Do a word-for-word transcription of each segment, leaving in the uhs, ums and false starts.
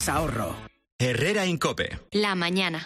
Ahorro. Herrera Incope. La mañana.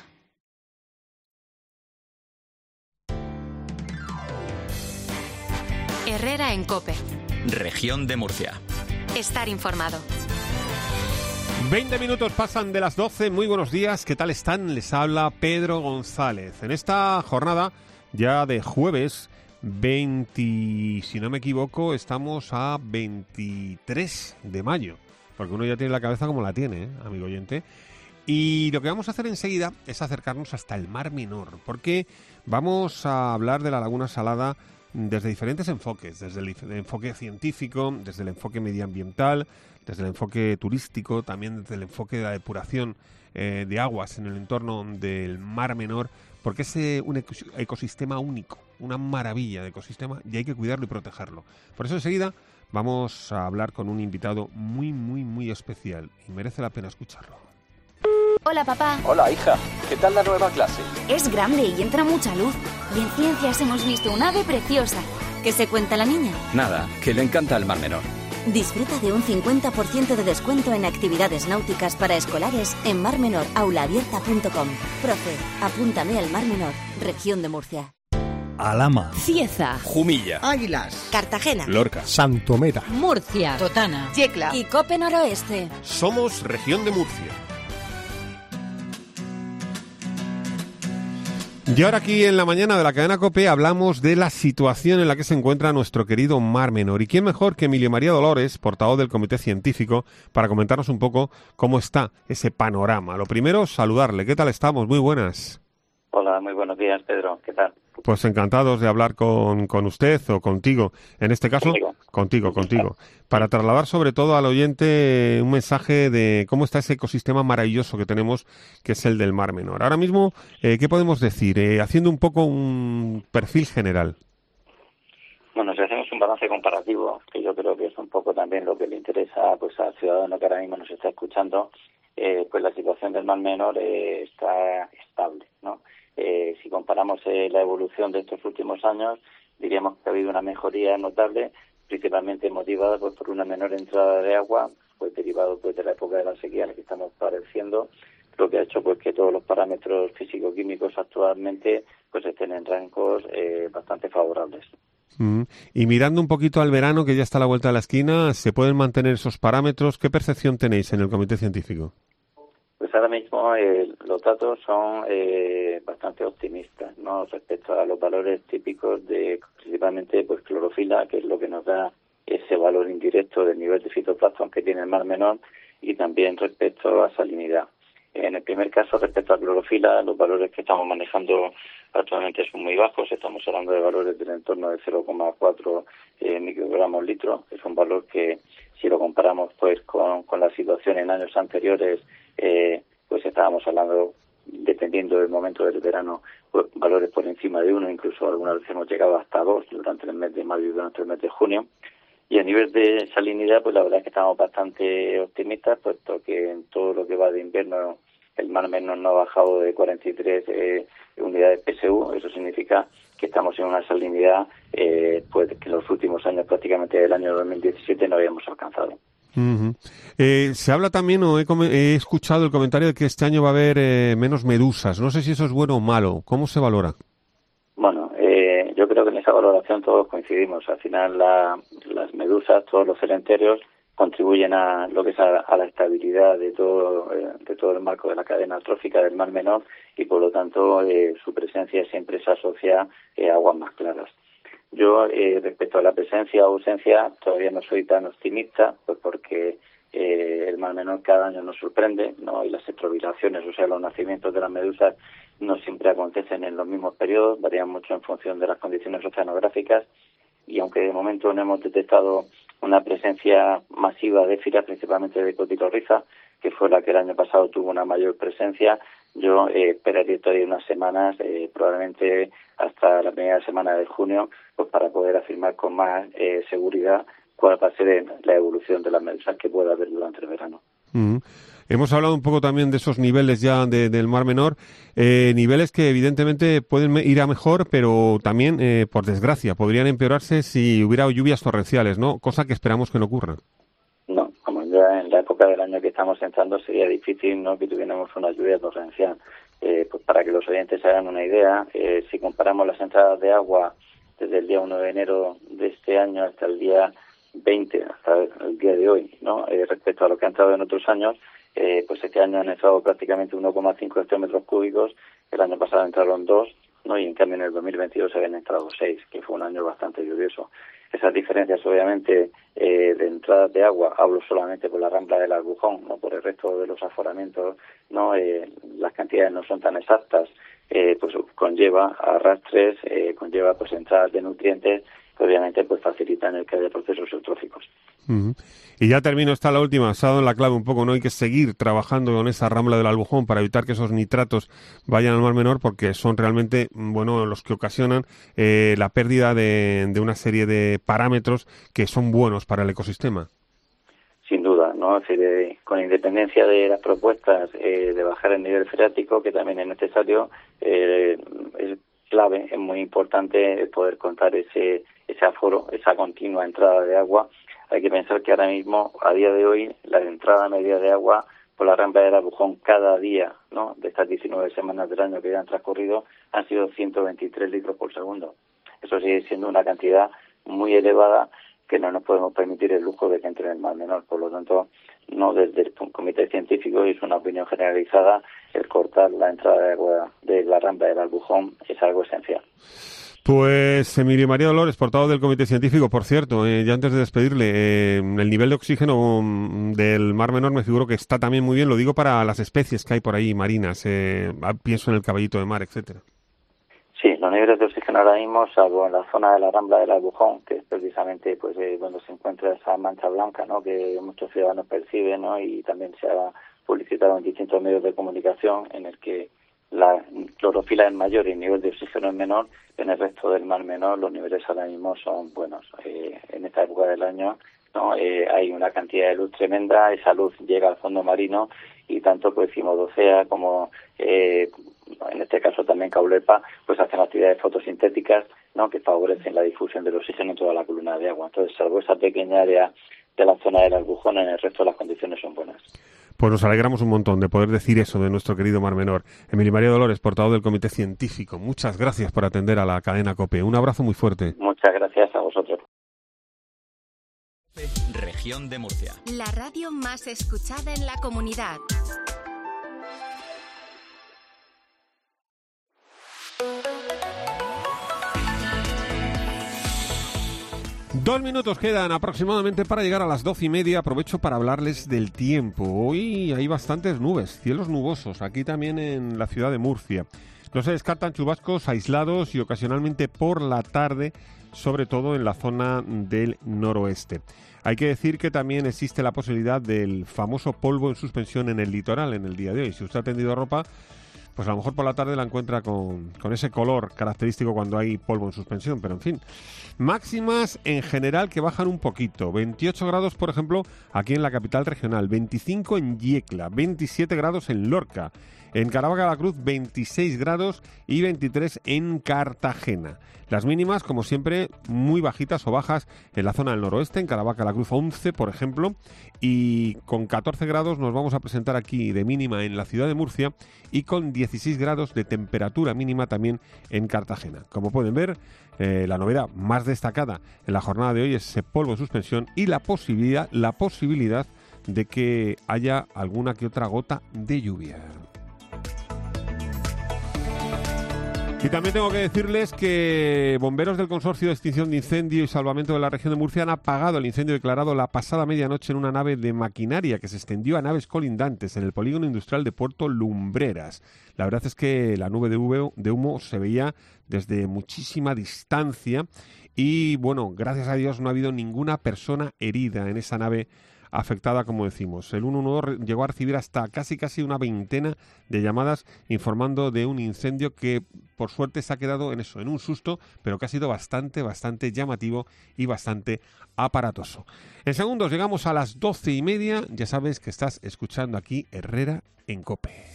Herrera en Cope. Región de Murcia. Estar informado. veinte minutos pasan de las doce. Muy buenos días. ¿Qué tal están? Les habla Pedro González. En esta jornada ya de jueves veinte, si no me equivoco, estamos a veintitrés de mayo. Porque uno ya tiene la cabeza como la tiene, ¿eh, amigo oyente? Y lo que vamos a hacer enseguida es acercarnos hasta el Mar Menor, porque vamos a hablar de la Laguna Salada desde diferentes enfoques, desde el enfoque científico, desde el enfoque medioambiental, desde el enfoque turístico, también desde el enfoque de la depuración eh, de aguas en el entorno del Mar Menor, porque es eh, un ecosistema único, una maravilla de ecosistema, y hay que cuidarlo y protegerlo. Por eso enseguida vamos a hablar con un invitado muy, muy, muy especial, y merece la pena escucharlo. Hola, papá. Hola, hija. ¿Qué tal la nueva clase? Es grande y entra mucha luz. Y en ciencias hemos visto un ave preciosa. ¿Qué se cuenta la niña? Nada, que le encanta el Mar Menor. Disfruta de un cincuenta por ciento de descuento en actividades náuticas para escolares en mar menor aula abierta punto com. Profe, apúntame al Mar Menor, región de Murcia. Alhama, Cieza, Jumilla, Águilas, Cartagena, Lorca, Santomera, Murcia, Totana, Yecla y Cope Noroeste. Somos región de Murcia. Y ahora aquí en la mañana de la cadena COPE hablamos de la situación en la que se encuentra nuestro querido Mar Menor. ¿Y quién mejor que Emilia María Dolores, portavoz del Comité Científico, para comentarnos un poco cómo está ese panorama? Lo primero, saludarle. ¿Qué tal estamos? Muy buenas. Hola, muy buenos días, Pedro. ¿Qué tal? Pues encantados de hablar con, con usted o contigo. En este caso, Conmigo. contigo, contigo. Para trasladar sobre todo al oyente un mensaje de cómo está ese ecosistema maravilloso que tenemos, que es el del Mar Menor. Ahora mismo, eh, ¿qué podemos decir? Eh, haciendo un poco un perfil general. Bueno, si hacemos un balance comparativo, que yo creo que es un poco también lo que le interesa pues al ciudadano que ahora mismo nos está escuchando, eh, pues la situación del Mar Menor eh, está estable, ¿no? Eh, si comparamos eh, la evolución de estos últimos años, diríamos que ha habido una mejoría notable, principalmente motivada pues, por una menor entrada de agua, pues derivado pues de la época de la sequía en la que estamos padeciendo, lo que ha hecho pues que todos los parámetros físico-químicos actualmente pues estén en rangos eh, bastante favorables. Mm. Y mirando un poquito al verano, que ya está a la vuelta de la esquina, ¿se pueden mantener esos parámetros? ¿Qué percepción tenéis en el Comité Científico? Pues ahora mismo eh, los datos son eh, bastante optimistas, ¿no? Respecto a los valores típicos de principalmente pues clorofila, que es lo que nos da ese valor indirecto del nivel de fitoplancton que tiene el Mar Menor, y también respecto a salinidad. En el primer caso, respecto a clorofila, los valores que estamos manejando actualmente son muy bajos. Estamos hablando de valores del entorno de cero coma cuatro eh, microgramos litro. Es un valor que, si lo comparamos pues con, con la situación en años anteriores, eh, pues estábamos hablando, dependiendo del momento del verano, pues, valores por encima de uno, incluso algunas veces hemos llegado hasta dos durante el mes de mayo y durante el mes de junio. Y a nivel de salinidad, pues la verdad es que estamos bastante optimistas, puesto que en todo lo que va de invierno el Mar Menor no ha bajado de cuarenta y tres eh, unidades P S U. Eso significa que estamos en una salinidad eh, pues que en los últimos años, prácticamente del año dos mil diecisiete, no habíamos alcanzado. Uh-huh. Eh, se habla también, o he, he escuchado el comentario de que este año va a haber eh, menos medusas. No sé si eso es bueno o malo. ¿Cómo se valora? Bueno, eh, yo creo que en esa valoración todos coincidimos. Al final la, las medusas, todos los celenterios, contribuyen a lo que es a, a la estabilidad de todo eh, de todo el marco de la cadena trófica del Mar Menor, y por lo tanto eh, su presencia siempre se asocia eh, a aguas más claras. Yo, eh, respecto a la presencia o ausencia, todavía no soy tan optimista, pues porque eh, el Mar Menor cada año nos sorprende, ¿no? Y las estrobilaciones, o sea, los nacimientos de las medusas, no siempre acontecen en los mismos periodos, varían mucho en función de las condiciones oceanográficas, y aunque de momento no hemos detectado una presencia masiva de Éfiras, principalmente de cotitorriza, que fue la que el año pasado tuvo una mayor presencia, yo eh, esperaría todavía unas semanas, eh, probablemente hasta la primera semana de junio, pues para poder afirmar con más eh, seguridad cuál va a ser la evolución de las medusas que pueda haber durante el verano. Uh-huh. Hemos hablado un poco también de esos niveles ya de, del Mar Menor, eh, niveles que evidentemente pueden ir a mejor, pero también, eh, por desgracia, podrían empeorarse si hubiera lluvias torrenciales, ¿no? Cosa que esperamos que no ocurra. No, como ya en la época del año que estamos entrando sería difícil, ¿no?, que tuviéramos una lluvia torrencial. Eh, pues para que los oyentes se hagan una idea, eh, si comparamos las entradas de agua desde el día uno de enero de este año hasta el día veinte, hasta el día de hoy, ¿no?, eh, respecto a lo que ha entrado en otros años, eh, pues este año han entrado prácticamente uno coma cinco hectómetros cúbicos, el año pasado entraron dos, ¿no?, y en cambio en el dos mil veintidós se habían entrado seis, que fue un año bastante lluvioso. Esas diferencias, obviamente, eh, de entradas de agua, hablo solamente por la Rambla del Albujón, no por el resto de los aforamientos, no, eh, las cantidades no son tan exactas, eh, pues conlleva arrastres, eh, conlleva pues entradas de nutrientes que obviamente pues facilitan el que haya procesos eutróficos. Uh-huh. Y ya termino, está la última, se ha dado en la clave un poco, ¿no? Hay que seguir trabajando con esa Rambla del Albujón para evitar que esos nitratos vayan al Mar Menor, porque son realmente, bueno, los que ocasionan eh, la pérdida de, de una serie de parámetros que son buenos para el ecosistema. Sin duda, ¿no? Es decir, eh, con independencia de las propuestas eh, de bajar el nivel freático, que también es necesario, eh, es clave, es muy importante poder contar ese ese aforo, esa continua entrada de agua. Hay que pensar que ahora mismo, a día de hoy, la entrada media de agua por la Rambla del Albujón cada día, ¿no?, de estas diecinueve semanas del año que ya han transcurrido, han sido ciento veintitrés litros por segundo. Eso sigue siendo una cantidad muy elevada que no nos podemos permitir el lujo de que entre en el Mar Menor. Por lo tanto, no desde el comité científico, y es una opinión generalizada, el cortar la entrada de agua de la Rambla del Albujón es algo esencial. Pues Emilio María Dolores, portavoz del Comité Científico, por cierto, eh, ya antes de despedirle, eh, el nivel de oxígeno del Mar Menor me figuro que está también muy bien, lo digo para las especies que hay por ahí marinas, eh, pienso en el caballito de mar, etcétera. Sí, los niveles de oxígeno ahora mismo, salvo en la zona de la Rambla del Albujón, que es precisamente pues eh, donde se encuentra esa mancha blanca, ¿no?, que muchos ciudadanos perciben, ¿no?, y también se ha publicitado en distintos medios de comunicación, en el que la clorofila es mayor y el nivel de oxígeno es menor. En el resto del Mar Menor los niveles ahora mismo son buenos. Eh, en esta época del año, ¿no?, eh, hay una cantidad de luz tremenda, esa luz llega al fondo marino y tanto pues Cimodocea como eh, en este caso también Caulepa pues hacen actividades fotosintéticas, ¿no?, que favorecen la difusión del oxígeno en toda la columna de agua. Entonces, salvo esa pequeña área de la zona del Albujón, en el resto las condiciones son buenas. Pues nos alegramos un montón de poder decir eso de nuestro querido Mar Menor. Emilio María Dolores, portavoz del Comité Científico, muchas gracias por atender a la cadena COPE. Un abrazo muy fuerte. Muchas gracias a vosotros. Región de Murcia. La radio más escuchada en la comunidad. Dos minutos quedan aproximadamente para llegar a las doce y media. Aprovecho para hablarles del tiempo. Hoy hay bastantes nubes, cielos nubosos, aquí también en la ciudad de Murcia. No se descartan chubascos aislados y ocasionalmente por la tarde, sobre todo en la zona del noroeste. Hay que decir que también existe la posibilidad del famoso polvo en suspensión en el litoral en el día de hoy. Si usted ha tendido ropa, pues a lo mejor por la tarde la encuentra con, con ese color característico cuando hay polvo en suspensión, pero en fin. Máximas en general que bajan un poquito. veintiocho grados, por ejemplo, aquí en la capital regional, veinticinco en Yecla, veintisiete grados en Lorca, en Caravaca de la Cruz veintiséis grados y veintitrés en Cartagena. Las mínimas, como siempre, muy bajitas o bajas en la zona del noroeste, en Caravaca de la Cruz once, por ejemplo, y con catorce grados nos vamos a presentar aquí de mínima en la ciudad de Murcia y con dieciséis grados de temperatura mínima también en Cartagena. Como pueden ver, eh, la novedad más destacada en la jornada de hoy es ese polvo en suspensión y la posibilidad, la posibilidad de que haya alguna que otra gota de lluvia. Y también tengo que decirles que bomberos del Consorcio de Extinción de Incendio y Salvamento de la Región de Murcia han apagado el incendio declarado la pasada medianoche en una nave de maquinaria que se extendió a naves colindantes en el polígono industrial de Puerto Lumbreras. La verdad es que la nube de humo, de humo se veía desde muchísima distancia y, bueno, gracias a Dios no ha habido ninguna persona herida en esa nave afectada, como decimos. El ciento doce llegó a recibir hasta casi casi una veintena de llamadas informando de un incendio que por suerte se ha quedado en eso, en un susto, pero que ha sido bastante, bastante llamativo y bastante aparatoso. En segundos llegamos a las doce y media. Ya sabes que estás escuchando aquí Herrera en COPE.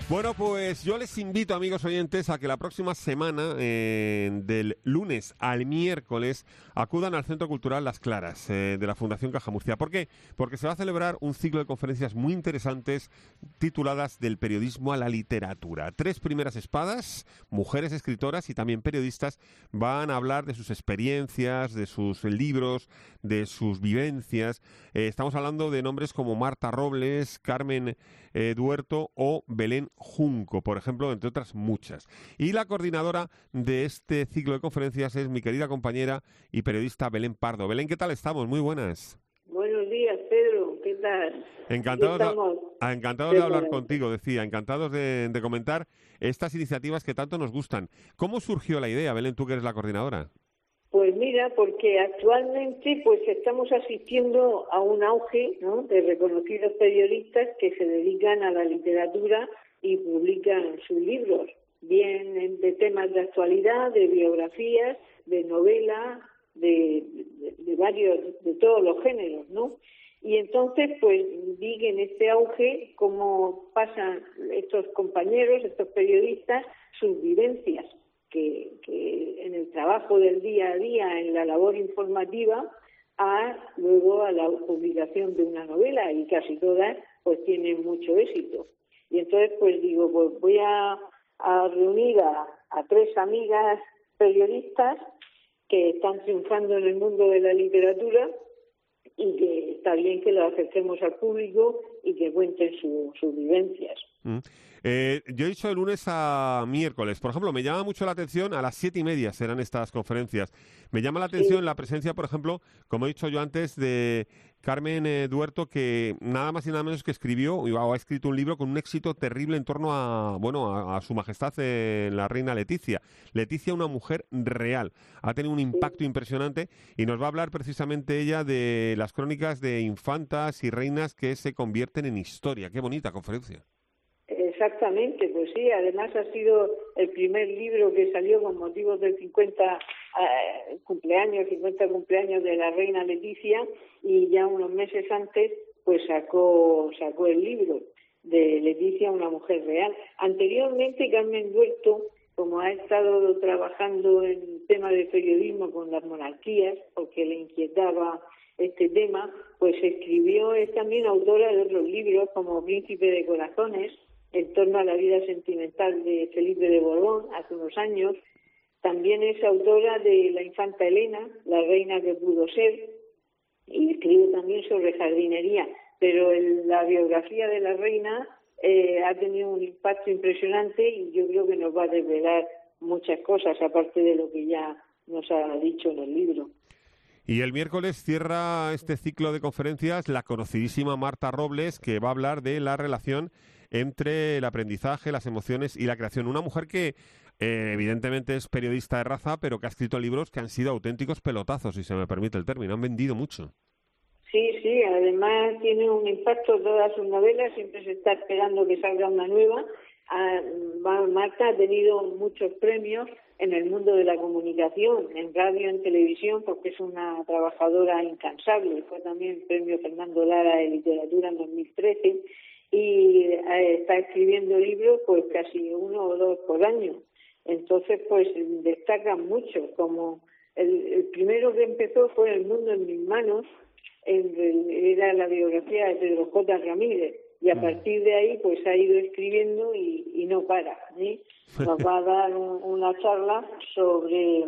Bueno, pues yo les invito, amigos oyentes, a que la próxima semana, eh, del lunes al miércoles, acudan al Centro Cultural Las Claras, eh, de la Fundación Caja Murcia. ¿Por qué? Porque se va a celebrar un ciclo de conferencias muy interesantes tituladas Del periodismo a la literatura. Tres primeras espadas, mujeres escritoras y también periodistas, van a hablar de sus experiencias, de sus libros, de sus vivencias. Eh, estamos hablando de nombres como Marta Robles, Carmen eh, Duerto o Belén Junco, por ejemplo, entre otras muchas. Y la coordinadora de este ciclo de conferencias es mi querida compañera y periodista Belén Pardo. Belén, ¿qué tal estamos? Muy buenas. Buenos días, Pedro. ¿Qué tal? Encantados, de, encantados de hablar contigo, decía. Encantados de, de comentar estas iniciativas que tanto nos gustan. ¿Cómo surgió la idea, Belén, tú que eres la coordinadora? Pues mira, porque actualmente pues estamos asistiendo a un auge, ¿no?, de reconocidos periodistas que se dedican a la literatura y publican sus libros, bien de temas de actualidad, de biografías, de novela, de, de, de varios, de todos los géneros, ¿no? Y entonces, pues, vi que en este auge, cómo pasan estos compañeros, estos periodistas, sus vivencias, que, que en el trabajo del día a día, en la labor informativa, a luego a la publicación de una novela, y casi todas, pues, tienen mucho éxito. Y entonces, pues digo, pues voy a, a reunir a, a tres amigas periodistas que están triunfando en el mundo de la literatura y que está bien que lo acerquemos al público y que cuenten su, sus vivencias. Mm. Eh, yo he dicho de lunes a miércoles. Por ejemplo, me llama mucho la atención, a las siete y media serán estas conferencias. Me llama la atención sí. la presencia, por ejemplo, como he dicho yo antes, de Carmen eh, Duerto, que nada más y nada menos que escribió o ha escrito un libro con un éxito terrible en torno a, bueno, a, a su majestad eh, la reina Leticia. Leticia, una mujer real. Ha tenido un impacto sí. impresionante y nos va a hablar precisamente ella de las crónicas de infantas y reinas que se convierten en historia. Qué bonita conferencia. Exactamente, pues sí, además ha sido el primer libro que salió con motivos del cincuenta eh, cumpleaños, cincuenta cumpleaños de la reina Leticia, y ya unos meses antes pues sacó sacó el libro de Leticia, una mujer real. Anteriormente Carmen Duerto, como ha estado trabajando en temas de periodismo con las monarquías, porque le inquietaba este tema, pues escribió, es también autora de otros libros como Príncipe de Corazones, en torno a la vida sentimental de Felipe de Borbón, hace unos años. También es autora de La infanta Elena, la reina que pudo ser, y escribe también sobre jardinería. Pero el, la biografía de la reina eh, ha tenido un impacto impresionante y yo creo que nos va a desvelar muchas cosas, aparte de lo que ya nos ha dicho en el libro. Y el miércoles cierra este ciclo de conferencias la conocidísima Marta Robles, que va a hablar de la relación entre el aprendizaje, las emociones y la creación. Una mujer que eh, evidentemente es periodista de raza, pero que ha escrito libros que han sido auténticos pelotazos, si se me permite el término. Han vendido mucho. Sí, sí, además tiene un impacto todas sus novelas, siempre se está esperando que salga una nueva. Ah, Marta ha tenido muchos premios en el mundo de la comunicación, en radio, en televisión, porque es una trabajadora incansable. Fue también premio Fernando Lara de literatura en dos mil trece y eh, está escribiendo libros pues casi uno o dos por año. Entonces pues destacan mucho, como el, el primero que empezó fue El mundo en mis manos, en, era la biografía de Pedro J. Ramírez. Y a partir de ahí, pues ha ido escribiendo y, y no para, ¿sí? Nos va a dar un, una charla sobre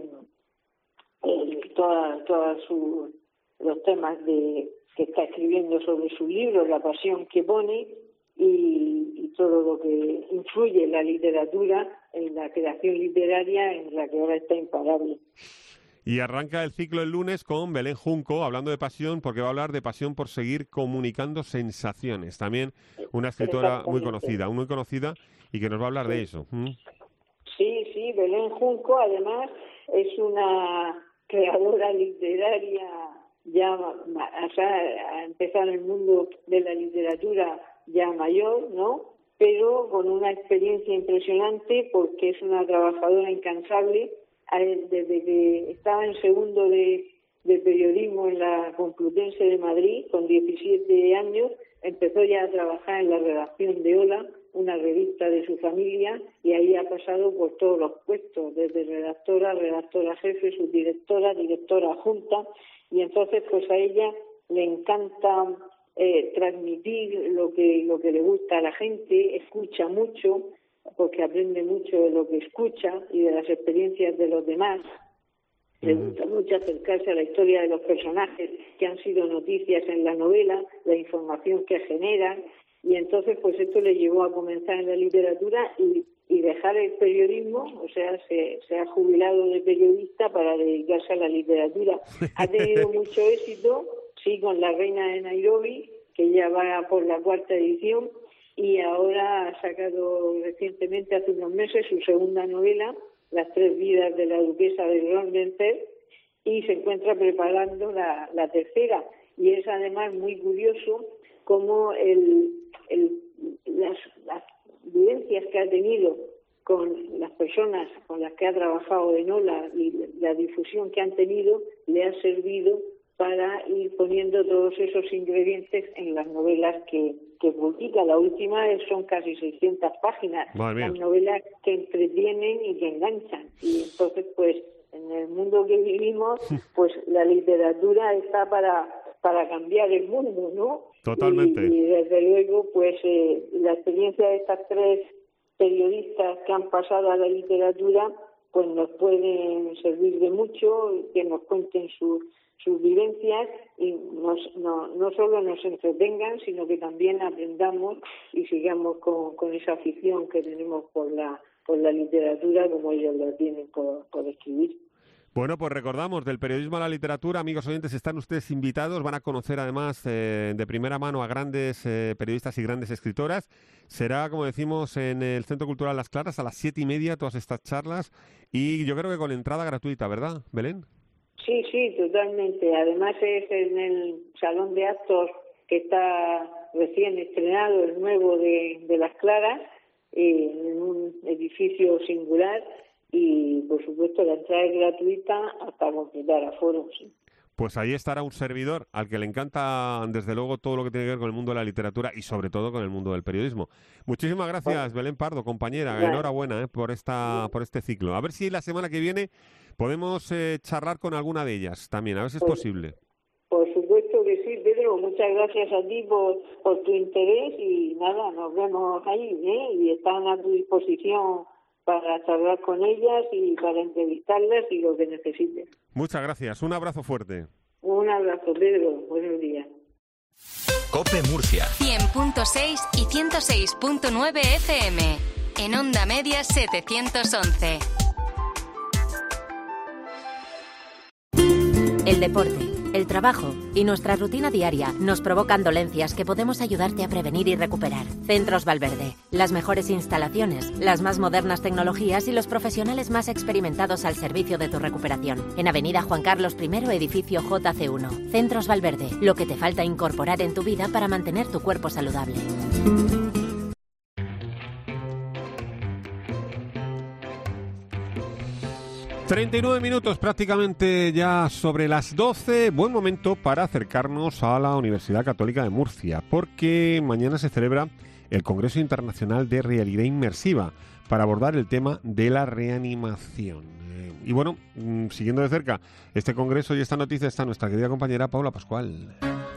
eh, todos toda su, los temas de que está escribiendo sobre su libro, la pasión que pone y, y todo lo que influye en la literatura, en la creación literaria, en la que ahora está imparable. Y arranca el ciclo el lunes con Belén Junco, hablando de pasión, porque va a hablar de pasión por seguir comunicando sensaciones. También una escritora muy conocida, muy conocida y que nos va a hablar sí. de eso. ¿Mm? Sí, sí, Belén Junco además es una creadora literaria, ya o sea, ha empezado en el mundo de la literatura ya mayor, ¿no? Pero con una experiencia impresionante porque es una trabajadora incansable. Desde que estaba en segundo de, de periodismo en la Complutense de Madrid, con diecisiete años, empezó ya a trabajar en la redacción de Hola, una revista de su familia, y ahí ha pasado por todos los puestos, desde redactora, redactora jefe, subdirectora, directora adjunta, y entonces pues a ella le encanta eh, transmitir lo que lo que le gusta a la gente, escucha mucho, porque aprende mucho de lo que escucha y de las experiencias de los demás. Le gusta mucho acercarse a la historia de los personajes que han sido noticias en la novela, la información que generan, y entonces pues esto le llevó a comenzar en la literatura y, y dejar el periodismo, o sea, se, se ha jubilado de periodista para dedicarse a la literatura. Ha tenido mucho éxito, sí, con La Reina de Nairobi, que ya va por la cuarta edición, y ahora ha sacado recientemente, hace unos meses, su segunda novela, Las tres vidas de la duquesa de Rondenfeld, y se encuentra preparando la, la tercera. Y es además muy curioso cómo el, el, las, las vivencias que ha tenido con las personas con las que ha trabajado en Ola y la difusión que han tenido le ha servido para ir poniendo todos esos ingredientes en las novelas que, que publica. La última son casi seiscientas páginas, las novelas que entretienen y que enganchan. Y entonces, pues, en el mundo que vivimos, pues la literatura está para para cambiar el mundo, ¿no? Totalmente. Y, y desde luego, pues, eh, la experiencia de estas tres periodistas que han pasado a la literatura, pues nos pueden servir de mucho, que nos cuenten sus sus vivencias y nos, no, no solo nos entretengan, sino que también aprendamos y sigamos con, con esa afición que tenemos por la por la literatura, como ellos la tienen por, por escribir. Bueno, pues recordamos, del periodismo a la literatura, amigos oyentes, están ustedes invitados, van a conocer además eh, de primera mano a grandes eh, periodistas y grandes escritoras. Será, como decimos, en el Centro Cultural Las Claras a las siete y media todas estas charlas, y yo creo que con entrada gratuita, ¿verdad, Belén? Sí, sí, totalmente. Además es en el Salón de Actos que está recién estrenado, el nuevo de, de Las Claras, eh, en un edificio singular, y por supuesto la entrada es gratuita hasta completar aforo, sí. Pues ahí estará un servidor al que le encanta, desde luego, todo lo que tiene que ver con el mundo de la literatura y sobre todo con el mundo del periodismo. Muchísimas gracias, bueno. Belén Pardo, compañera. Bueno. Enhorabuena eh, por esta por este ciclo. A ver si la semana que viene podemos eh, charlar con alguna de ellas también, a ver si es pues, posible. Por supuesto que sí, Pedro. Muchas gracias a ti por, por tu interés y nada, nos vemos ahí, ¿eh? Y están a tu disposición para charlar con ellas y para entrevistarlas y lo que necesiten. Muchas gracias. Un abrazo fuerte. Un abrazo, Pedro. Buenos días. COPE Murcia. cien punto seis y ciento seis punto nueve F M. En Onda Media setecientos once. El deporte, el trabajo y nuestra rutina diaria nos provocan dolencias que podemos ayudarte a prevenir y recuperar. Centros Valverde, las mejores instalaciones, las más modernas tecnologías y los profesionales más experimentados al servicio de tu recuperación. En Avenida Juan Carlos primero, edificio J C uno. Centros Valverde, lo que te falta incorporar en tu vida para mantener tu cuerpo saludable. treinta y nueve minutos, prácticamente ya sobre las doce. Buen momento para acercarnos a la Universidad Católica de Murcia, porque mañana se celebra el Congreso Internacional de Realidad Inmersiva para abordar el tema de la reanimación. Eh, y bueno, mmm, siguiendo de cerca este congreso y esta noticia está nuestra querida compañera Paula Pascual.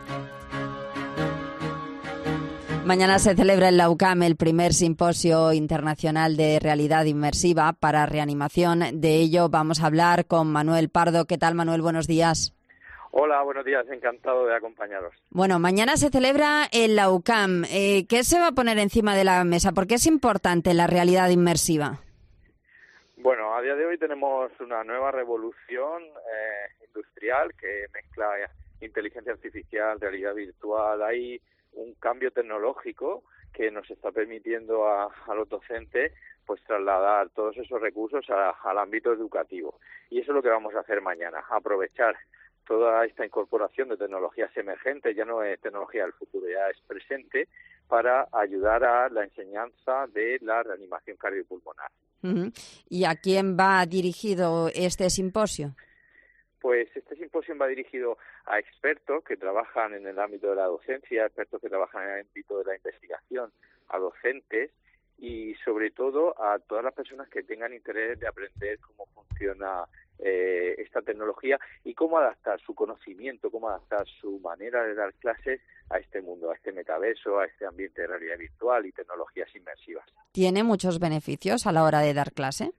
Mañana se celebra en la U C A M el primer simposio internacional de realidad inmersiva para reanimación. De ello vamos a hablar con Manuel Pardo. ¿Qué tal, Manuel? Buenos días. Hola, buenos días. Encantado de acompañaros. Bueno, mañana se celebra en la U C A M. Eh, ¿Qué se va a poner encima de la mesa? ¿Por qué es importante la realidad inmersiva? Bueno, a día de hoy tenemos una nueva revolución eh, industrial que mezcla inteligencia artificial, realidad virtual. Hay un cambio tecnológico que nos está permitiendo a, a los docentes pues trasladar todos esos recursos a, al ámbito educativo. Y eso es lo que vamos a hacer mañana, aprovechar toda esta incorporación de tecnologías emergentes, ya no es tecnología del futuro, ya es presente, para ayudar a la enseñanza de la reanimación cardiopulmonar. Uh-huh. ¿Y a quién va dirigido este simposio? Pues este simposio va dirigido a expertos que trabajan en el ámbito de la docencia, expertos que trabajan en el ámbito de la investigación, a docentes y sobre todo a todas las personas que tengan interés de aprender cómo funciona eh, esta tecnología y cómo adaptar su conocimiento, cómo adaptar su manera de dar clases a este mundo, a este metaverso, a este ambiente de realidad virtual y tecnologías inmersivas. ¿Tiene muchos beneficios a la hora de dar clase?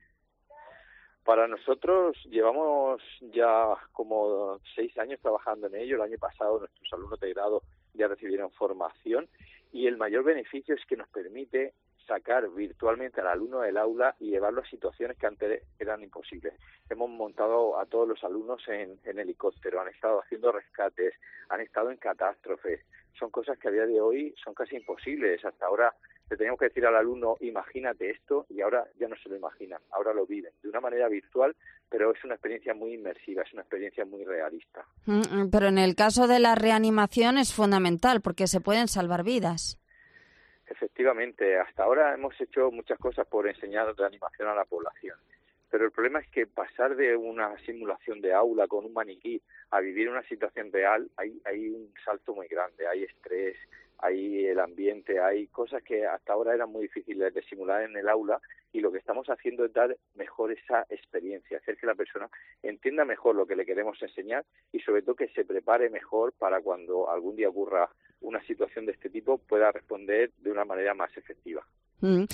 Para nosotros llevamos ya como seis años trabajando en ello. El año pasado nuestros alumnos de grado ya recibieron formación y el mayor beneficio es que nos permite sacar virtualmente al alumno del aula y llevarlo a situaciones que antes eran imposibles. Hemos montado a todos los alumnos en, en helicóptero, han estado haciendo rescates, han estado en catástrofes. Son cosas que a día de hoy son casi imposibles. Hasta ahora le teníamos que decir al alumno, imagínate esto, y ahora ya no se lo imaginan, ahora lo viven de una manera virtual, pero es una experiencia muy inmersiva, es una experiencia muy realista. Mm, pero en el caso de la reanimación es fundamental, porque se pueden salvar vidas. Efectivamente, hasta ahora hemos hecho muchas cosas por enseñar reanimación a la población, pero el problema es que pasar de una simulación de aula con un maniquí a vivir una situación real, hay, hay un salto muy grande, hay estrés, hay el ambiente, hay cosas que hasta ahora eran muy difíciles de simular en el aula y lo que estamos haciendo es dar mejor esa experiencia, hacer que la persona entienda mejor lo que le queremos enseñar y sobre todo que se prepare mejor para cuando algún día ocurra una situación de este tipo pueda responder de una manera más efectiva. Mm.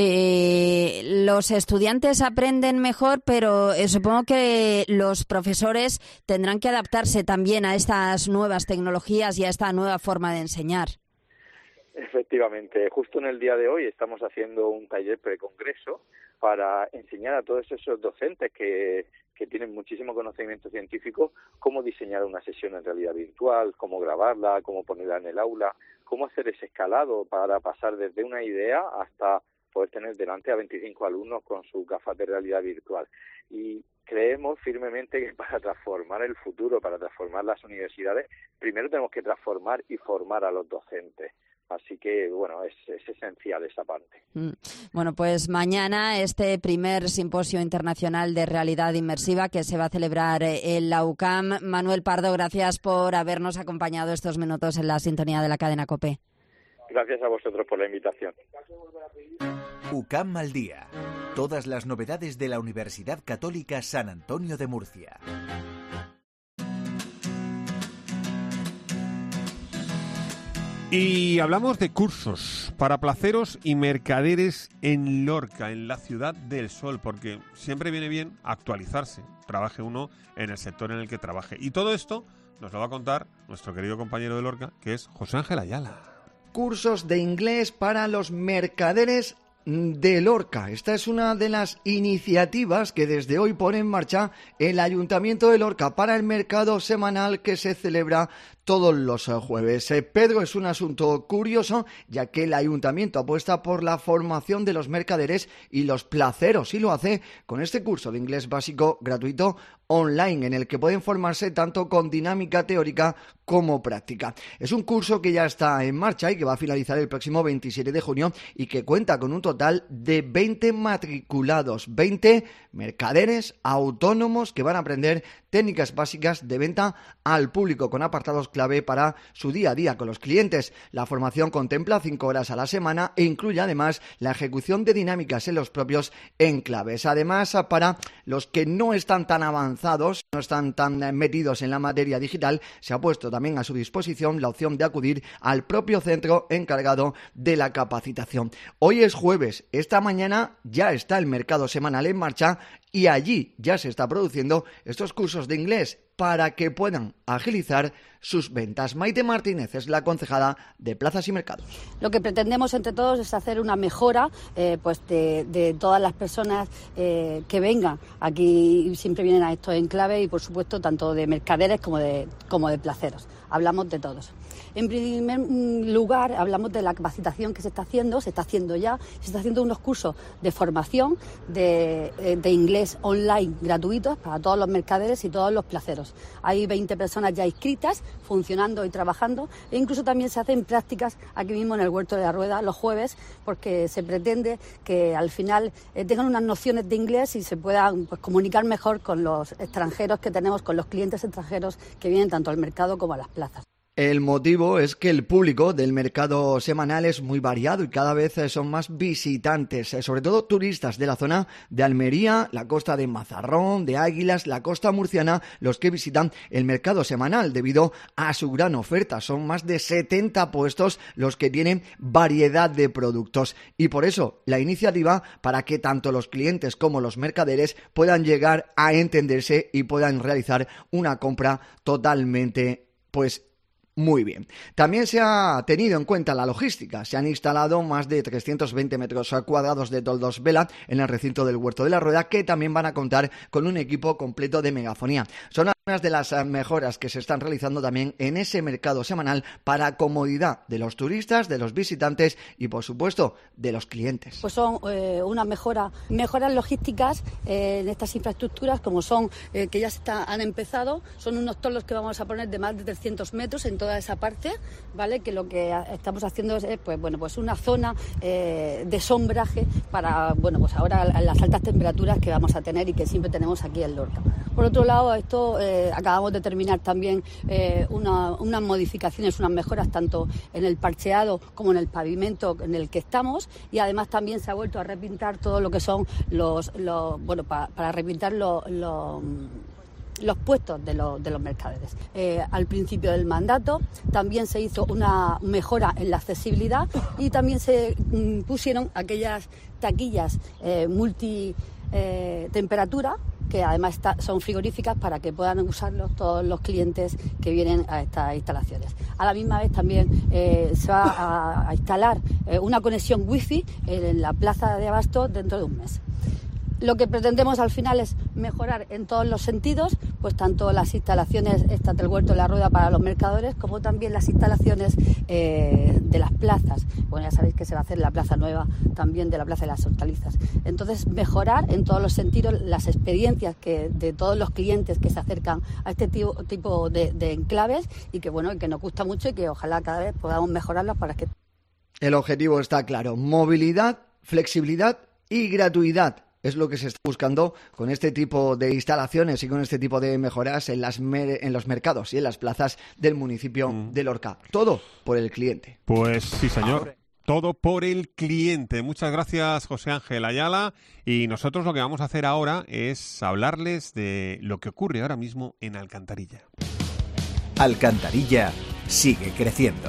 Eh, los estudiantes aprenden mejor, pero eh, supongo que los profesores tendrán que adaptarse también a estas nuevas tecnologías y a esta nueva forma de enseñar. Efectivamente, justo en el día de hoy estamos haciendo un taller precongreso para enseñar a todos esos docentes que, que tienen muchísimo conocimiento científico cómo diseñar una sesión en realidad virtual, cómo grabarla, cómo ponerla en el aula, cómo hacer ese escalado para pasar desde una idea hasta poder tener delante a veinticinco alumnos con sus gafas de realidad virtual. Y creemos firmemente que para transformar el futuro, para transformar las universidades, primero tenemos que transformar y formar a los docentes. Así que, bueno, es, es esencial esa parte. Mm. Bueno, pues mañana este primer simposio internacional de realidad inmersiva que se va a celebrar en la U C A M. Manuel Pardo, gracias por habernos acompañado estos minutos en la sintonía de la cadena COPE. Gracias a vosotros por la invitación. U C A M al día. Todas las novedades de la Universidad Católica San Antonio de Murcia. Y hablamos de cursos para placeros y mercaderes en Lorca, en la Ciudad del Sol, porque siempre viene bien actualizarse, trabaje uno en el sector en el que trabaje. Y todo esto nos lo va a contar nuestro querido compañero de Lorca, que es José Ángel Ayala. Cursos de inglés para los mercaderes de Lorca. Esta es una de las iniciativas que desde hoy pone en marcha el Ayuntamiento de Lorca para el mercado semanal que se celebra todos los jueves. Eh, Pedro, es un asunto curioso, ya que el Ayuntamiento apuesta por la formación de los mercaderes y los placeros, y lo hace con este curso de inglés básico gratuito online, en el que pueden formarse tanto con dinámica teórica como práctica. Es un curso que ya está en marcha y que va a finalizar el próximo veintisiete de junio y que cuenta con un total de veinte matriculados, veinte mercaderes autónomos que van a aprender técnicas básicas de venta al público con apartados clave para su día a día con los clientes. La formación contempla cinco horas a la semana e incluye además la ejecución de dinámicas en los propios enclaves. Además, para los que no están tan avanzados, no están tan metidos en la materia digital, se ha puesto también a su disposición la opción de acudir al propio centro encargado de la capacitación. Hoy es jueves, esta mañana ya está el mercado semanal en marcha y allí ya se está produciendo estos cursos de inglés para que puedan agilizar sus ventas. Maite Martínez es la concejala de Plazas y Mercados. Lo que pretendemos entre todos es hacer una mejora eh, pues de, de todas las personas eh, que vengan aquí, siempre vienen a estos enclaves y por supuesto tanto de mercaderes como de, como de placeros. Hablamos de todos. En primer lugar, hablamos de la capacitación que se está haciendo, se está haciendo ya, se está haciendo unos cursos de formación de, de inglés online gratuitos para todos los mercaderes y todos los placeros. Hay veinte personas ya inscritas, funcionando y trabajando, e incluso también se hacen prácticas aquí mismo en el Huerto de la Rueda los jueves, porque se pretende que al final eh, tengan unas nociones de inglés y se puedan pues, comunicar mejor con los extranjeros que tenemos, con los clientes extranjeros que vienen tanto al mercado como a las plazas. El motivo es que el público del mercado semanal es muy variado y cada vez son más visitantes, sobre todo turistas de la zona de Almería, la costa de Mazarrón, de Águilas, la costa murciana, los que visitan el mercado semanal debido a su gran oferta. Son más de setenta puestos los que tienen variedad de productos y por eso la iniciativa para que tanto los clientes como los mercaderes puedan llegar a entenderse y puedan realizar una compra totalmente, pues, muy bien. También se ha tenido en cuenta la logística. Se han instalado más de trescientos veinte metros cuadrados de toldos vela en el recinto del Huerto de la Rueda, que también van a contar con un equipo completo de megafonía. Son algunas de las mejoras que se están realizando también en ese mercado semanal para comodidad de los turistas, de los visitantes y, por supuesto, de los clientes. Pues son eh, una mejora, mejoras logísticas eh, en estas infraestructuras, como son eh, que ya se está, han empezado. Son unos toldos que vamos a poner de más de trescientos metros en toda esa parte, ¿vale? Que lo que estamos haciendo es, pues bueno, pues una zona eh, de sombraje para, bueno, pues ahora las altas temperaturas que vamos a tener y que siempre tenemos aquí en Lorca. Por otro lado, esto eh, acabamos de terminar también eh, una, unas modificaciones, unas mejoras tanto en el parcheado como en el pavimento en el que estamos, y además también se ha vuelto a repintar todo lo que son los, los bueno, pa, para repintar los, los los puestos de, lo, de los mercaderes. Eh, al principio del mandato también se hizo una mejora en la accesibilidad y también se mm, pusieron aquellas taquillas eh, multi eh, temperatura, que además está, son frigoríficas para que puedan usarlos todos los clientes que vienen a estas instalaciones. A la misma vez también eh, se va a, a instalar eh, una conexión wifi en la plaza de Abasto dentro de un mes. Lo que pretendemos al final es mejorar en todos los sentidos, pues tanto las instalaciones estas del Huerto de la Rueda para los mercadores, como también las instalaciones eh, de las plazas. Bueno, ya sabéis que se va a hacer la plaza nueva también de la Plaza de las Hortalizas. Entonces, mejorar en todos los sentidos las experiencias que de todos los clientes que se acercan a este tipo, tipo de, de enclaves y que, bueno, que nos gusta mucho y que ojalá cada vez podamos mejorarlas para que... El objetivo está claro: movilidad, flexibilidad y gratuidad. Es lo que se está buscando con este tipo de instalaciones y con este tipo de mejoras en, las mer- en los mercados y en las plazas del municipio mm. de Lorca. Todo por el cliente. Pues sí, señor. Todo por el cliente. Muchas gracias, José Ángel Ayala. Y nosotros lo que vamos a hacer ahora es hablarles de lo que ocurre ahora mismo en Alcantarilla. Alcantarilla sigue creciendo.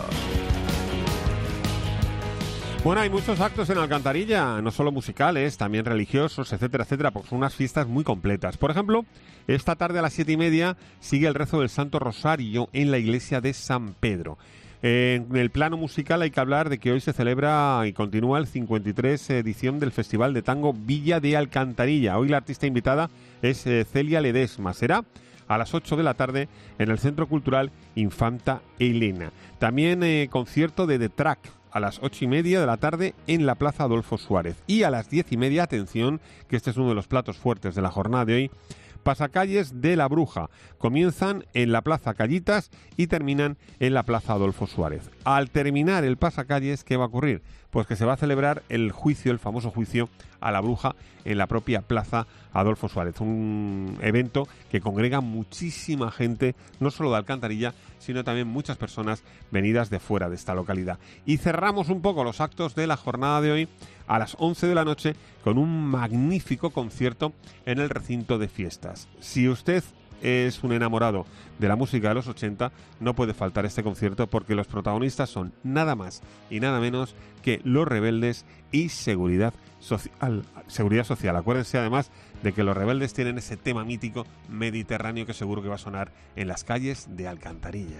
Bueno, hay muchos actos en Alcantarilla, no solo musicales, también religiosos, etcétera, etcétera, porque son unas fiestas muy completas. Por ejemplo, esta tarde a las siete y media sigue el rezo del Santo Rosario en la iglesia de San Pedro. En el plano musical hay que hablar de que hoy se celebra y continúa el cincuenta y tres edición del Festival de Tango Villa de Alcantarilla. Hoy la artista invitada es eh, Celia Ledesma. Será a las ocho de la tarde en el Centro Cultural Infanta Elena. También eh, concierto de The Track a las ocho y media de la tarde en la Plaza Adolfo Suárez. Y a las diez y media, atención, que este es uno de los platos fuertes de la jornada de hoy, Pasacalles de la Bruja. Comienzan en la Plaza Callitas y terminan en la Plaza Adolfo Suárez. Al terminar el Pasacalles, ¿qué va a ocurrir? Pues que se va a celebrar el juicio, el famoso juicio a la bruja en la propia Plaza Adolfo Suárez. Un evento que congrega muchísima gente, no solo de Alcantarilla, sino también muchas personas venidas de fuera de esta localidad. Y cerramos un poco los actos de la jornada de hoy a las once de la noche con un magnífico concierto en el recinto de fiestas. Si usted es un enamorado de la música de los ochenta, no puede faltar este concierto porque los protagonistas son nada más y nada menos que Los Rebeldes y Seguridad Social. Seguridad Social. Acuérdense además de que Los Rebeldes tienen ese tema mítico mediterráneo que seguro que va a sonar en las calles de Alcantarilla.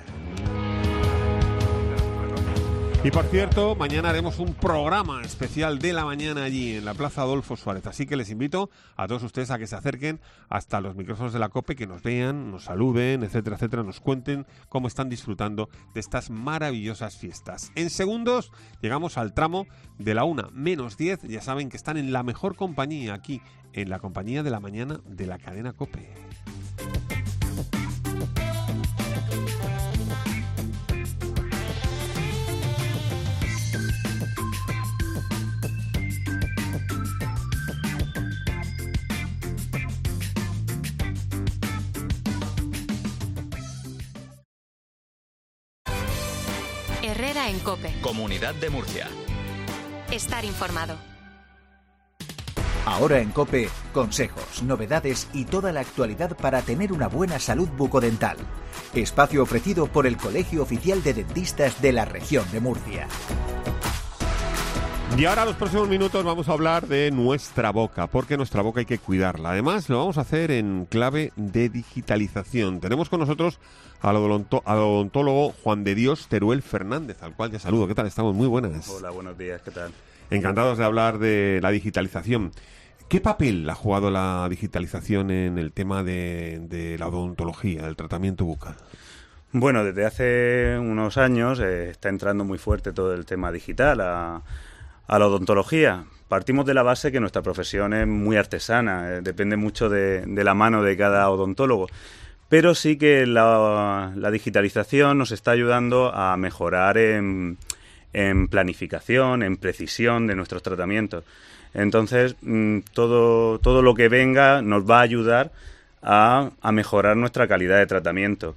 Y por cierto, mañana haremos un programa especial de la mañana allí en la Plaza Adolfo Suárez. Así que les invito a todos ustedes a que se acerquen hasta los micrófonos de la COPE, que nos vean, nos saluden, etcétera, etcétera, nos cuenten cómo están disfrutando de estas maravillosas fiestas. En segundos llegamos al tramo de la una menos diez. Ya saben que están en la mejor compañía aquí, en la compañía de la mañana de la cadena COPE. Herrera en COPE. Comunidad de Murcia. Estar informado. Ahora en COPE, consejos, novedades y toda la actualidad para tener una buena salud bucodental. Espacio ofrecido por el Colegio Oficial de Dentistas de la Región de Murcia. Y ahora, los próximos minutos, vamos a hablar de nuestra boca, porque nuestra boca hay que cuidarla. Además, lo vamos a hacer en clave de digitalización. Tenemos con nosotros al, odonto, al odontólogo Juan de Dios Teruel Fernández, al cual ya saludo. ¿Qué tal? Estamos muy buenas. Hola, buenos días. ¿Qué tal? Encantados de hablar de la digitalización. ¿Qué papel ha jugado la digitalización en el tema de, de la odontología, del tratamiento bucal? Bueno, desde hace unos años eh, está entrando muy fuerte todo el tema digital a, a la odontología. Partimos de la base que nuestra profesión es muy artesana, eh, depende mucho de, de la mano de cada odontólogo. Pero sí que la, la digitalización nos está ayudando a mejorar en, en planificación, en precisión de nuestros tratamientos. Entonces, todo, todo lo que venga nos va a ayudar a, a mejorar nuestra calidad de tratamiento.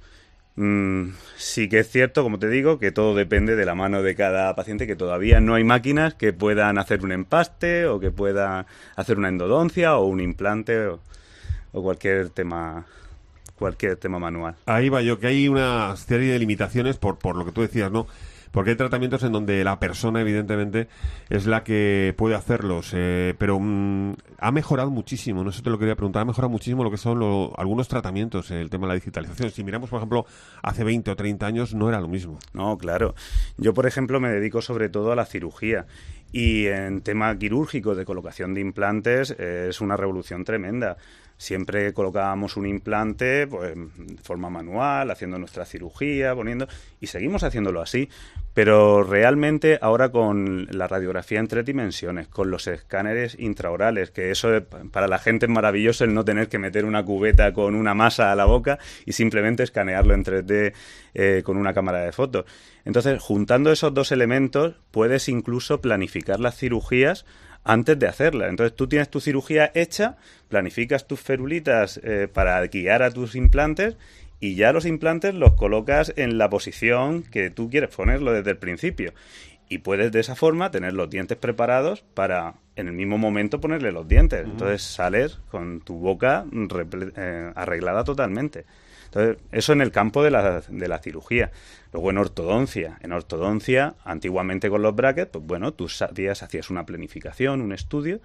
Mm, sí que es cierto, como te digo, que todo depende de la mano de cada paciente, que todavía no hay máquinas que puedan hacer un empaste o que puedan hacer una endodoncia o un implante o, o cualquier tema cualquier tema manual. Ahí va yo, que hay una serie de limitaciones por, por lo que tú decías, ¿no? Porque hay tratamientos en donde la persona, evidentemente, es la que puede hacerlos, eh, pero mmm, ha mejorado muchísimo, no sé, te lo quería preguntar, ha mejorado muchísimo lo que son lo, algunos tratamientos, eh, el tema de la digitalización. Si miramos, por ejemplo, hace veinte o treinta años no era lo mismo. No, claro. Yo, por ejemplo, me dedico sobre todo a la cirugía. Y en tema quirúrgico de colocación de implantes eh, es una revolución tremenda. Siempre colocábamos un implante pues, de forma manual, haciendo nuestra cirugía, poniendo... Y seguimos haciéndolo así. Pero realmente ahora con la radiografía en tres dimensiones, con los escáneres intraorales, que eso es, para la gente es maravilloso el no tener que meter una cubeta con una masa a la boca y simplemente escanearlo en tres D eh, con una cámara de fotos. Entonces, juntando esos dos elementos, puedes incluso planificar las cirugías antes de hacerla. Entonces tú tienes tu cirugía hecha, planificas tus ferulitas eh, para guiar a tus implantes y ya los implantes los colocas en la posición que tú quieres ponerlo desde el principio. Y puedes de esa forma tener los dientes preparados para en el mismo momento ponerle los dientes. Uh-huh. Entonces sales con tu boca reple- eh, arreglada totalmente. Entonces, eso en el campo de la, de la cirugía. Luego en ortodoncia. En ortodoncia, antiguamente con los brackets, pues bueno, tú hacías, hacías una planificación, un estudio,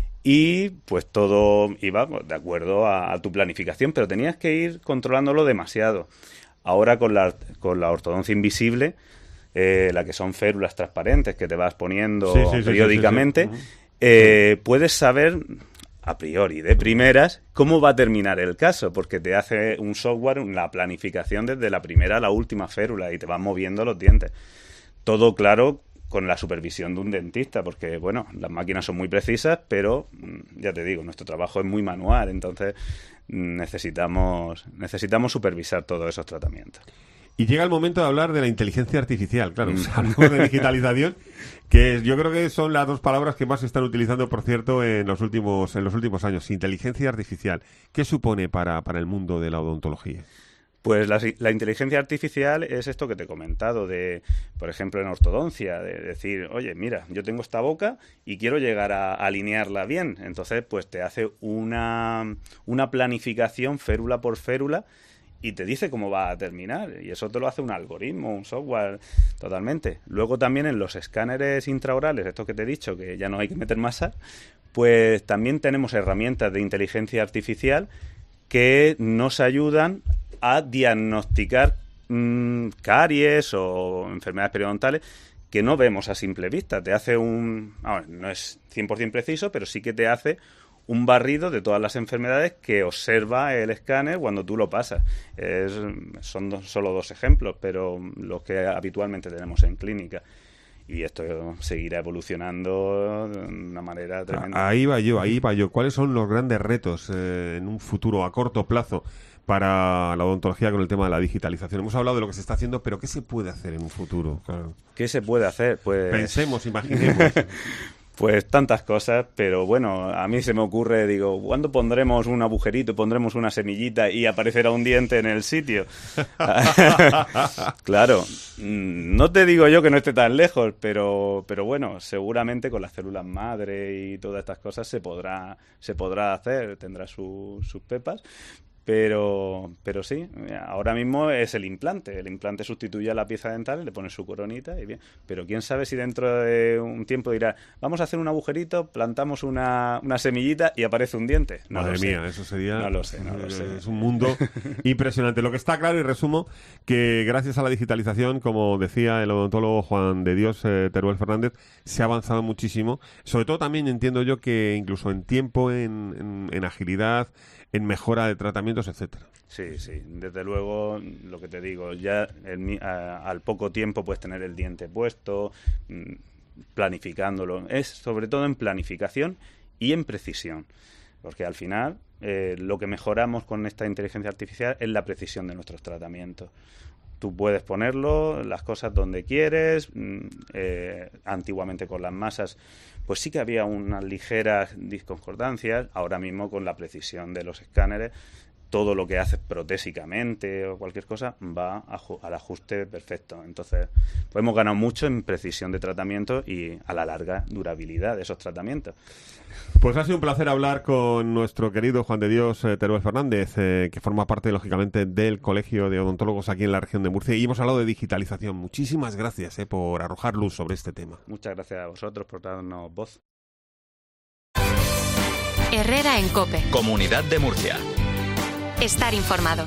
y pues todo iba pues, de acuerdo a, a tu planificación, pero tenías que ir controlándolo demasiado. Ahora con la, con la ortodoncia invisible, eh, la que son férulas transparentes que te vas poniendo sí, sí, periódicamente, sí, sí, sí, sí. Eh, puedes saber... a priori, de primeras, cómo va a terminar el caso, porque te hace un software la planificación desde la primera a la última férula y te van moviendo los dientes. Todo claro con la supervisión de un dentista, porque, bueno, las máquinas son muy precisas, pero, ya te digo, nuestro trabajo es muy manual, entonces necesitamos, necesitamos supervisar todos esos tratamientos. Y llega el momento de hablar de la inteligencia artificial, claro, mm. hablamos de digitalización, que yo creo que son las dos palabras que más se están utilizando, por cierto, en los últimos en los últimos años. Inteligencia artificial, ¿qué supone para, para el mundo de la odontología? Pues la, la inteligencia artificial es esto que te he comentado, de, por ejemplo, en ortodoncia, de decir, oye, mira, yo tengo esta boca y quiero llegar a, a alinearla bien. Entonces, pues te hace una, una planificación férula por férula y te dice cómo va a terminar. Y eso te lo hace un algoritmo, un software, totalmente. Luego también en los escáneres intraorales, estos que te he dicho, que ya no hay que meter masa, pues también tenemos herramientas de inteligencia artificial que nos ayudan a diagnosticar mmm, caries o enfermedades periodontales que no vemos a simple vista. Te hace un... no es cien por ciento preciso, pero sí que te hace un barrido de todas las enfermedades que observa el escáner cuando tú lo pasas. Es, son dos, solo dos ejemplos, pero los que habitualmente tenemos en clínica. Y esto seguirá evolucionando de una manera tremenda. Ahí va yo, ahí va yo. ¿Cuáles son los grandes retos eh, en un futuro a corto plazo para la odontología con el tema de la digitalización? Hemos hablado de lo que se está haciendo, pero ¿qué se puede hacer en un futuro? Claro. ¿Qué se puede hacer? Pues pensemos, imaginemos. Pues tantas cosas, pero bueno, a mí se me ocurre, digo, ¿cuándo pondremos un agujerito, pondremos una semillita y aparecerá un diente en el sitio? Claro, no te digo yo que no esté tan lejos, pero, pero bueno, seguramente con las células madre y todas estas cosas se podrá, se podrá hacer, tendrá su, sus pepas. Pero, pero sí, ahora mismo es el implante. El implante sustituye a la pieza dental, le pones su coronita y bien. Pero quién sabe si dentro de un tiempo dirá, vamos a hacer un agujerito, plantamos una, una semillita y aparece un diente. No Madre lo sé. mía, eso sería... No lo sé, no lo sé. Es un mundo impresionante. Lo que está claro, y resumo, que gracias a la digitalización, como decía el odontólogo Juan de Dios eh, Teruel Fernández, se ha avanzado muchísimo. Sobre todo también entiendo yo que incluso en tiempo, en, en, en agilidad, en mejora de tratamientos, etcétera. Sí, sí, desde luego, lo que te digo, ya el, a, al poco tiempo puedes tener el diente puesto, planificándolo. Es sobre todo en planificación y en precisión, porque al final eh, lo que mejoramos con esta inteligencia artificial es la precisión de nuestros tratamientos. Tú puedes ponerlo, las cosas donde quieres. Eh, antiguamente con las masas, pues sí que había unas ligeras disconcordancias. Ahora mismo con la precisión de los escáneres, todo lo que haces protésicamente o cualquier cosa va a, al ajuste perfecto. Entonces, pues hemos ganado mucho en precisión de tratamiento y a la larga durabilidad de esos tratamientos. Pues ha sido un placer hablar con nuestro querido Juan de Dios eh, Teruel Fernández, eh, que forma parte, lógicamente, del Colegio de Odontólogos aquí en la región de Murcia. Y hemos hablado de digitalización. Muchísimas gracias eh, por arrojar luz sobre este tema. Muchas gracias a vosotros por darnos voz. Herrera en COPE. Comunidad de Murcia. Estar informado.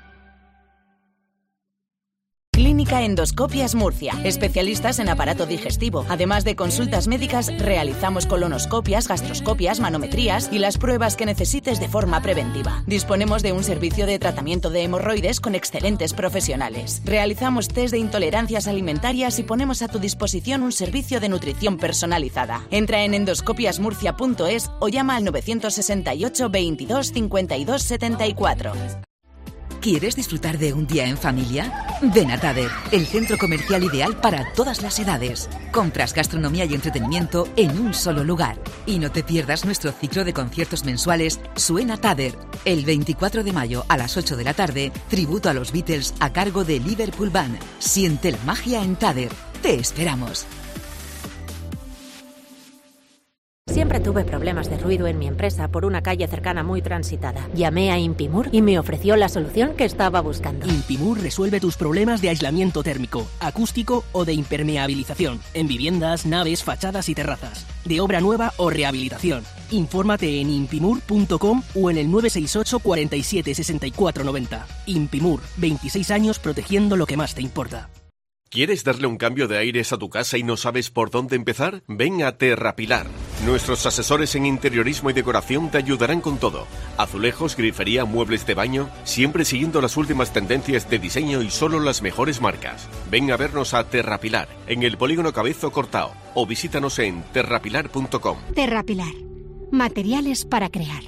Clínica Endoscopias Murcia. Especialistas en aparato digestivo. Además de consultas médicas, realizamos colonoscopias, gastroscopias, manometrías y las pruebas que necesites de forma preventiva. Disponemos de un servicio de tratamiento de hemorroides con excelentes profesionales. Realizamos test de intolerancias alimentarias y ponemos a tu disposición un servicio de nutrición personalizada. Entra en endoscopias murcia punto es o llama al novecientos sesenta y ocho, veintidós, cincuenta y dos, setenta y cuatro. ¿Quieres disfrutar de un día en familia? Ven a Tader, el centro comercial ideal para todas las edades. Compras, gastronomía y entretenimiento en un solo lugar. Y no te pierdas nuestro ciclo de conciertos mensuales Suena Tader. El veinticuatro de mayo a las ocho de la tarde, tributo a los Beatles a cargo de Liverpool Band. Siente la magia en Tader. Te esperamos. Siempre tuve problemas de ruido en mi empresa por una calle cercana muy transitada. Llamé a Impimur y me ofreció la solución que estaba buscando. Impimur resuelve tus problemas de aislamiento térmico, acústico o de impermeabilización en viviendas, naves, fachadas y terrazas, de obra nueva o rehabilitación. Infórmate en impimur punto com o en el nueve seis ocho, cuarenta y siete, sesenta y cuatro noventa. Impimur, veintiséis años protegiendo lo que más te importa. ¿Quieres darle un cambio de aires a tu casa y no sabes por dónde empezar? Ven a Terrapilar. Nuestros asesores en interiorismo y decoración te ayudarán con todo. Azulejos, grifería, muebles de baño, siempre siguiendo las últimas tendencias de diseño y solo las mejores marcas. Ven a vernos a Terrapilar, en el Polígono Cabezo Cortao, o visítanos en terrapilar punto com. Terrapilar. Materiales para crear.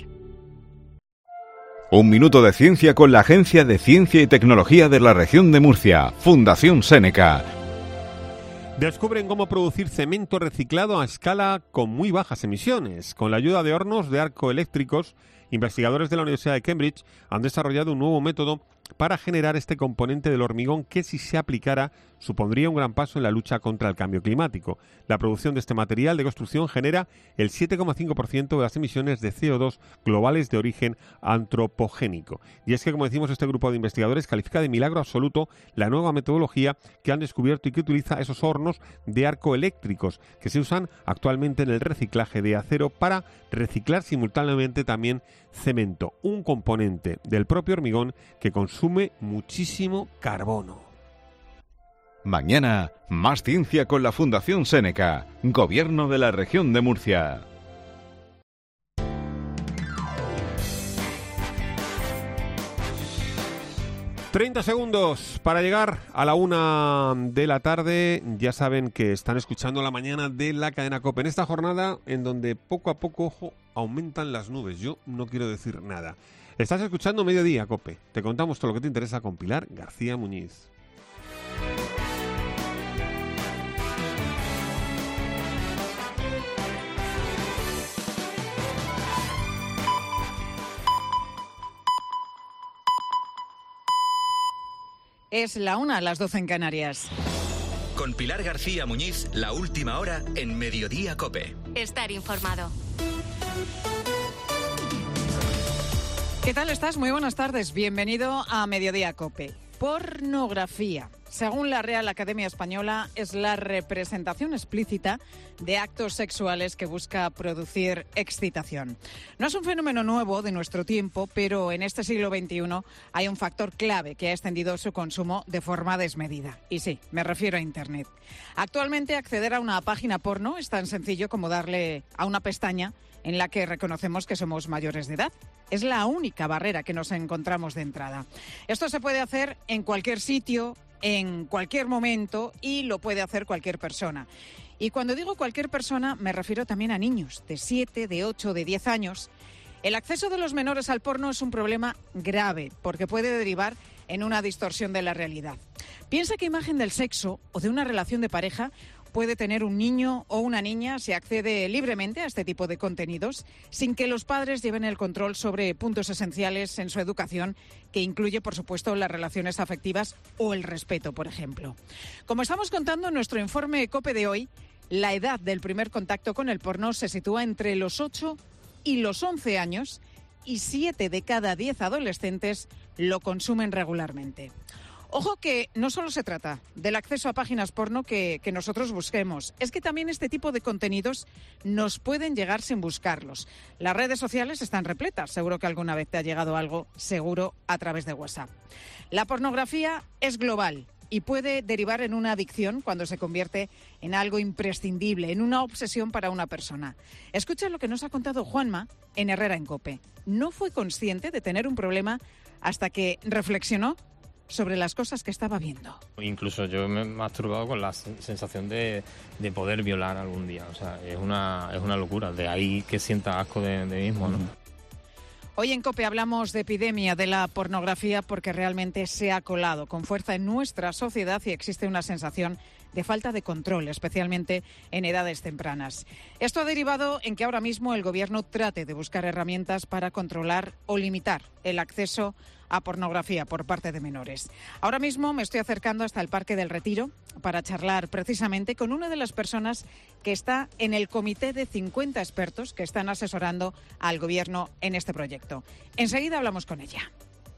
Un minuto de ciencia con la Agencia de Ciencia y Tecnología de la Región de Murcia, Fundación Seneca. Descubren cómo producir cemento reciclado a escala con muy bajas emisiones. Con la ayuda de hornos de arco eléctricos, investigadores de la Universidad de Cambridge han desarrollado un nuevo método para generar este componente del hormigón que, si se aplicara, supondría un gran paso en la lucha contra el cambio climático. La producción de este material de construcción genera el siete coma cinco por ciento de las emisiones de C O dos globales de origen antropogénico. Y es que, como decimos, este grupo de investigadores califica de milagro absoluto la nueva metodología que han descubierto y que utiliza esos hornos de arco eléctricos que se usan actualmente en el reciclaje de acero para reciclar simultáneamente también cemento, un componente del propio hormigón que consume muchísimo carbono. Mañana, más ciencia con la Fundación Seneca, Gobierno de la Región de Murcia. treinta segundos para llegar a la una de la tarde. Ya saben que están escuchando La Mañana de la cadena COPE. En esta jornada en donde poco a poco, ojo, aumentan las nubes. Yo no quiero decir nada. Estás escuchando Mediodía COPE. Te contamos todo lo que te interesa con Pilar García Muñiz. Es la una, a las doce en Canarias. Con Pilar García Muñiz, la última hora en Mediodía COPE. Estar informado. ¿Qué tal estás? Muy buenas tardes. Bienvenido a Mediodía COPE. Pornografía. Según la Real Academia Española, es la representación explícita de actos sexuales que busca producir excitación. No es un fenómeno nuevo de nuestro tiempo, pero en este siglo veintiuno hay un factor clave que ha extendido su consumo de forma desmedida. Y sí, me refiero a Internet. Actualmente, acceder a una página porno es tan sencillo como darle a una pestaña en la que reconocemos que somos mayores de edad. Es la única barrera que nos encontramos de entrada. Esto se puede hacer en cualquier sitio, en cualquier momento, y lo puede hacer cualquier persona. Y cuando digo cualquier persona, me refiero también a niños de siete, de ocho, de diez años. El acceso de los menores al porno es un problema grave, porque puede derivar en una distorsión de la realidad. Piensa qué imagen del sexo o de una relación de pareja puede tener un niño o una niña si accede libremente a este tipo de contenidos sin que los padres lleven el control sobre puntos esenciales en su educación, que incluye, por supuesto, las relaciones afectivas o el respeto, por ejemplo. Como estamos contando en nuestro informe COPE de hoy, la edad del primer contacto con el porno se sitúa entre los ocho y los once años y siete de cada diez adolescentes lo consumen regularmente. Ojo que no solo se trata del acceso a páginas porno que, que nosotros busquemos, es que también este tipo de contenidos nos pueden llegar sin buscarlos. Las redes sociales están repletas, seguro que alguna vez te ha llegado algo, seguro, a través de WhatsApp. La pornografía es global y puede derivar en una adicción cuando se convierte en algo imprescindible, en una obsesión para una persona. Escucha lo que nos ha contado Juanma en Herrera en COPE. No fue consciente de tener un problema hasta que reflexionó sobre las cosas que estaba viendo. Incluso yo me he masturbado con la sensación de, de poder violar algún día. O sea, es una, es una locura. De ahí que sienta asco de, de mismo, ¿no? Hoy en COPE hablamos de epidemia de la pornografía porque realmente se ha colado con fuerza en nuestra sociedad y existe una sensación de falta de control, especialmente en edades tempranas. Esto ha derivado en que ahora mismo el Gobierno trate de buscar herramientas para controlar o limitar el acceso a pornografía por parte de menores. Ahora mismo me estoy acercando hasta el Parque del Retiro para charlar precisamente con una de las personas que está en el comité de cincuenta expertos que están asesorando al Gobierno en este proyecto. Enseguida hablamos con ella.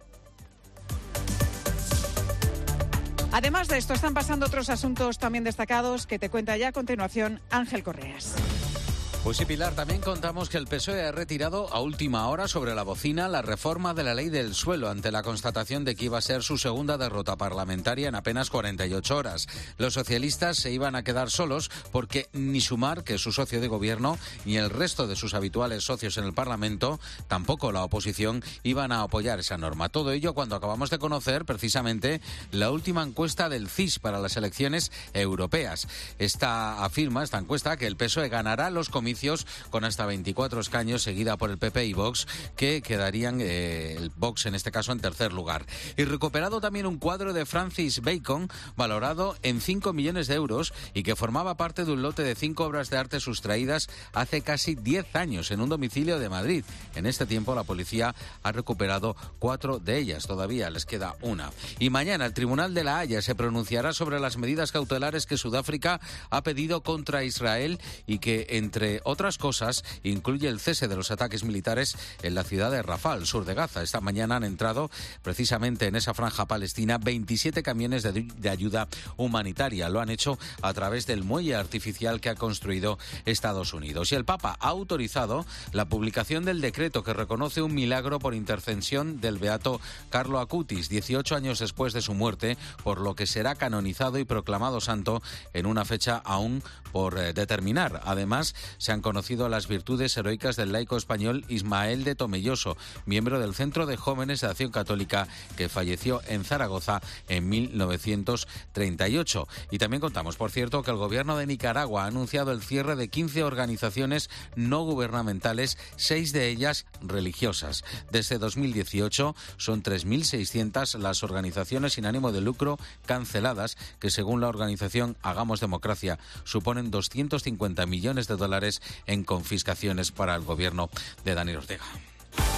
Además de esto, están pasando otros asuntos también destacados que te cuenta ya a continuación Ángel Correas. Pues sí, Pilar, también contamos que el P S O E ha retirado a última hora sobre la bocina la reforma de la ley del suelo ante la constatación de que iba a ser su segunda derrota parlamentaria en apenas cuarenta y ocho horas. Los socialistas se iban a quedar solos porque ni Sumar, que es su socio de gobierno, ni el resto de sus habituales socios en el Parlamento, tampoco la oposición, iban a apoyar esa norma. Todo ello cuando acabamos de conocer precisamente la última encuesta del C I S para las elecciones europeas. Esta afirma, esta encuesta, que el P S O E ganará los comicios con hasta veinticuatro escaños, seguida por el P P y Vox, que quedarían, eh, el Vox en este caso, en tercer lugar. Y recuperado también un cuadro de Francis Bacon, valorado en cinco millones de euros y que formaba parte de un lote de cinco obras de arte sustraídas hace casi diez años en un domicilio de Madrid. En este tiempo la policía ha recuperado cuatro de ellas, todavía les queda una. Y mañana el Tribunal de la Haya se pronunciará sobre las medidas cautelares que Sudáfrica ha pedido contra Israel y que, entre otras cosas, incluye el cese de los ataques militares en la ciudad de Rafah, al sur de Gaza. Esta mañana han entrado precisamente en esa franja palestina veintisiete camiones de, de ayuda humanitaria. Lo han hecho a través del muelle artificial que ha construido Estados Unidos. Y el Papa ha autorizado la publicación del decreto que reconoce un milagro por intercesión del beato Carlo Acutis, dieciocho años después de su muerte, por lo que será canonizado y proclamado santo en una fecha aún por eh, determinar. Además, se han conocido las virtudes heroicas del laico español Ismael de Tomelloso, miembro del Centro de Jóvenes de Acción Católica, que falleció en Zaragoza en mil novecientos treinta y ocho. Y también contamos, por cierto, que el gobierno de Nicaragua ha anunciado el cierre de quince organizaciones no gubernamentales, seis de ellas religiosas. Desde dos mil dieciocho son tres mil seiscientas las organizaciones sin ánimo de lucro canceladas, que según la organización Hagamos Democracia suponen doscientos cincuenta millones de dólares en confiscaciones para el gobierno de Daniel Ortega.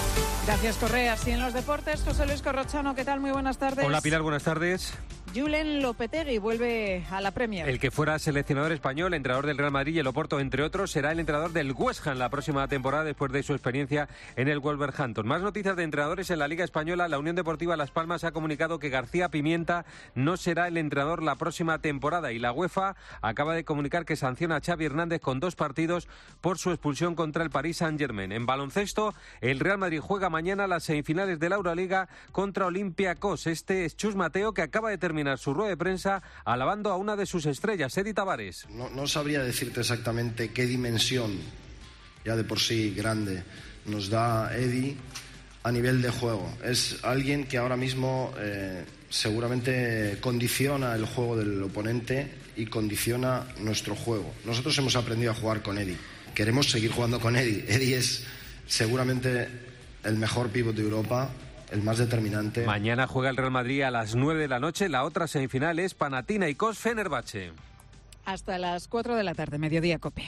Gracias, Correa. Y en los deportes, José Luis Corrochano, ¿qué tal? Muy buenas tardes. Hola, Pilar, buenas tardes. Julen Lopetegui vuelve a la Premier. El que fuera seleccionador español, entrenador del Real Madrid y el Oporto, entre otros, será el entrenador del West Ham la próxima temporada después de su experiencia en el Wolverhampton. Más noticias de entrenadores en la Liga Española. La Unión Deportiva Las Palmas ha comunicado que García Pimienta no será el entrenador la próxima temporada y la UEFA acaba de comunicar que sanciona a Xavi Hernández con dos partidos por su expulsión contra el Paris Saint-Germain. En baloncesto, el Real Madrid juega mañana las semifinales de la Euroliga contra Olympiacos. Este es Chus Mateo, que acaba de terminar su rueda de prensa alabando a una de sus estrellas, Edi Tavares. No, no sabría decirte exactamente qué dimensión, ya de por sí grande, nos da Edi a nivel de juego. Es alguien que ahora mismo eh, seguramente condiciona el juego del oponente y condiciona nuestro juego. Nosotros hemos aprendido a jugar con Edi. Queremos seguir jugando con Edi. Edi es seguramente el mejor pívot de Europa, el más determinante. Mañana juega el Real Madrid a las nueve de la noche. La otra semifinal es Panathinaikos Fenerbahce. Hasta las cuatro de la tarde, Mediodía Cope.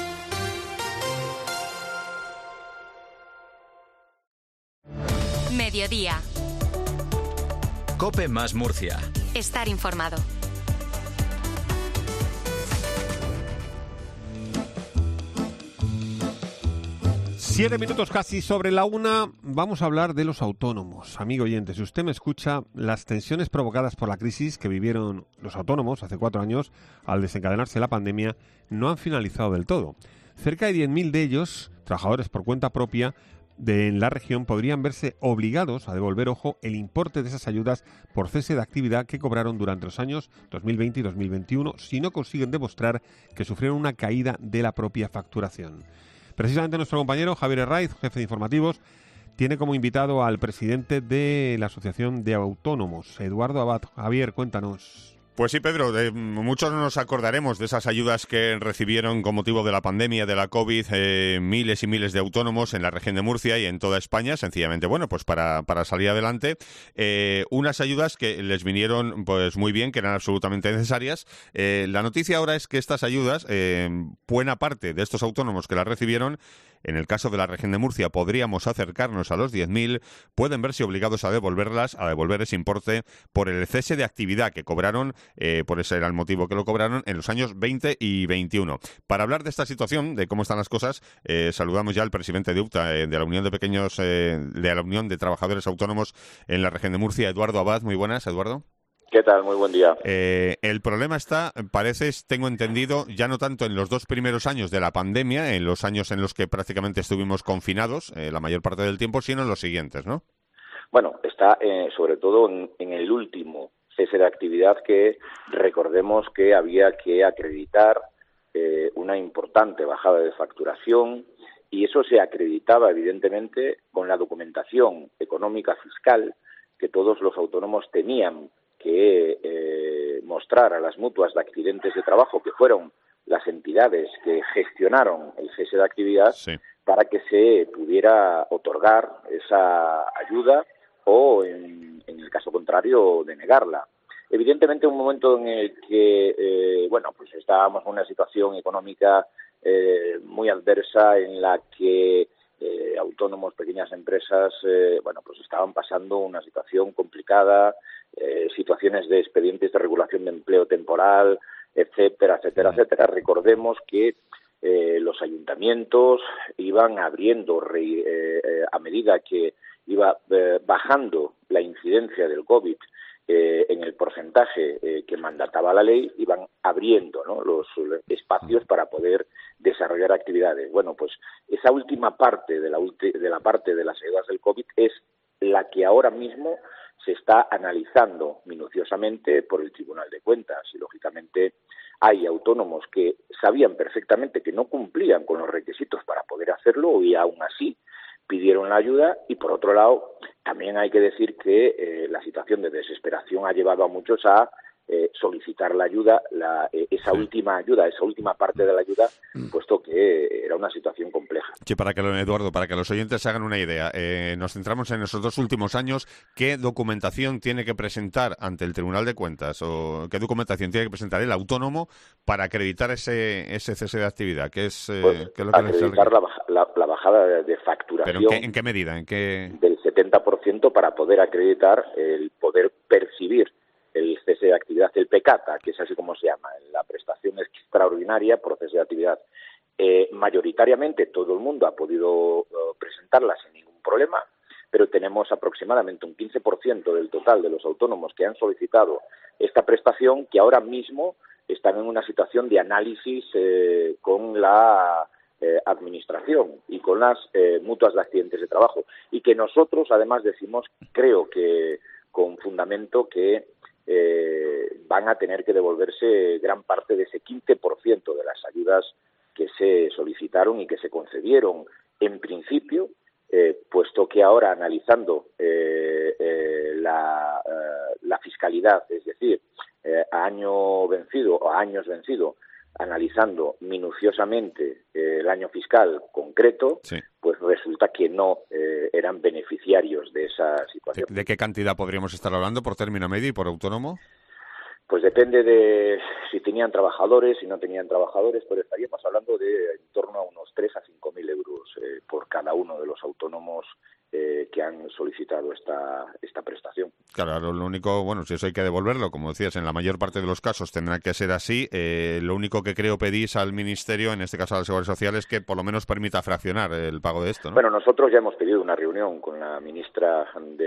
Mediodía. Cope más Murcia. Estar informado. Siete minutos casi sobre la una, vamos a hablar de los autónomos. Amigo oyente, si usted me escucha, las tensiones provocadas por la crisis que vivieron los autónomos hace cuatro años al desencadenarse la pandemia no han finalizado del todo. Cerca de diez mil de ellos, trabajadores por cuenta propia de en la región, podrían verse obligados a devolver, ojo, el importe de esas ayudas por cese de actividad que cobraron durante los años dos mil veinte y dos mil veintiuno si no consiguen demostrar que sufrieron una caída de la propia facturación. Precisamente nuestro compañero Javier Herraiz, jefe de informativos, tiene como invitado al presidente de la Asociación de Autónomos, Eduardo Abad. Javier, cuéntanos. Pues sí, Pedro, de muchos nos acordaremos de esas ayudas que recibieron con motivo de la pandemia, de la COVID, eh, miles y miles de autónomos en la región de Murcia y en toda España, sencillamente, bueno, pues para, para salir adelante. Eh, unas ayudas que les vinieron pues muy bien, que eran absolutamente necesarias. Eh, la noticia ahora es que estas ayudas, eh, buena parte de estos autónomos que las recibieron, en el caso de la región de Murcia podríamos acercarnos a los diez mil, pueden verse obligados a devolverlas, a devolver ese importe por el cese de actividad que cobraron, eh, por ese era el motivo que lo cobraron, en los años veinte y veintiuno. Para hablar de esta situación, de cómo están las cosas, eh, saludamos ya al presidente de U P T A, eh, de la Unión de Pequeños, eh, de la Unión de Trabajadores Autónomos en la región de Murcia, Eduardo Abad. Muy buenas, Eduardo. ¿Qué tal? Muy buen día. Eh, el problema está, parece, tengo entendido, ya no tanto en los dos primeros años de la pandemia, en los años en los que prácticamente estuvimos confinados, eh, la mayor parte del tiempo, sino en los siguientes, ¿no? Bueno, está eh, sobre todo en, en el último cese de actividad, que recordemos que había que acreditar eh, una importante bajada de facturación, y eso se acreditaba evidentemente con la documentación económica fiscal que todos los autónomos tenían que eh, mostrar a las mutuas de accidentes de trabajo, que fueron las entidades que gestionaron el cese de actividad, sí, para que se pudiera otorgar esa ayuda o, en, en el caso contrario, denegarla. Evidentemente, un momento en el que, eh, bueno, pues estábamos en una situación económica eh, muy adversa, en la que eh, autónomos, pequeñas empresas, eh, bueno, pues estaban pasando una situación complicada, eh, situaciones de expedientes de regulación de empleo temporal, etcétera, etcétera, etcétera. Recordemos que eh, los ayuntamientos iban abriendo re, eh, eh, a medida que iba eh, bajando la incidencia del COVID eh, en el porcentaje eh, que mandataba la ley, iban abriendo, ¿no?, los espacios para poder desarrollar actividades. Bueno, pues esa última parte de la, ulti- de la parte de las ayudas del COVID es la que ahora mismo se está analizando minuciosamente por el Tribunal de Cuentas, y lógicamente hay autónomos que sabían perfectamente que no cumplían con los requisitos para poder hacerlo y aún así pidieron la ayuda. Y por otro lado, también hay que decir que eh, la situación de desesperación ha llevado a muchos a eh, solicitar la ayuda, la, eh, esa sí. última ayuda, esa última parte de la ayuda, mm. puesto que era una situación compleja. Sí, para que, Eduardo, para que los oyentes se hagan una idea, eh, nos centramos en esos dos últimos años. ¿Qué documentación tiene que presentar ante el Tribunal de Cuentas, o qué documentación tiene que presentar el autónomo para acreditar ese ese cese de actividad? ¿Qué es, eh, pues, ¿qué es lo que acreditar la, baja, la la, la bajada de, de facturación. ¿Pero en qué, en qué medida? ¿En qué? Del setenta por ciento para poder acreditar el poder percibir el cese de actividad, el PECATA, que es así como se llama, la prestación extraordinaria por cese de actividad. Eh, mayoritariamente todo el mundo ha podido uh, presentarla sin ningún problema, pero tenemos aproximadamente un quince por ciento del total de los autónomos que han solicitado esta prestación que ahora mismo están en una situación de análisis eh, con la eh, administración y con las eh, mutuas de accidentes de trabajo, y que nosotros además decimos, creo que con fundamento, que eh, van a tener que devolverse gran parte de ese quince por ciento de las ayudas que se solicitaron y que se concedieron en principio, eh, puesto que ahora analizando eh, eh, la, eh, la fiscalidad, es decir, eh, a año vencido o a años vencido, analizando minuciosamente eh, el año fiscal concreto, sí. pues resulta que no eh, eran beneficiarios de esa situación. ¿De, ¿De qué cantidad podríamos estar hablando por término medio y por autónomo? Pues depende de si tenían trabajadores, si no tenían trabajadores, pero estaríamos hablando de en torno a unos tres a cinco mil euros eh, por cada uno de los autónomos eh, que han solicitado esta esta prestación. Claro, lo único, bueno, si eso hay que devolverlo, como decías, en la mayor parte de los casos tendrá que ser así. Eh, lo único que creo pedís al Ministerio, en este caso a la Seguridad Social, es que por lo menos permita fraccionar el pago de esto, ¿no? Bueno, nosotros ya hemos pedido una reunión con la ministra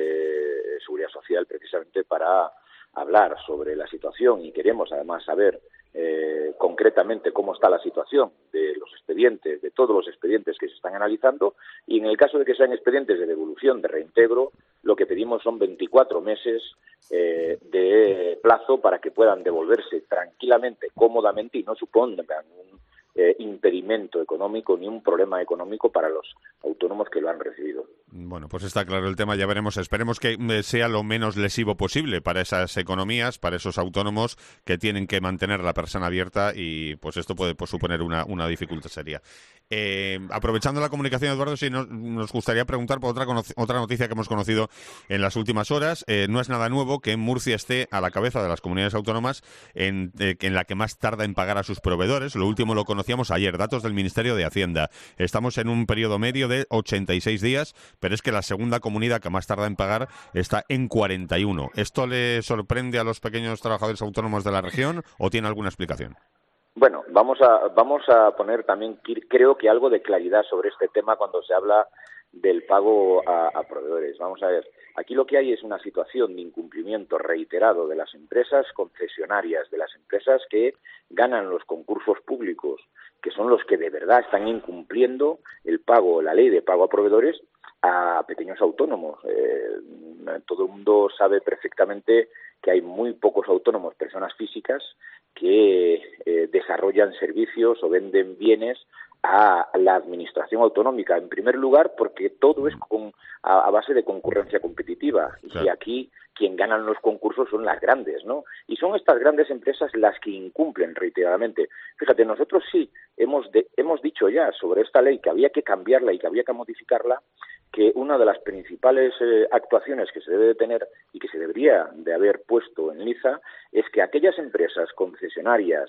de Seguridad Social precisamente para hablar sobre la situación, y queremos además saber eh, concretamente cómo está la situación de los expedientes, de todos los expedientes que se están analizando, y en el caso de que sean expedientes de devolución, de reintegro, lo que pedimos son veinticuatro meses eh, de plazo para que puedan devolverse tranquilamente, cómodamente, y no supongan un eh, impedimento económico ni un problema económico para los autónomos que lo han recibido. Bueno, pues está claro el tema, ya veremos. Esperemos que sea lo menos lesivo posible para esas economías, para esos autónomos que tienen que mantener la persiana abierta, y pues esto puede pues, suponer una, una dificultad seria. Eh, aprovechando la comunicación, Eduardo, sí, nos, nos gustaría preguntar por otra, otra noticia que hemos conocido en las últimas horas. Eh, no es nada nuevo que Murcia esté a la cabeza de las comunidades autónomas en, eh, en la que más tarda en pagar a sus proveedores. Lo último lo conocíamos ayer, datos del Ministerio de Hacienda. Estamos en un periodo medio de ochenta y seis días, pero es que la segunda comunidad que más tarda en pagar está en cuarenta y uno. ¿Esto le sorprende a los pequeños trabajadores autónomos de la región o tiene alguna explicación? Bueno, vamos a vamos a poner también, creo que algo de claridad sobre este tema cuando se habla del pago a, a proveedores. Vamos a ver, aquí lo que hay es una situación de incumplimiento reiterado de las empresas concesionarias, de las empresas que ganan los concursos públicos, que son los que de verdad están incumpliendo el pago, la ley de pago a proveedores, a pequeños autónomos. Eh, todo el mundo sabe perfectamente que hay muy pocos autónomos, personas físicas, que eh, desarrollan servicios o venden bienes a la administración autonómica, en primer lugar porque todo es con, a, a base de concurrencia competitiva, claro. Y aquí quien ganan los concursos son las grandes, ¿no? Y son estas grandes empresas las que incumplen reiteradamente. Fíjate, nosotros sí hemos de, hemos dicho ya sobre esta ley que había que cambiarla y que había que modificarla, que una de las principales eh, actuaciones que se debe de tener y que se debería de haber puesto en liza es que aquellas empresas concesionarias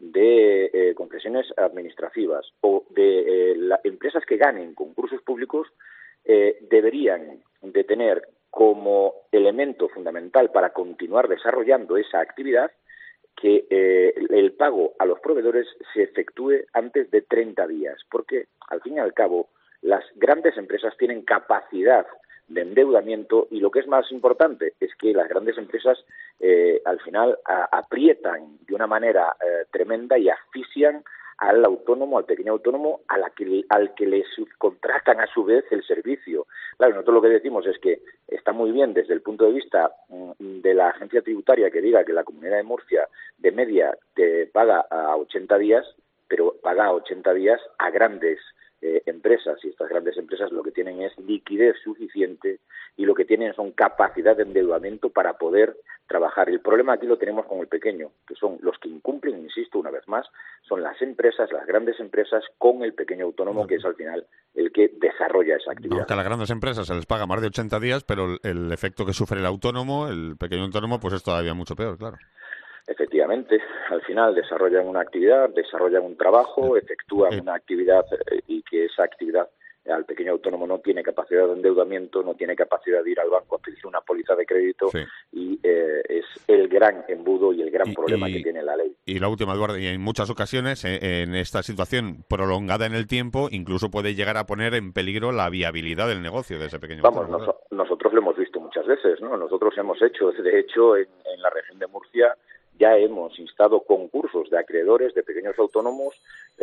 de eh, concesiones administrativas o de eh, la, empresas que ganen concursos públicos eh, deberían de tener como elemento fundamental para continuar desarrollando esa actividad que eh, el pago a los proveedores se efectúe antes de treinta días, porque al fin y al cabo las grandes empresas tienen capacidad de endeudamiento y lo que es más importante es que las grandes empresas eh, al final a, aprietan de una manera eh, tremenda y asfixian al autónomo, al pequeño autónomo, a la que, al que le subcontratan a su vez el servicio. Claro, nosotros lo que decimos es que está muy bien desde el punto de vista de la agencia tributaria que diga que la Comunidad de Murcia de media te paga a ochenta días, pero paga a ochenta días a grandes Eh, empresas, y estas grandes empresas lo que tienen es liquidez suficiente y lo que tienen son capacidad de endeudamiento para poder trabajar. El problema aquí lo tenemos con el pequeño, que son los que incumplen, insisto una vez más, son las empresas, las grandes empresas con el pequeño autónomo, que es al final el que desarrolla esa actividad. No, que a las grandes empresas se les paga más de ochenta días, pero el, el efecto que sufre el autónomo, el pequeño autónomo, pues es todavía mucho peor, claro. efectivamente, al final desarrollan una actividad, desarrollan un trabajo, efectúan una actividad eh, y que esa actividad al pequeño autónomo no tiene capacidad de endeudamiento, no tiene capacidad de ir al banco a pedir una póliza de crédito sí. y eh, es el gran embudo y el gran y, problema y, que tiene la ley. Y la última, Eduardo, y en muchas ocasiones eh, en esta situación prolongada en el tiempo incluso puede llegar a poner en peligro la viabilidad del negocio de ese pequeño Vamos, autónomo. Vamos, nos, nosotros lo hemos visto muchas veces, ¿no? Nosotros hemos hecho, de hecho, en, en la región de Murcia ya hemos instado concursos de acreedores de pequeños autónomos,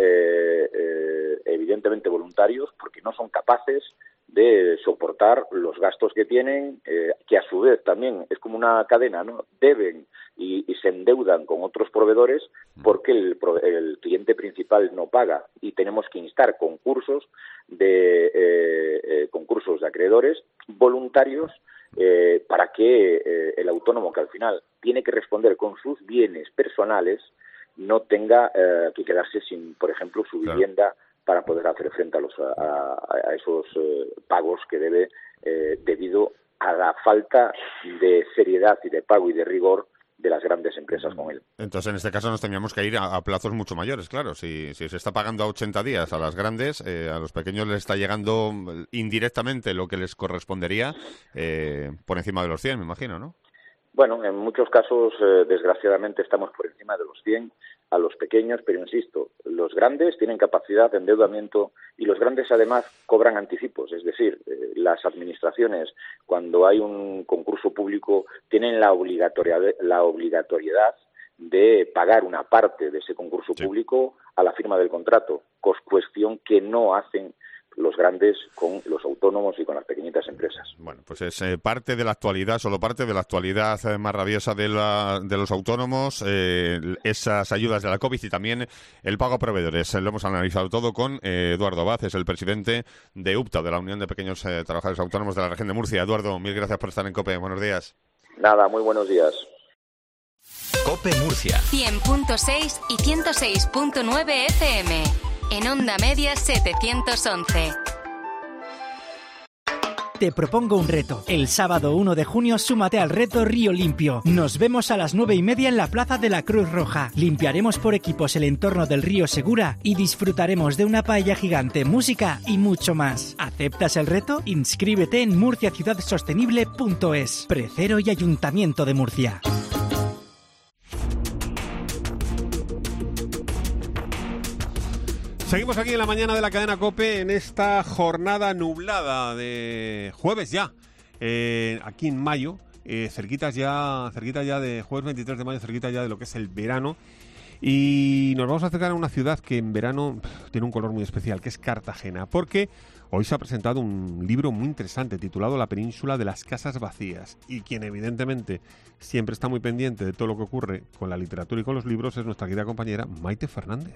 eh, eh, evidentemente voluntarios, porque no son capaces de soportar los gastos que tienen, eh, que a su vez también es como una cadena, ¿no? Deben y, y se endeudan con otros proveedores porque el, el cliente principal no paga y tenemos que instar concursos de eh, eh, concursos de acreedores voluntarios eh, para que eh, el autónomo, que al final tiene que responder con sus bienes personales, no tenga eh, que quedarse sin, por ejemplo, su vivienda claro. para poder hacer frente a, los, a, a esos eh, pagos que debe eh, debido a la falta de seriedad y de pago y de rigor de las grandes empresas con él. Entonces, en este caso nos teníamos que ir a, a plazos mucho mayores, claro. Si, si se está pagando a ochenta días a las grandes, eh, a los pequeños les está llegando indirectamente lo que les correspondería eh, por encima de los cien, me imagino, ¿no? Bueno, en muchos casos, eh, desgraciadamente, estamos por encima de los cien a los pequeños, pero insisto, los grandes tienen capacidad de endeudamiento y los grandes además cobran anticipos, es decir, eh, las administraciones cuando hay un concurso público tienen la obligatoriedad, la obligatoriedad de pagar una parte de ese concurso sí. público a la firma del contrato, cuestión que no hacen los grandes con los autónomos y con las pequeñitas empresas. Bueno, pues es eh, parte de la actualidad, solo parte de la actualidad eh, más rabiosa de, la, de los autónomos, eh, esas ayudas de la COVID y también el pago a proveedores. Eh, lo hemos analizado todo con eh, Eduardo Abad, es el presidente de U P T A, de la Unión de Pequeños eh, Trabajadores Autónomos de la Región de Murcia. Eduardo, mil gracias por estar en COPE. Buenos días. Nada, muy buenos días. COPE Murcia. cien punto seis y ciento seis punto nueve F M. En Onda Media setecientos once. Te propongo un reto. El sábado uno de junio súmate al reto Río Limpio. Nos vemos a las nueve y media en la Plaza de la Cruz Roja. Limpiaremos por equipos el entorno del río Segura y disfrutaremos de una paella gigante, música y mucho más. ¿Aceptas el reto? Inscríbete en murcia ciudad sostenible punto es. Precero y Ayuntamiento de Murcia. Seguimos aquí en la mañana de la cadena COPE en esta jornada nublada de jueves ya, eh, aquí en mayo, eh, cerquitas ya, cerquita ya de jueves veintitrés de mayo, cerquita ya de lo que es el verano. Y nos vamos a acercar a una ciudad que en verano pff, tiene un color muy especial, que es Cartagena, porque hoy se ha presentado un libro muy interesante titulado La península de las casas vacías. Y quien evidentemente siempre está muy pendiente de todo lo que ocurre con la literatura y con los libros es nuestra querida compañera Maite Fernández.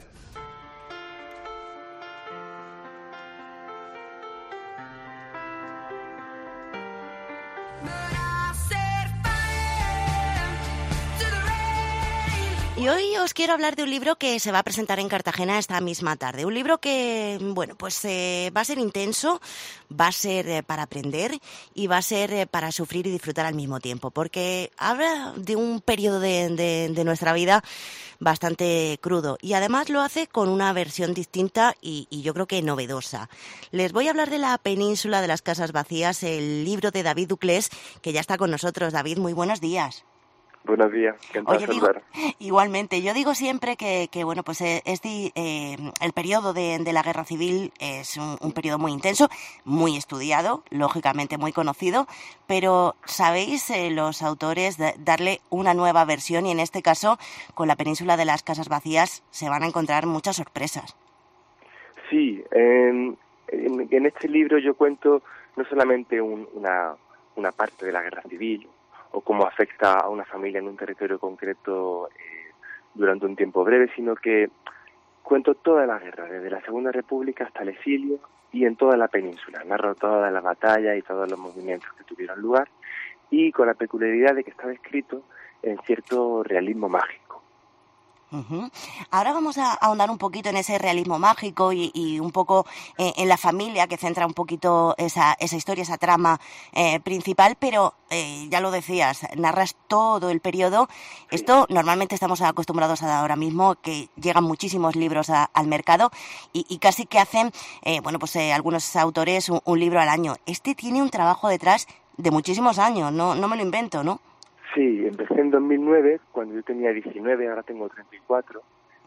Y hoy os quiero hablar de un libro que se va a presentar en Cartagena esta misma tarde. Un libro que, bueno, pues eh, va a ser intenso, va a ser eh, para aprender y va a ser eh, para sufrir y disfrutar al mismo tiempo. Porque habla de un periodo de, de, de nuestra vida bastante crudo. Y además lo hace con una versión distinta y, y yo creo que novedosa. Les voy a hablar de La península de las casas vacías, el libro de David Duclés, que ya está con nosotros. David, muy buenos días. Buenos días, encantado de saludar. Igualmente, yo digo siempre que, que bueno, pues es, es eh, el periodo de, de la Guerra Civil es un, un periodo muy intenso, muy estudiado, lógicamente muy conocido, pero sabéis eh, los autores de darle una nueva versión y en este caso con La península de las casas vacías se van a encontrar muchas sorpresas. Sí, en, en, en este libro yo cuento no solamente un, una, una parte de la Guerra Civil o cómo afecta a una familia en un territorio concreto eh, durante un tiempo breve, sino que cuento toda la guerra, desde la Segunda República hasta el exilio y en toda la península. Narro todas las batallas y todos los movimientos que tuvieron lugar y con la peculiaridad de que estaba escrito en cierto realismo mágico. Uh-huh. Ahora vamos a ahondar un poquito en ese realismo mágico y, y un poco eh, en la familia, que centra un poquito esa, esa historia, esa trama eh, principal, pero eh, ya lo decías, narras todo el periodo. Esto normalmente estamos acostumbrados a ahora mismo, que llegan muchísimos libros a, al mercado y, y casi que hacen, eh, bueno, pues eh, algunos autores un, un libro al año. Este tiene un trabajo detrás de muchísimos años, no, no me lo invento, ¿no? Sí, empecé en dos mil nueve, cuando yo tenía diecinueve, ahora tengo treinta y cuatro,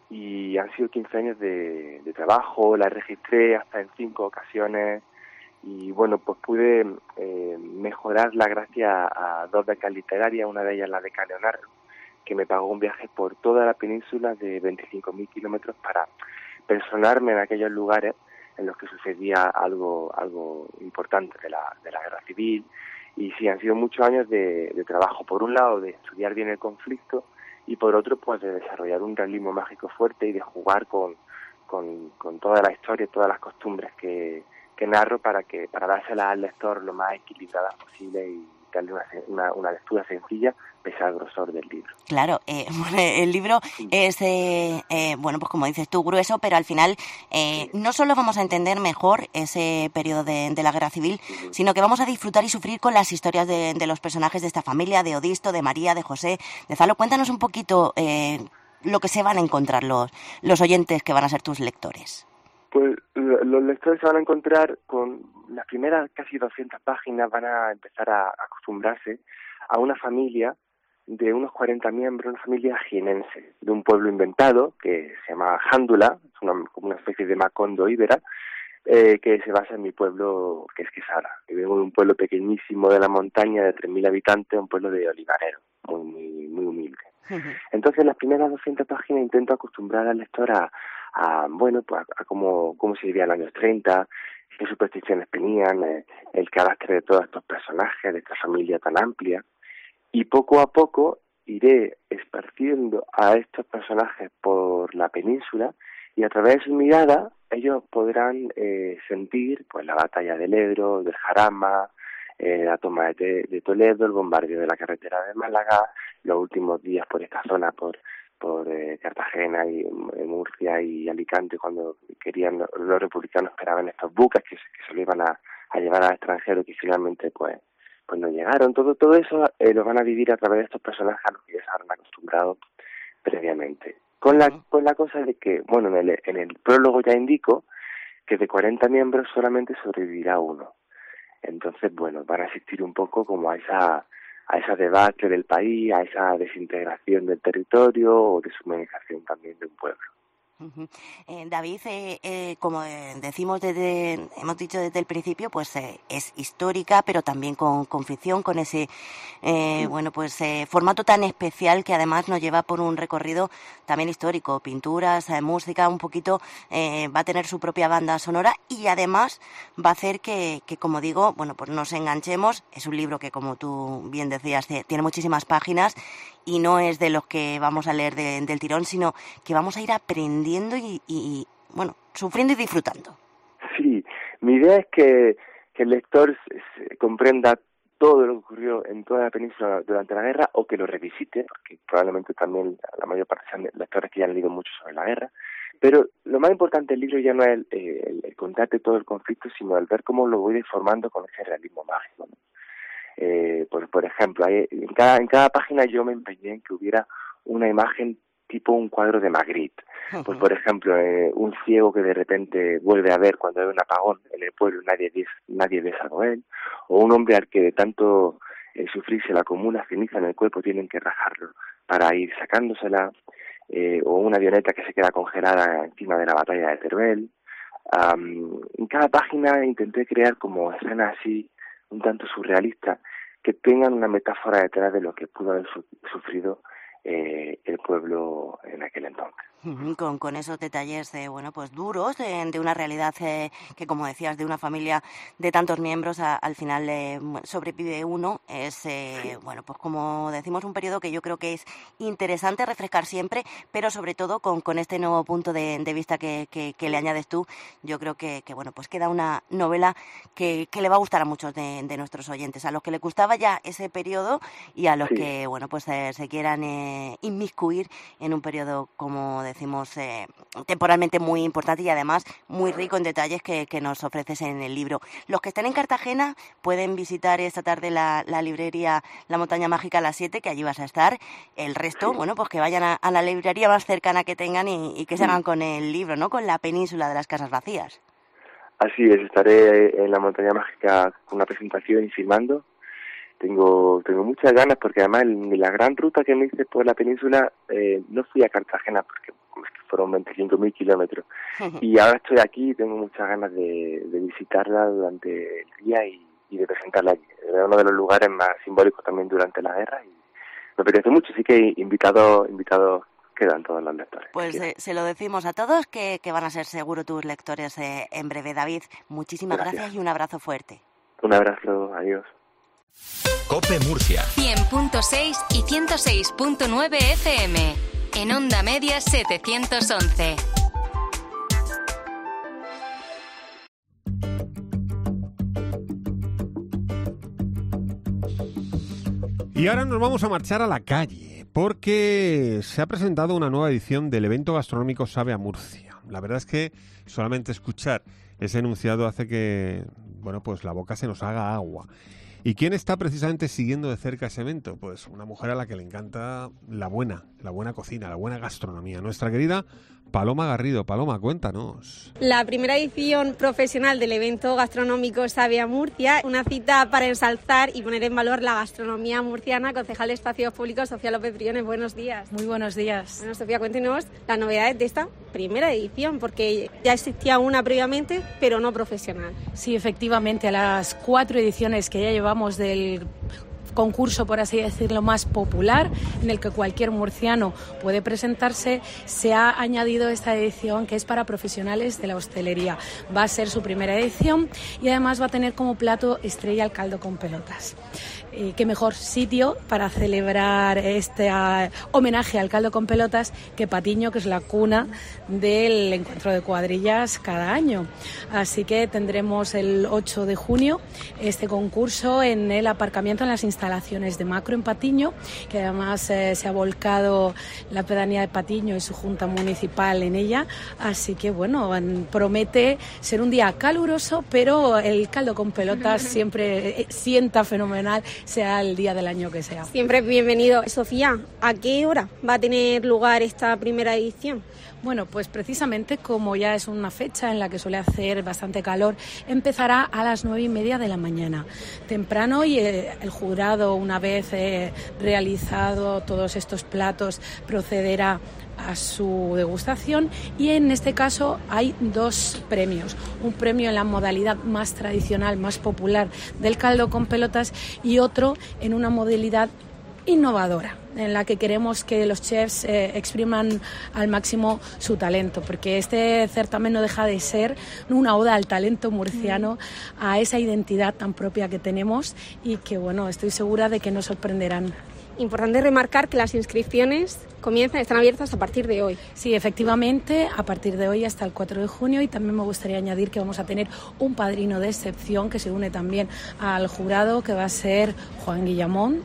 y han sido quince años de, de trabajo, la registré hasta en cinco ocasiones, y bueno, pues pude eh, mejorarla gracias a dos becas literarias, una de ellas la de Leonardo, que me pagó un viaje por toda la península de veinticinco mil kilómetros para personarme en aquellos lugares en los que sucedía algo algo importante de la, de la guerra civil. Y sí, han sido muchos años de, de trabajo, por un lado de estudiar bien el conflicto y por otro pues de desarrollar un realismo mágico fuerte y de jugar con, con, con toda la historia, todas las costumbres que, que narro para que para dárselas al lector lo más equilibradas posible y darle una, una, una lectura sencilla pese al grosor del libro. Claro, eh, bueno, el libro es, eh, eh, bueno, pues como dices tú, grueso, pero al final eh, no solo vamos a entender mejor ese periodo de, de la Guerra Civil, uh-huh. sino que vamos a disfrutar y sufrir con las historias de, de los personajes de esta familia, de Odisto, de María, de José, de Zalo. Cuéntanos un poquito eh, lo que se van a encontrar los, los oyentes que van a ser tus lectores. Pues los lectores se van a encontrar con las primeras casi doscientas páginas, van a empezar a acostumbrarse a una familia de unos cuarenta miembros, una familia jienense, de un pueblo inventado que se llama Jándula, es una, como una especie de Macondo íbera, eh, que se basa en mi pueblo, que es Quesada. Vivo en un pueblo pequeñísimo de la montaña de tres mil habitantes, un pueblo de olivarero, muy, muy, muy humilde. Entonces, en las primeras doscientas páginas intento acostumbrar al lector a, a bueno, pues a, a cómo, cómo se vivía en los años treinta, qué supersticiones tenían, eh, el carácter de todos estos personajes, de esta familia tan amplia. Y poco a poco iré esparciendo a estos personajes por la península y a través de su mirada ellos podrán eh, sentir pues la batalla del Ebro, del Jarama, eh, la toma de, de Toledo, el bombardeo de la carretera de Málaga, los últimos días por esta zona, por por eh, Cartagena y eh, Murcia y Alicante, cuando querían los republicanos esperaban estos buques que, que se lo iban a, a llevar al extranjero, que finalmente pues pues no llegaron. Todo todo eso eh, lo van a vivir a través de estos personajes a los que ya se habrán acostumbrado previamente. Con la con la cosa de que, bueno, en el, en el prólogo ya indico que de cuarenta miembros solamente sobrevivirá uno. Entonces, bueno, van a asistir un poco como a esa a esa debacle del país, a esa desintegración del territorio o deshumanización también de un pueblo. Uh-huh. Eh, David, eh, eh, como eh, decimos desde, hemos dicho desde el principio, pues eh, es histórica, pero también con, con ficción, con ese eh, sí. bueno, pues eh, formato tan especial que además nos lleva por un recorrido también histórico, pinturas, eh, música, un poquito, eh, va a tener su propia banda sonora y además va a hacer que, que, como digo, bueno, pues nos enganchemos. Es un libro que, como tú bien decías, tiene muchísimas páginas y no es de los que vamos a leer de, del tirón, sino que vamos a ir aprendiendo y, y, bueno, sufriendo y disfrutando. Sí, mi idea es que, que el lector se comprenda todo lo que ocurrió en toda la península durante la guerra, o que lo revisite, porque probablemente también la mayor parte sean lectores que ya han leído mucho sobre la guerra. Pero lo más importante del libro ya no es el, el, el contarte todo el conflicto, sino el ver cómo lo voy deformando con ese realismo mágico, ¿no? Eh, por, por ejemplo, hay, en, cada, en cada página yo me empeñé en que hubiera una imagen tipo un cuadro de Magritte. Uh-huh. Pues, por ejemplo, eh, un ciego que de repente vuelve a ver cuando hay un apagón en el pueblo, nadie ve, nadie ve salvo él, o un hombre al que de tanto eh, sufrir se le acumula ceniza en el cuerpo, tienen que rajarlo para ir sacándosela, eh, o una avioneta que se queda congelada encima de la batalla de Teruel. Um, en cada página intenté crear como escenas así, un tanto surrealistas, que tengan una metáfora detrás de lo que pudo haber su- sufrido eh, el pueblo en aquel entonces. Con, con esos detalles eh, bueno, pues duros de, de una realidad eh, que, como decías, de una familia de tantos miembros, a, al final eh, sobrevive uno. Es, eh, bueno, pues como decimos, un periodo que yo creo que es interesante refrescar siempre, pero sobre todo con, con este nuevo punto de, de vista que, que, que le añades tú, yo creo que, que bueno, pues queda una novela que, que le va a gustar a muchos de, de nuestros oyentes, a los que les gustaba ya ese periodo y a los sí. que, bueno, pues eh, se quieran eh, inmiscuir en un periodo, como decimos, decimos eh, temporalmente muy importante y además muy rico en detalles que, que nos ofreces en el libro. Los que estén en Cartagena pueden visitar esta tarde la, la librería La Montaña Mágica a las siete, que allí vas a estar. El resto, bueno, pues que vayan a, a la librería más cercana que tengan y, y que se hagan con el libro, ¿no? Con La Península de las Casas Vacías. Así es, estaré en La Montaña Mágica con una presentación y filmando. Tengo tengo muchas ganas porque además en la gran ruta que me hice por la península eh, no fui a Cartagena porque fueron veinticinco mil kilómetros y ahora estoy aquí y tengo muchas ganas de, de visitarla durante el día y, y de presentarla allí. Es uno de los lugares más simbólicos también durante la guerra y me apetece mucho, así que invitados invitados quedan todos los lectores. Pues eh, se lo decimos a todos que, que van a ser seguro tus lectores eh, en breve. David, muchísimas gracias. gracias y un abrazo fuerte. Un abrazo, adiós. COPE Murcia cien punto seis y ciento seis punto nueve F M. En onda media setecientos once. Y ahora nos vamos a marchar a la calle, porque se ha presentado una nueva edición del evento gastronómico Sabe a Murcia. La verdad es que solamente escuchar ese enunciado hace que, bueno, pues la boca se nos haga agua. ¿Y quién está precisamente siguiendo de cerca ese evento? Pues una mujer a la que le encanta la buena, la buena cocina, la buena gastronomía. Nuestra querida Paloma Garrido. Paloma, cuéntanos. La primera edición profesional del evento gastronómico Sabe a Murcia, una cita para ensalzar y poner en valor la gastronomía murciana. Concejal de Espacios Públicos, Sofía López Briones, buenos días. Muy buenos días. Bueno, Sofía, cuéntenos las novedades de esta primera edición, porque ya existía una previamente, pero no profesional. Sí, efectivamente, a las cuatro ediciones que ya llevamos del concurso, por así decirlo, más popular, en el que cualquier murciano puede presentarse, se ha añadido esta edición que es para profesionales de la hostelería. Va a ser su primera edición y además va a tener como plato estrella el caldo con pelotas. Eh, qué mejor sitio para celebrar este uh, homenaje al caldo con pelotas que Patiño, que es la cuna del encuentro de cuadrillas cada año. Así que tendremos el ocho de junio este concurso en el aparcamiento, en las instalaciones de Macro en Patiño, que además eh, se ha volcado la pedanía de Patiño y su junta municipal en ella. Así que bueno, promete ser un día caluroso, pero el caldo con pelotas siempre eh, sienta fenomenal, sea el día del año que sea. Siempre bienvenido. Sofía, ¿a qué hora va a tener lugar esta primera edición? Bueno, pues precisamente como ya es una fecha en la que suele hacer bastante calor, empezará a las nueve y media de la mañana, temprano, y eh, el jurado, una vez eh, realizado todos estos platos, procederá a su degustación y en este caso hay dos premios, un premio en la modalidad más tradicional, más popular del caldo con pelotas y otro en una modalidad innovadora, en la que queremos que los chefs eh, expriman al máximo su talento, porque este certamen no deja de ser una oda al talento murciano, a esa identidad tan propia que tenemos y que, bueno, estoy segura de que nos sorprenderán. Importante remarcar que las inscripciones comienzan, están abiertas a partir de hoy. Sí, efectivamente, a partir de hoy hasta el cuatro de junio, y también me gustaría añadir que vamos a tener un padrino de excepción que se une también al jurado, que va a ser Juan Guillamón,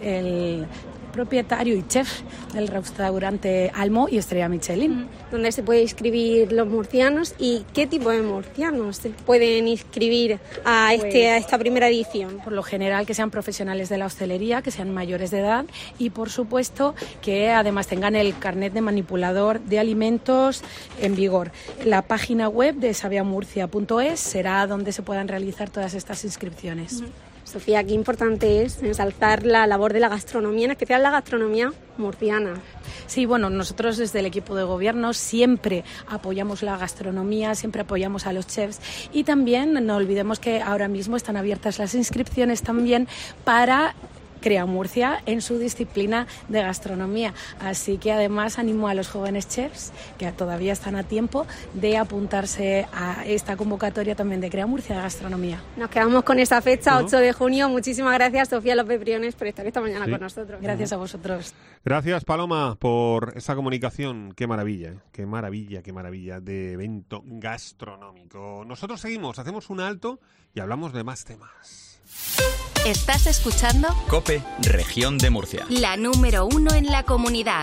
el propietario y chef del restaurante Almo y Estrella Michelin. ¿Dónde se puede inscribir los murcianos y qué tipo de murcianos se pueden inscribir a, este, pues, a esta primera edición? Por lo general que sean profesionales de la hostelería, que sean mayores de edad y por supuesto que además tengan el carnet de manipulador de alimentos en vigor. La página web de sabeamurcia punto es será donde se puedan realizar todas estas inscripciones. Uh-huh. Sofía, qué importante es ensalzar la labor de la gastronomía, en especial la gastronomía murciana. Sí, bueno, nosotros desde el equipo de gobierno siempre apoyamos la gastronomía, siempre apoyamos a los chefs y también no olvidemos que ahora mismo están abiertas las inscripciones también para Crea Murcia en su disciplina de gastronomía. Así que además animo a los jóvenes chefs, que todavía están a tiempo, de apuntarse a esta convocatoria también de Crea Murcia de gastronomía. Nos quedamos con esa fecha, Uh-huh. ocho de junio. Muchísimas gracias, Sofía López Briones, por estar esta mañana Sí. con nosotros. Gracias a vosotros. Gracias, Paloma, por esa comunicación. Qué maravilla, ¿eh? qué maravilla, qué maravilla de evento gastronómico. Nosotros seguimos, hacemos un alto y hablamos de más temas. ¿Estás escuchando? COPE, Región de Murcia. La número uno en la comunidad.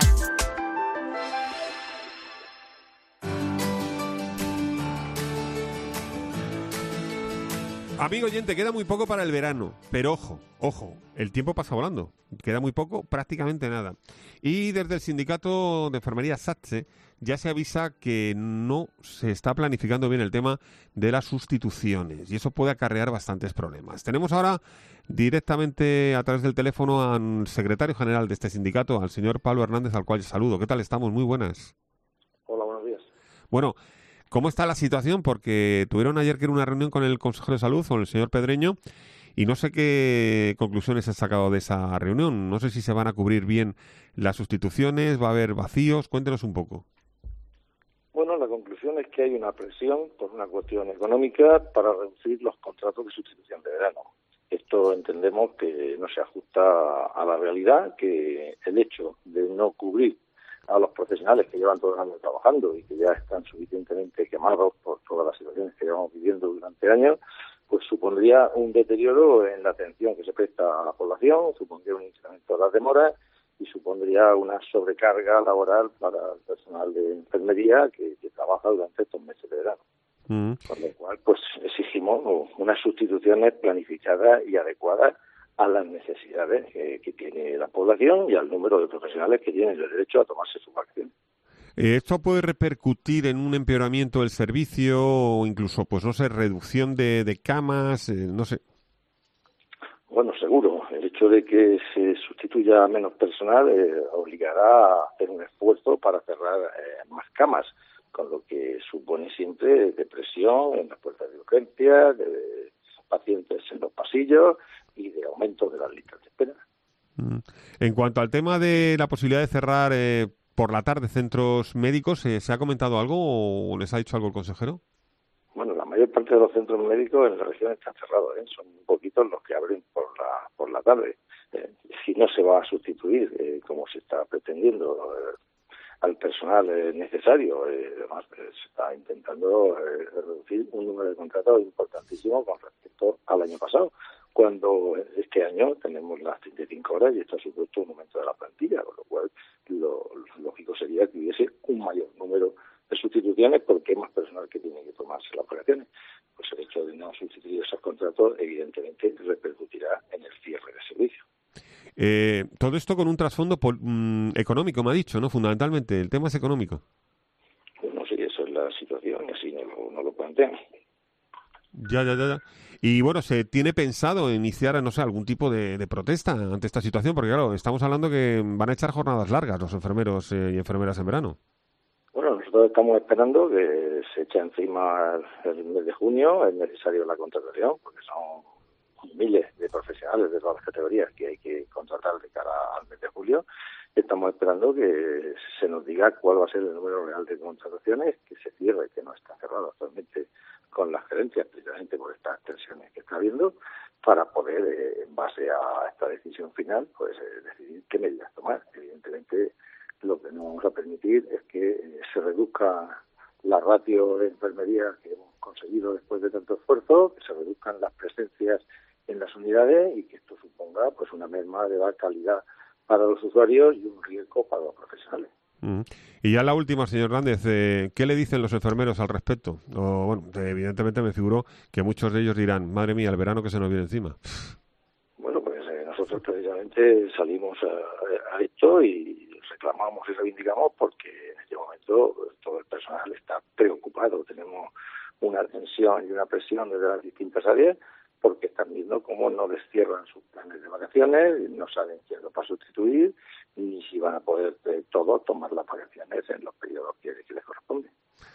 Amigo oyente, queda muy poco para el verano, pero ojo, ojo, el tiempo pasa volando, queda muy poco, prácticamente nada. Y desde el sindicato de enfermería SATSE ya se avisa que no se está planificando bien el tema de las sustituciones y eso puede acarrear bastantes problemas. Tenemos ahora directamente a través del teléfono al secretario general de este sindicato, al señor Pablo Hernández, al cual saludo. ¿Qué tal estamos? Muy buenas. Hola, buenos días. Bueno, ¿cómo está la situación? Porque tuvieron ayer que ir a una reunión con el consejero de salud, con el señor Pedreño, y no sé qué conclusiones han sacado de esa reunión. No sé si se van a cubrir bien las sustituciones, va a haber vacíos. Cuéntenos un poco. Bueno, la conclusión es que hay una presión por una cuestión económica para reducir los contratos de sustitución de verano. Esto entendemos que no se ajusta a la realidad, que el hecho de no cubrir a los profesionales que llevan todo el año trabajando y que ya están suficientemente quemados por todas las situaciones que llevamos viviendo durante años, pues supondría un deterioro en la atención que se presta a la población, supondría un incremento de las demoras y supondría una sobrecarga laboral para el personal de enfermería que, que trabaja durante estos meses de verano. Mm. Con lo cual, pues exigimos unas sustituciones planificadas y adecuadas a las necesidades que, que tiene la población y al número de profesionales que tienen el derecho a tomarse sus vacaciones. Eh, ¿Esto puede repercutir en un empeoramiento del servicio o incluso, pues no sé, reducción de, de camas, eh, no sé? Bueno, seguro. El hecho de que se sustituya menos personal eh, obligará a hacer un esfuerzo para cerrar eh, más camas, con lo que supone siempre depresión en las puertas de urgencias, de pacientes en los pasillos y de aumento de las listas de espera. Mm. En cuanto al tema de la posibilidad de cerrar eh, por la tarde centros médicos, eh, ¿se ha comentado algo o les ha dicho algo el consejero? Bueno, la mayor parte de los centros médicos en la región están cerrados, ¿eh? Son un poquitos los que abren por la por la tarde. Eh, si no se va a sustituir, eh, como se está pretendiendo, eh, al personal eh, necesario, eh, además eh, se está intentando eh, reducir un número de contratos importantísimo con respecto al año pasado, cuando este año tenemos las treinta y cinco horas y esto ha supuesto un aumento de la plantilla, con lo cual lo, lo lógico sería que hubiese un mayor número de sustituciones porque hay más personal que tiene que tomarse las vacaciones. Pues el hecho de no sustituir esos contratos evidentemente repercutirá en el cierre de servicio. Eh, todo esto con un trasfondo pol- mm, económico, me ha dicho, ¿no? Fundamentalmente, el tema es económico. Pues no sé, eso es la situación y así no lo, no lo plantean. Ya, ya, ya, ya. Y bueno, ¿se tiene pensado iniciar, no sé, algún tipo de, de protesta ante esta situación? Porque claro, estamos hablando que van a echar jornadas largas los enfermeros eh, y enfermeras en verano. Bueno, nosotros estamos esperando que se eche encima el mes de junio, es necesario la contratación, porque son miles de profesionales de todas las categorías que hay que contratar de cara al mes de julio. Estamos esperando que se nos diga cuál va a ser el número real de contrataciones, que se cierre, que no está cerrado actualmente con las gerencias, precisamente por estas tensiones que está habiendo, para poder, eh, en base a esta decisión final, pues eh, decidir qué medidas tomar. Evidentemente, lo que no vamos a permitir es que eh, se reduzca la ratio de enfermería que hemos conseguido después de tanto esfuerzo, que se reduzcan las presencias en las unidades y que esto suponga pues una merma de la calidad para los usuarios y un riesgo para los profesionales. Mm. Y ya la última, señor Hernández, eh, ¿qué le dicen los enfermeros al respecto? O, bueno, evidentemente me figuro que muchos de ellos dirán, madre mía, el verano que se nos viene encima. Bueno, pues eh, nosotros precisamente salimos a, a esto y reclamamos y reivindicamos porque en este momento pues, todo el personal está preocupado. Tenemos una tensión y una presión desde las distintas áreas porque están viendo cómo no les cierran sus planes de vacaciones, no saben quién lo va a sustituir ni si van a poder eh, todos tomar las vacaciones en los periodos que, que les corresponden.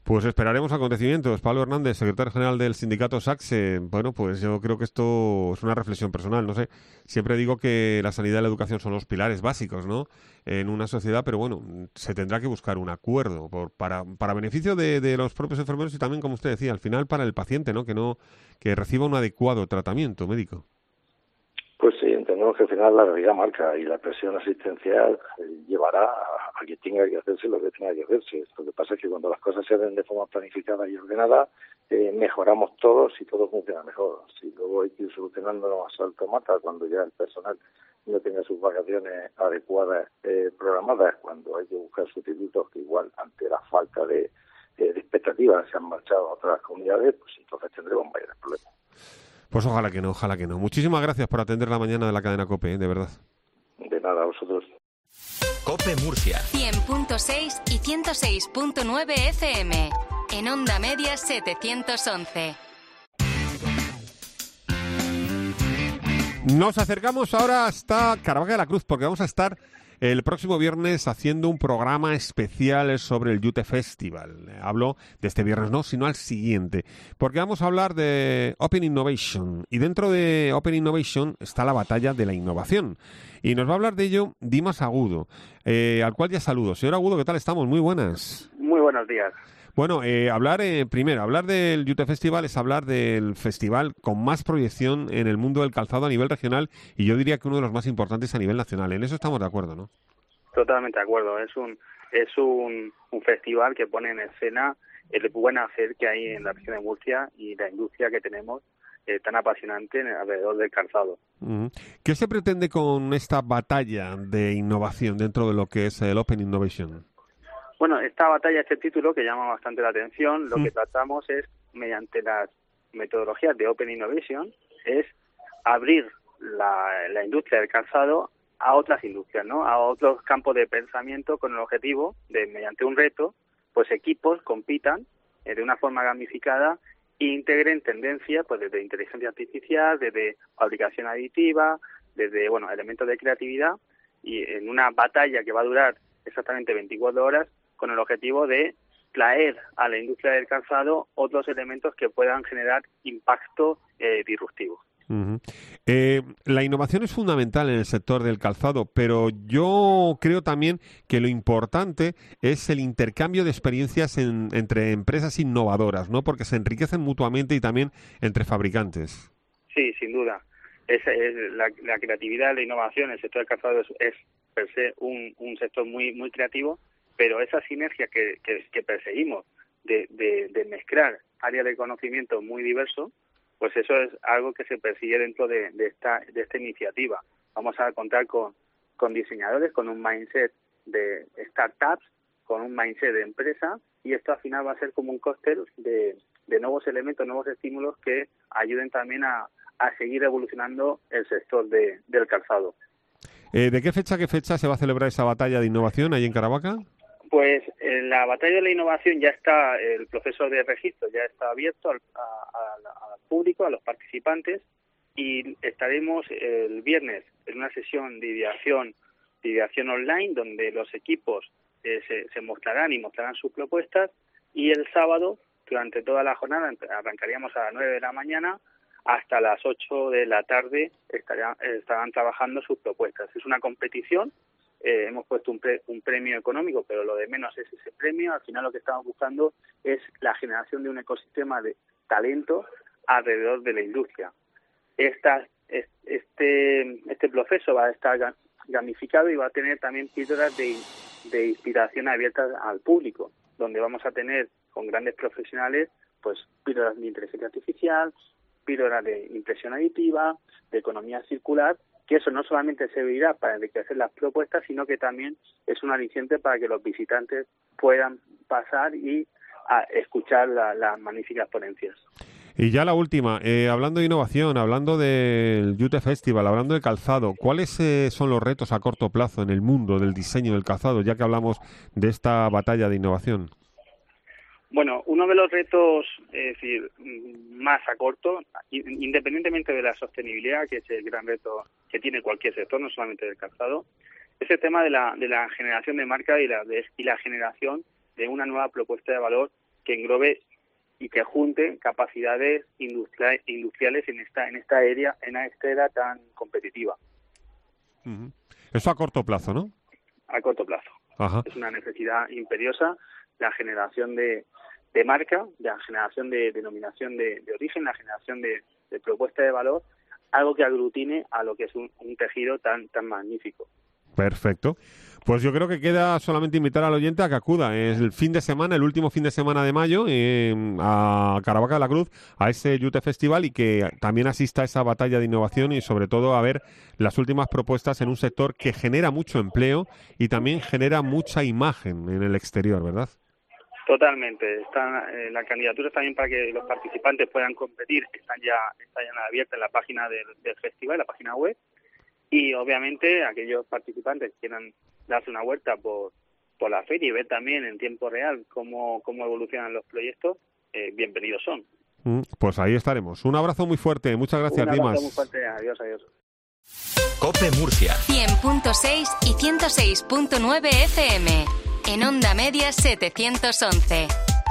Pues esperaremos acontecimientos. Pablo Hernández, secretario general del sindicato SACSE. Bueno, pues yo creo que esto es una reflexión personal. No sé, siempre digo que la sanidad y la educación son los pilares básicos, ¿no?, en una sociedad, pero bueno, se tendrá que buscar un acuerdo por, para, para beneficio de, de los propios enfermeros y también, como usted decía, al final para el paciente, ¿no?, que no que reciba un adecuado tratamiento médico. Pues sí, entendemos que al final la realidad marca y la presión asistencial eh, llevará a, a que tenga que hacerse lo que tenga que hacerse. Lo que pasa es que cuando las cosas se hacen de forma planificada y ordenada, eh, mejoramos todos y todo funciona mejor. Si luego hay que ir solucionando a salto mata cuando ya el personal no tenga sus vacaciones adecuadas eh, programadas, cuando hay que buscar sustitutos que igual ante la falta de, de, de expectativas se han marchado a otras comunidades, pues entonces tendremos mayores problemas. Pues ojalá que no, ojalá que no. Muchísimas gracias por atender la mañana de la cadena COPE, ¿eh? De verdad. De nada, a vosotros. COPE Murcia. cien punto seis y ciento seis punto nueve F M. En Onda Media setecientos once. Nos acercamos ahora hasta Caravaca de la Cruz, porque vamos a estar el próximo viernes haciendo un programa especial sobre el Youth Festival. Hablo de este viernes, no, sino al siguiente, porque vamos a hablar de Open Innovation. Y dentro de Open Innovation está la batalla de la innovación. Y nos va a hablar de ello Dimas Agudo, eh, al cual ya saludo. Señor Agudo, ¿qué tal estamos? Muy buenas. Muy buenos días. Bueno, eh, hablar eh, primero, hablar del Youth Festival es hablar del festival con más proyección en el mundo del calzado a nivel regional y yo diría que uno de los más importantes a nivel nacional. En eso estamos de acuerdo, ¿no? Totalmente de acuerdo. Es un es un, un festival que pone en escena el buen hacer que hay en la región de Murcia y la industria que tenemos eh, tan apasionante alrededor del calzado. Uh-huh. ¿Qué se pretende con esta batalla de innovación dentro de lo que es el Open Innovation? Bueno, esta batalla, este título que llama bastante la atención, lo Mm. que tratamos es, mediante las metodologías de Open Innovation, es abrir la, la industria del calzado a otras industrias, ¿no? A otros campos de pensamiento con el objetivo de, mediante un reto, pues equipos compitan eh, de una forma gamificada e integren tendencias pues desde inteligencia artificial, desde fabricación aditiva, desde, bueno, elementos de creatividad y en una batalla que va a durar exactamente veinticuatro horas con el objetivo de traer a la industria del calzado otros elementos que puedan generar impacto eh, disruptivo. Uh-huh. Eh, la innovación es fundamental en el sector del calzado, pero yo creo también que lo importante es el intercambio de experiencias en, entre empresas innovadoras, ¿no? Porque se enriquecen mutuamente y también entre fabricantes. Sí, sin duda. Es, es la, la creatividad, la innovación, el sector del calzado es, es per se un, un sector muy muy creativo, pero esa sinergia que, que, que perseguimos de, de, de mezclar áreas de conocimiento muy diversos, pues eso es algo que se persigue dentro de, de esta de esta iniciativa. Vamos a contar con, con diseñadores, con un mindset de startups, con un mindset de empresa, y esto al final va a ser como un cóctel de, de nuevos elementos, nuevos estímulos que ayuden también a, a seguir evolucionando el sector de, del calzado. Eh, ¿De qué fecha a qué fecha se va a celebrar esa batalla de innovación ahí en Caravaca? Pues en la batalla de la innovación ya está, el proceso de registro ya está abierto al, a, a, al público, a los participantes, y estaremos el viernes en una sesión de ideación, de ideación online, donde los equipos eh, se, se mostrarán y mostrarán sus propuestas, y el sábado, durante toda la jornada, arrancaríamos a las nueve de la mañana, hasta las ocho de la tarde estarán, estarán trabajando sus propuestas. Es una competición. Eh, hemos puesto un, pre, un premio económico, pero lo de menos es ese premio. Al final lo que estamos buscando es la generación de un ecosistema de talento alrededor de la industria. Esta, este, este proceso va a estar gamificado y va a tener también píldoras de, de inspiración abiertas al público, donde vamos a tener con grandes profesionales pues píldoras de inteligencia artificial, píldoras de impresión aditiva, de economía circular, que eso no solamente servirá para enriquecer las propuestas, sino que también es un aliciente para que los visitantes puedan pasar y a escuchar la, las magníficas ponencias. Y ya la última, eh, hablando de innovación, hablando del Youth Festival, hablando de calzado, ¿cuáles eh, son los retos a corto plazo en el mundo del diseño del calzado, ya que hablamos de esta batalla de innovación? Bueno, uno de los retos, es decir, más a corto, independientemente de la sostenibilidad, que es el gran reto que tiene cualquier sector, no solamente del calzado, es el tema de la, de la generación de marca y la, de, y la generación de una nueva propuesta de valor que englobe y que junte capacidades industriales, industriales en esta en esta área en esta era tan competitiva. Uh-huh. Eso a corto plazo, ¿no? A corto plazo. Ajá. Es una necesidad imperiosa la generación de, de marca, la generación de denominación de, de origen, la generación de, de propuesta de valor, algo que aglutine a lo que es un, un tejido tan tan magnífico. Perfecto. Pues yo creo que queda solamente invitar al oyente a que acuda. Es el fin de semana, el último fin de semana de mayo, eh, a Caravaca de la Cruz, a ese Yute Festival, y que también asista a esa batalla de innovación y sobre todo a ver las últimas propuestas en un sector que genera mucho empleo y también genera mucha imagen en el exterior, ¿verdad? Totalmente. Están, eh, las candidaturas también para que los participantes puedan competir están ya, están ya abiertas en la página del, del festival, la página web. Y obviamente aquellos participantes que quieran darse una vuelta por, por la feria y ver también en tiempo real cómo, cómo evolucionan los proyectos, eh, bienvenidos son. Mm, pues ahí estaremos. Un abrazo muy fuerte. Muchas gracias, Un abrazo Dimas. muy fuerte. Adiós, adiós. COPE Murcia. cien punto seis y ciento seis punto nueve F M. En onda media setecientos once.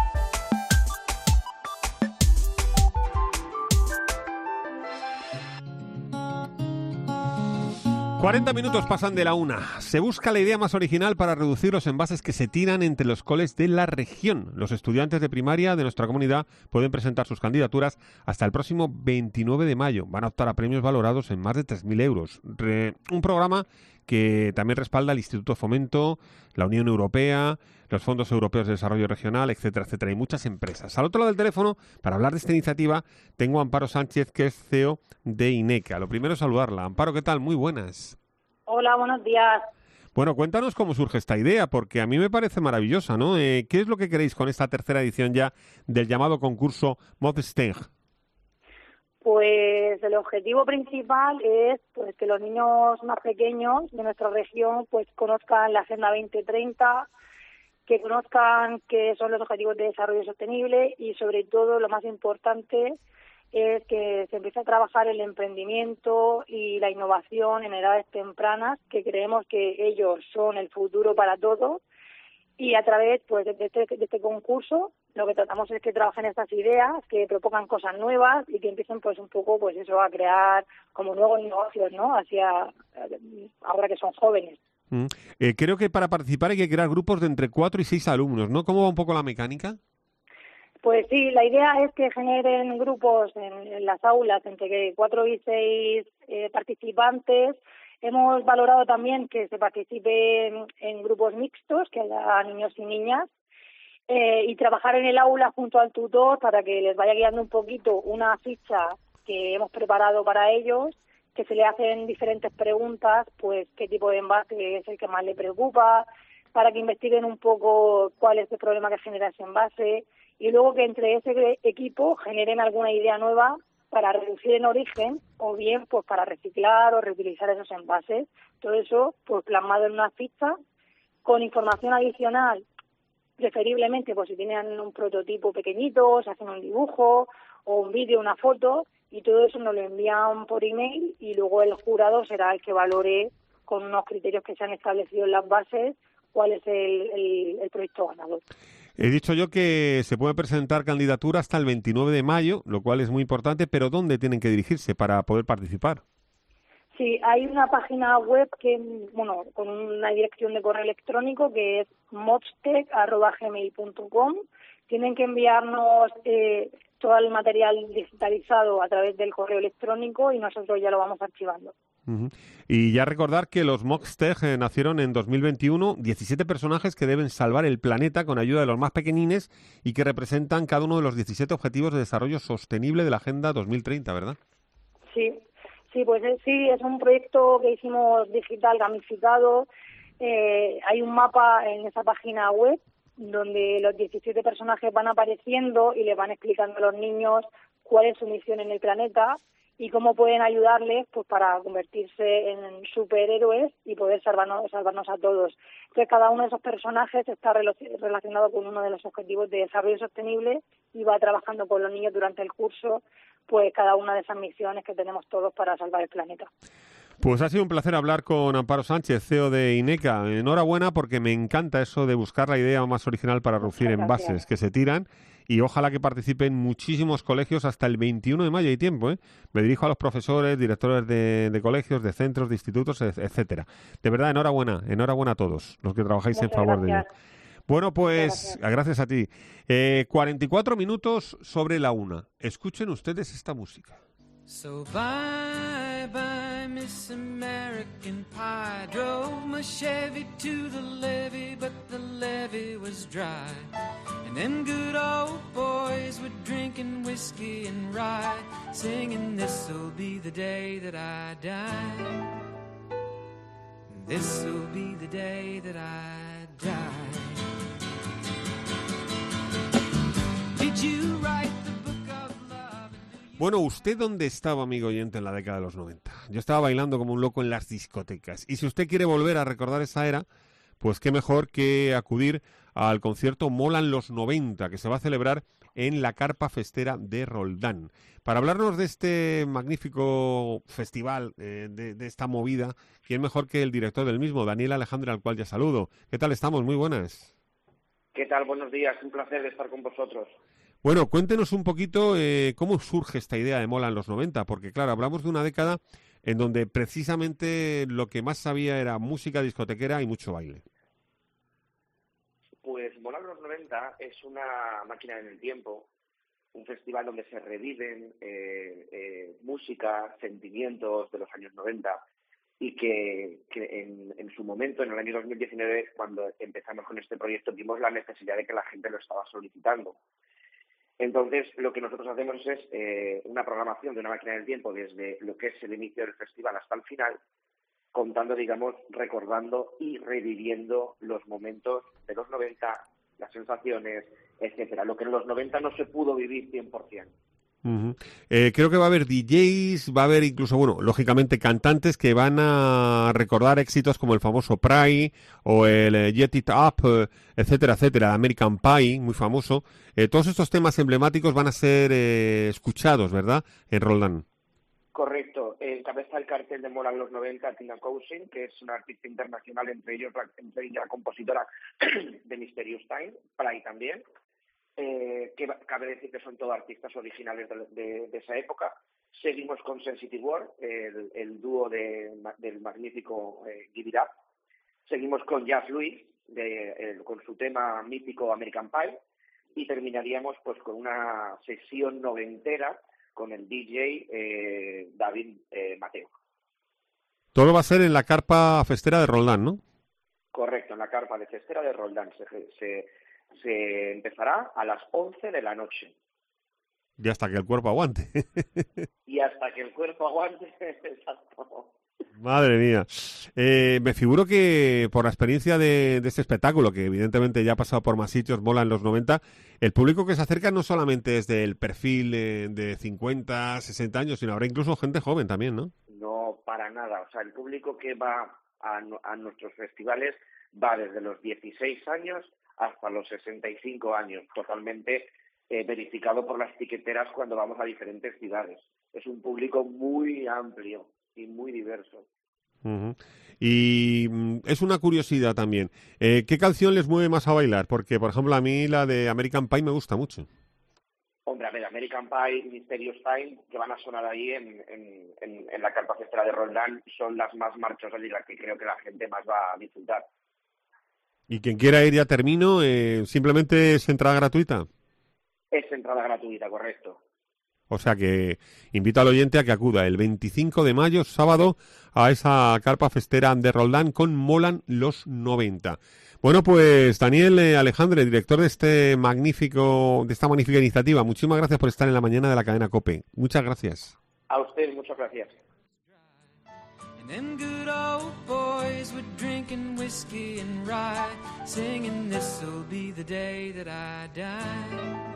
cuarenta minutos pasan de la una. Se busca la idea más original para reducir los envases que se tiran entre los coles de la región. Los estudiantes de primaria de nuestra comunidad pueden presentar sus candidaturas hasta el próximo veintinueve de mayo. Van a optar a premios valorados en más de tres mil euros. Re- un programa que también respalda el Instituto Fomento, la Unión Europea, los Fondos Europeos de Desarrollo Regional, etcétera, etcétera, y muchas empresas. Al otro lado del teléfono, para hablar de esta iniciativa, tengo a Amparo Sánchez, que es C E O de INECA. Lo primero es saludarla. Amparo, ¿qué tal? Muy buenas. Hola, buenos días. Bueno, cuéntanos cómo surge esta idea, porque a mí me parece maravillosa, ¿no? Eh, ¿Qué es lo que queréis con esta tercera edición ya del llamado concurso Modsteg? Pues el objetivo principal es pues que los niños más pequeños de nuestra región pues conozcan la Agenda veinte treinta, que conozcan qué son los objetivos de desarrollo sostenible y sobre todo lo más importante es que se empiece a trabajar el emprendimiento y la innovación en edades tempranas, que creemos que ellos son el futuro para todos. Y a través pues de este, de este concurso lo que tratamos es que trabajen estas ideas, que propongan cosas nuevas y que empiecen pues un poco pues eso a crear como nuevos negocios, ¿no? Hacia ahora que son jóvenes. Mm. Eh, creo que para participar hay que crear grupos de entre cuatro y seis alumnos, ¿no? ¿Cómo va un poco la mecánica? Pues sí, la idea es que generen grupos en, en las aulas entre cuatro y seis eh, participantes. Hemos valorado también que se participe en, en grupos mixtos, que haya niños y niñas, eh, y trabajar en el aula junto al tutor para que les vaya guiando un poquito una ficha que hemos preparado para ellos, que se le hacen diferentes preguntas, pues qué tipo de envase es el que más le preocupa, para que investiguen un poco cuál es el problema que genera ese envase, y luego que entre ese equipo generen alguna idea nueva para reducir en origen o bien pues para reciclar o reutilizar esos envases. Todo eso pues plasmado en una ficha con información adicional, preferiblemente pues si tienen un prototipo pequeñito, se hacen un dibujo o un vídeo, una foto, y todo eso nos lo envían por email y luego el jurado será el que valore con unos criterios que se han establecido en las bases cuál es el, el, el proyecto ganador. He dicho yo que se puede presentar candidatura hasta el veintinueve de mayo, lo cual es muy importante, pero ¿dónde tienen que dirigirse para poder participar? Sí, hay una página web que, bueno, con una dirección de correo electrónico que es modsteg arroba gmail punto com. Tienen que enviarnos eh, todo el material digitalizado a través del correo electrónico y nosotros ya lo vamos archivando. Uh-huh. Y ya recordar que los Modsteg eh, nacieron en dos mil veintiuno, diecisiete personajes que deben salvar el planeta con ayuda de los más pequeñines y que representan cada uno de los diecisiete Objetivos de Desarrollo Sostenible de la Agenda dos mil treinta, ¿verdad? Sí, sí, pues eh, sí, es un proyecto que hicimos digital gamificado. Eh, hay un mapa en esa página web donde los diecisiete personajes van apareciendo y le van explicando a los niños cuál es su misión en el planeta y cómo pueden ayudarles pues para convertirse en superhéroes y poder salvarnos, salvarnos a todos. Entonces, cada uno de esos personajes está relacionado con uno de los objetivos de desarrollo sostenible y va trabajando con los niños durante el curso pues cada una de esas misiones que tenemos todos para salvar el planeta. Pues ha sido un placer hablar con Amparo Sánchez, C E O de INECA. Enhorabuena porque me encanta eso de buscar la idea más original para reducir envases que se tiran y ojalá que participen muchísimos colegios hasta el veintiuno de mayo. Hay tiempo, ¿eh? Me dirijo a los profesores, directores de, de colegios, de centros, de institutos, etcétera. De verdad, enhorabuena, enhorabuena a todos los que trabajáis Muchas en favor gracias. de ello. Bueno, pues gracias. gracias a ti. Eh, cuarenta y cuatro minutos sobre la una. Escuchen ustedes esta música. So bye bye Miss American Pie. Drove my Chevy to the levee, but the levee was dry. And them good old boys were drinking whiskey and rye, singing this'll be the day that I die. This'll be the day that I die. Did you write the book of love? Bueno, ¿usted dónde estaba, amigo oyente, en la década de los noventa? Yo estaba bailando como un loco en las discotecas. Y si usted quiere volver a recordar esa era, pues qué mejor que acudir al concierto Molan los noventa, que se va a celebrar en la Carpa Festera de Roldán. Para hablarnos de este magnífico festival, eh, de, de esta movida, ¿quién mejor que el director del mismo, Daniel Alejandre, al cual ya saludo? ¿Qué tal estamos? Muy buenas. ¿Qué tal? Buenos días. Un placer estar con vosotros. Bueno, cuéntenos un poquito eh, cómo surge esta idea de Molan los noventa, porque claro, hablamos de una década en donde precisamente lo que más sabía era música discotequera y mucho baile. Pues Molan los noventa es una máquina en el tiempo, un festival donde se reviven eh, eh, música, sentimientos de los años noventa y que, que en, en su momento, en el año dos mil diecinueve, cuando empezamos con este proyecto, vimos la necesidad de que la gente lo estaba solicitando. Entonces, lo que nosotros hacemos es eh, una programación de una máquina del tiempo desde lo que es el inicio del festival hasta el final, contando, digamos, recordando y reviviendo los momentos de los noventa, las sensaciones, etcétera. Lo que en los noventa no se pudo vivir cien por ciento. Uh-huh. Eh, creo que va a haber D Js, va a haber incluso, bueno, lógicamente cantantes que van a recordar éxitos como el famoso Pry o el eh, Get It Up, eh, etcétera, etcétera, American Pie, muy famoso. Eh, todos estos temas emblemáticos van a ser eh, escuchados, ¿verdad?, en Roldán. Correcto. Encabeza el cartel de Molan los noventa Tina Cousin, que es una artista internacional, entre ellos entre ella la compositora de Mysterious Time, Pry también. Eh, que cabe decir que son todos artistas originales de, de, de esa época. Seguimos con Sensitive World, el, el dúo de, del magnífico eh, Give It Up. Seguimos con Jazz Louis, de, eh, con su tema mítico American Pie. Y terminaríamos pues con una sesión noventera con el D J eh, David eh, Mateo. Todo va a ser en la Carpa Festera de Roldán, ¿no? Correcto, en la Carpa de Festera de Roldán. Se... se Se empezará a las once de la noche. Y hasta que el cuerpo aguante. Y hasta que el cuerpo aguante, exacto. Madre mía. Eh, me figuro que por la experiencia de, de este espectáculo, que evidentemente ya ha pasado por más sitios, Mola en los noventa, el público que se acerca no solamente es del perfil eh, de cincuenta, sesenta años, sino habrá incluso gente joven también, ¿no? No, para nada. O sea, el público que va a, a nuestros festivales va desde los dieciséis años hasta los sesenta y cinco años, totalmente eh, verificado por las tiqueteras cuando vamos a diferentes ciudades. Es un público muy amplio y muy diverso. Uh-huh. Y mm, es una curiosidad también. Eh, ¿Qué canción les mueve más a bailar? Porque, por ejemplo, a mí la de American Pie me gusta mucho. Hombre, a ver, American Pie y Mysterious Time, que van a sonar ahí en, en, en, en la Carpa Festera de Roldán, son las más marchosas y las que creo que la gente más va a disfrutar. Y quien quiera ir, ya termino, eh, ¿simplemente es entrada gratuita? Es entrada gratuita, correcto. O sea que invito al oyente a que acuda el veinticinco de mayo, sábado, a esa Carpa Festera de Roldán con Molan los noventa. Bueno, pues Daniel eh, Alejandre, director de este magnífico, de esta magnífica iniciativa, muchísimas gracias por estar en la mañana de la cadena COPE. Muchas gracias. A usted, muchas gracias. Them good old boys were drinking whiskey and rye, singing this'll be the day that I die.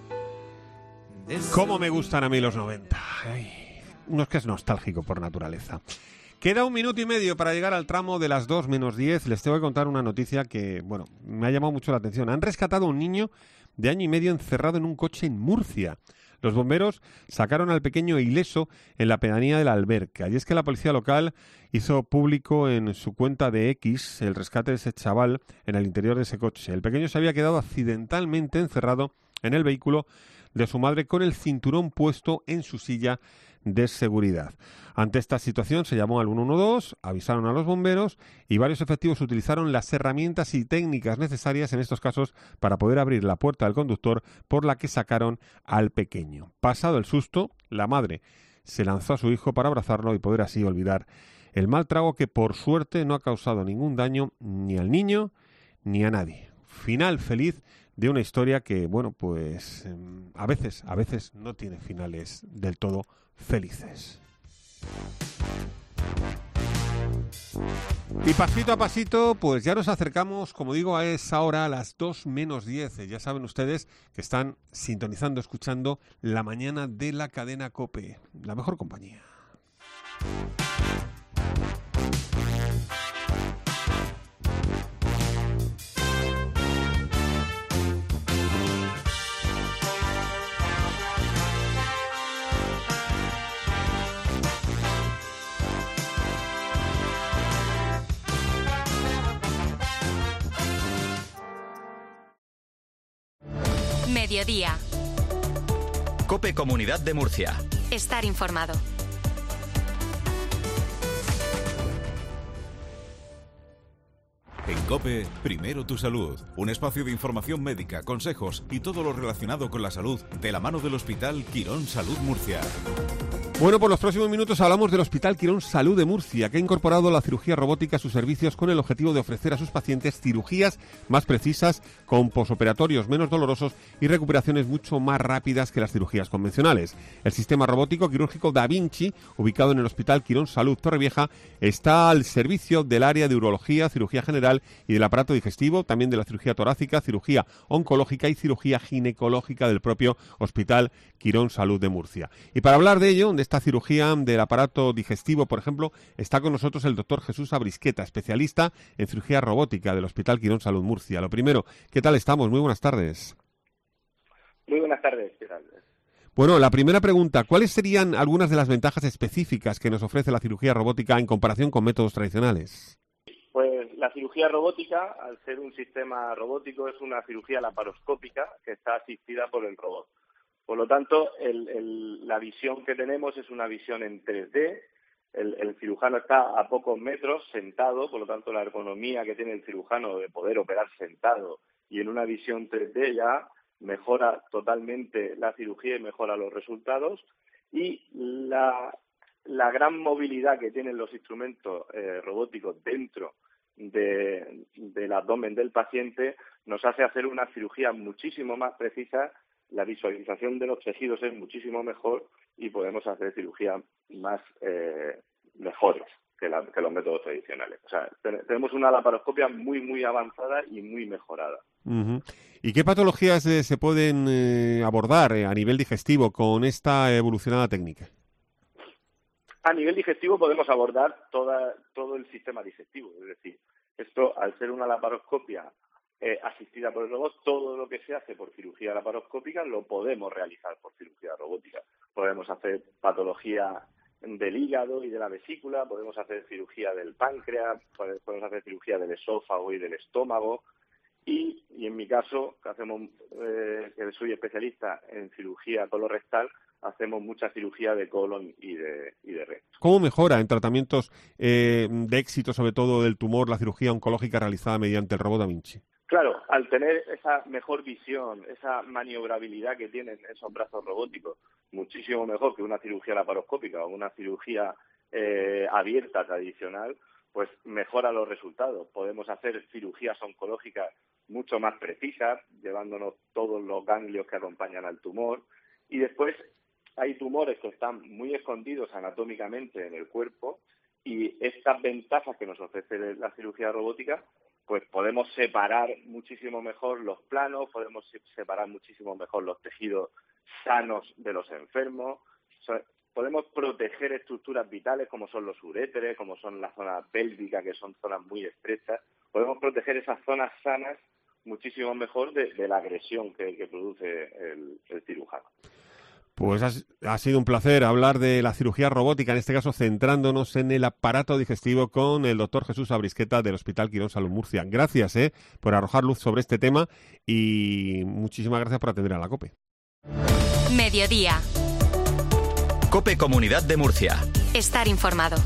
¿Cómo me gustan a mí los noventa? Ay, uno es que es nostálgico por naturaleza. Queda un minuto y medio para llegar al tramo de las dos menos diez. Les tengo que contar una noticia que, bueno, me ha llamado mucho la atención. Han rescatado a un niño de año y medio encerrado en un coche en Murcia. Los bomberos sacaron al pequeño ileso en la pedanía de la Alberca. Y es que la policía local hizo público en su cuenta de X el rescate de ese chaval en el interior de ese coche. El pequeño se había quedado accidentalmente encerrado en el vehículo de su madre con el cinturón puesto en su silla de seguridad. Ante esta situación se llamó al uno uno dos, avisaron a los bomberos y varios efectivos utilizaron las herramientas y técnicas necesarias en estos casos para poder abrir la puerta del conductor por la que sacaron al pequeño. Pasado el susto, la madre se lanzó a su hijo para abrazarlo y poder así olvidar el mal trago que por suerte no ha causado ningún daño ni al niño ni a nadie. Final feliz de una historia que, bueno, pues eh, a veces, a veces no tiene finales del todo felices. Y pasito a pasito, pues ya nos acercamos, como digo, a esa hora, a las dos menos diez. Ya saben ustedes que están sintonizando, escuchando La Mañana de la cadena COPE, la mejor compañía. Mediodía. COPE Comunidad de Murcia. Estar informado. En COPE, primero tu salud. Un espacio de información médica, consejos y todo lo relacionado con la salud de la mano del Hospital Quirón Salud Murcia. Bueno, por los próximos minutos hablamos del Hospital Quirón Salud de Murcia, que ha incorporado la cirugía robótica a sus servicios con el objetivo de ofrecer a sus pacientes cirugías más precisas, con posoperatorios menos dolorosos y recuperaciones mucho más rápidas que las cirugías convencionales. El sistema robótico quirúrgico Da Vinci, ubicado en el Hospital Quirón Salud Torrevieja, está al servicio del área de urología, cirugía general y del aparato digestivo, también de la cirugía torácica, cirugía oncológica y cirugía ginecológica del propio Hospital Quirón Salud de Murcia. Y para hablar de ello, de esta cirugía del aparato digestivo, por ejemplo, está con nosotros el doctor Jesús Abrisqueta, especialista en cirugía robótica del Hospital Quirón Salud Murcia. Lo primero, ¿qué tal estamos? Muy buenas tardes. Muy buenas tardes, ¿qué tal? Bueno, la primera pregunta, ¿cuáles serían algunas de las ventajas específicas que nos ofrece la cirugía robótica en comparación con métodos tradicionales? Pues la cirugía robótica, al ser un sistema robótico, es una cirugía laparoscópica que está asistida por el robot. Por lo tanto, el, el, la visión que tenemos es una visión en tres D. El, el cirujano está a pocos metros sentado, por lo tanto, la ergonomía que tiene el cirujano de poder operar sentado y en una visión tres D ya mejora totalmente la cirugía y mejora los resultados. Y la, la gran movilidad que tienen los instrumentos eh, robóticos dentro de, del abdomen del paciente nos hace hacer una cirugía muchísimo más precisa. La visualización de los tejidos es muchísimo mejor y podemos hacer cirugía más eh, mejores que, la, que los métodos tradicionales. O sea, ten, tenemos una laparoscopia muy, muy avanzada y muy mejorada. Uh-huh. ¿Y qué patologías eh, se pueden eh, abordar eh, a nivel digestivo con esta evolucionada técnica? A nivel digestivo podemos abordar toda, todo el sistema digestivo. Es decir, esto, al ser una laparoscopia Eh, asistida por el robot, todo lo que se hace por cirugía laparoscópica lo podemos realizar por cirugía robótica. Podemos hacer patología del hígado y de la vesícula, podemos hacer cirugía del páncreas, podemos hacer cirugía del esófago y del estómago y, y en mi caso, que hacemos, eh, que soy especialista en cirugía colorectal, hacemos mucha cirugía de colon y de, y de recto. ¿Cómo mejora en tratamientos eh, de éxito, sobre todo del tumor, la cirugía oncológica realizada mediante el robot Da Vinci? Claro, al tener esa mejor visión, esa maniobrabilidad que tienen esos brazos robóticos, muchísimo mejor que una cirugía laparoscópica o una cirugía eh, abierta tradicional, pues mejora los resultados. Podemos hacer cirugías oncológicas mucho más precisas, llevándonos todos los ganglios que acompañan al tumor. Y después hay tumores que están muy escondidos anatómicamente en el cuerpo y estas ventajas que nos ofrece la cirugía robótica, pues podemos separar muchísimo mejor los planos, podemos separar muchísimo mejor los tejidos sanos de los enfermos, o sea, podemos proteger estructuras vitales como son los uréteres, como son las zonas pélvicas, que son zonas muy estrechas, podemos proteger esas zonas sanas muchísimo mejor de, de la agresión que, que produce el, el cirujano. Pues ha, ha sido un placer hablar de la cirugía robótica, en este caso centrándonos en el aparato digestivo con el doctor Jesús Abrisqueta del Hospital Quirón Salud Murcia. Gracias eh, por arrojar luz sobre este tema y muchísimas gracias por atender a la COPE. Mediodía. COPE Comunidad de Murcia. Estar informado.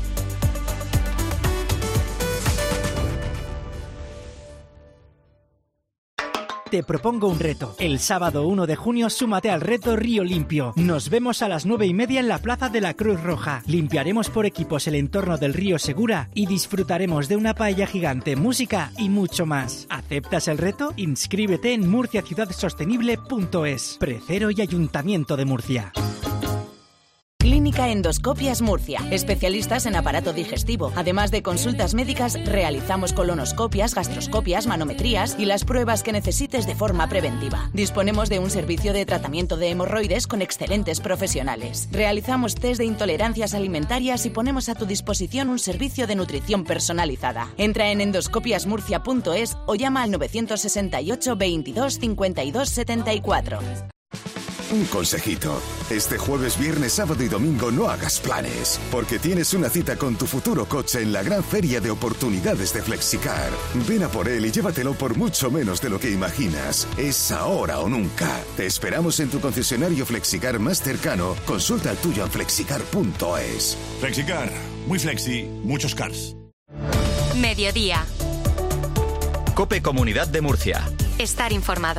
Te propongo un reto. El sábado uno de junio súmate al reto Río Limpio. Nos vemos a las nueve y media en la Plaza de la Cruz Roja. Limpiaremos por equipos el entorno del río Segura y disfrutaremos de una paella gigante, música y mucho más. ¿Aceptas el reto? Inscríbete en murcia ciudad sostenible punto es. Precero y Ayuntamiento de Murcia. Clínica Endoscopias Murcia, especialistas en aparato digestivo. Además de consultas médicas, realizamos colonoscopias, gastroscopias, manometrías y las pruebas que necesites de forma preventiva. Disponemos de un servicio de tratamiento de hemorroides con excelentes profesionales. Realizamos test de intolerancias alimentarias y ponemos a tu disposición un servicio de nutrición personalizada. Entra en endoscopias murcia punto es o llama al nueve seis ocho, veintidós, cincuenta y dos, setenta y cuatro. Un consejito. Este jueves, viernes, sábado y domingo no hagas planes, porque tienes una cita con tu futuro coche en la gran feria de oportunidades de Flexicar. Ven a por él y llévatelo por mucho menos de lo que imaginas. Es ahora o nunca. Te esperamos en tu concesionario Flexicar más cercano. Consulta el tuyo en flexicar punto es. Flexicar. Muy flexi, muchos cars. Mediodía. COPE Comunidad de Murcia. Estar informado.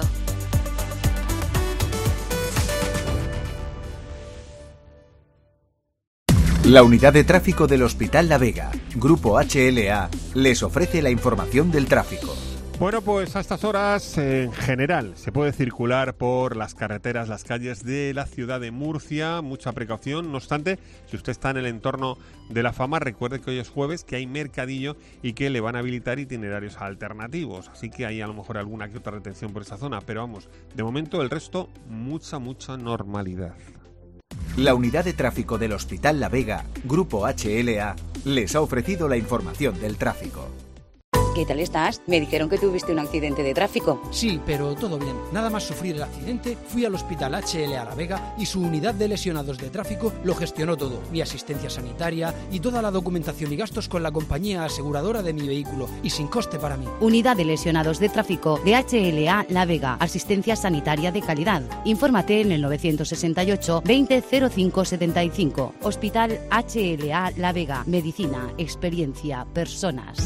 La unidad de tráfico del Hospital La Vega, Grupo H L A, les ofrece la información del tráfico. Bueno, pues a estas horas, en general, se puede circular por las carreteras, las calles de la ciudad de Murcia, mucha precaución. No obstante, si usted está en el entorno de la Fama, recuerde que hoy es jueves, que hay mercadillo y que le van a habilitar itinerarios alternativos. Así que hay a lo mejor alguna que otra retención por esa zona, pero vamos, de momento el resto, mucha, mucha normalidad. La unidad de tráfico del Hospital La Vega, Grupo H L A, les ha ofrecido la información del tráfico. ¿Qué tal estás? Me dijeron que tuviste un accidente de tráfico. Sí, pero todo bien. Nada más sufrir el accidente, fui al Hospital H L A La Vega y su unidad de lesionados de tráfico lo gestionó todo. Mi asistencia sanitaria y toda la documentación y gastos con la compañía aseguradora de mi vehículo y sin coste para mí. Unidad de lesionados de tráfico de H L A La Vega. Asistencia sanitaria de calidad. Infórmate en el nueve seis ocho, veinte, cero cinco setenta y cinco. Hospital H L A La Vega. Medicina, experiencia, personas.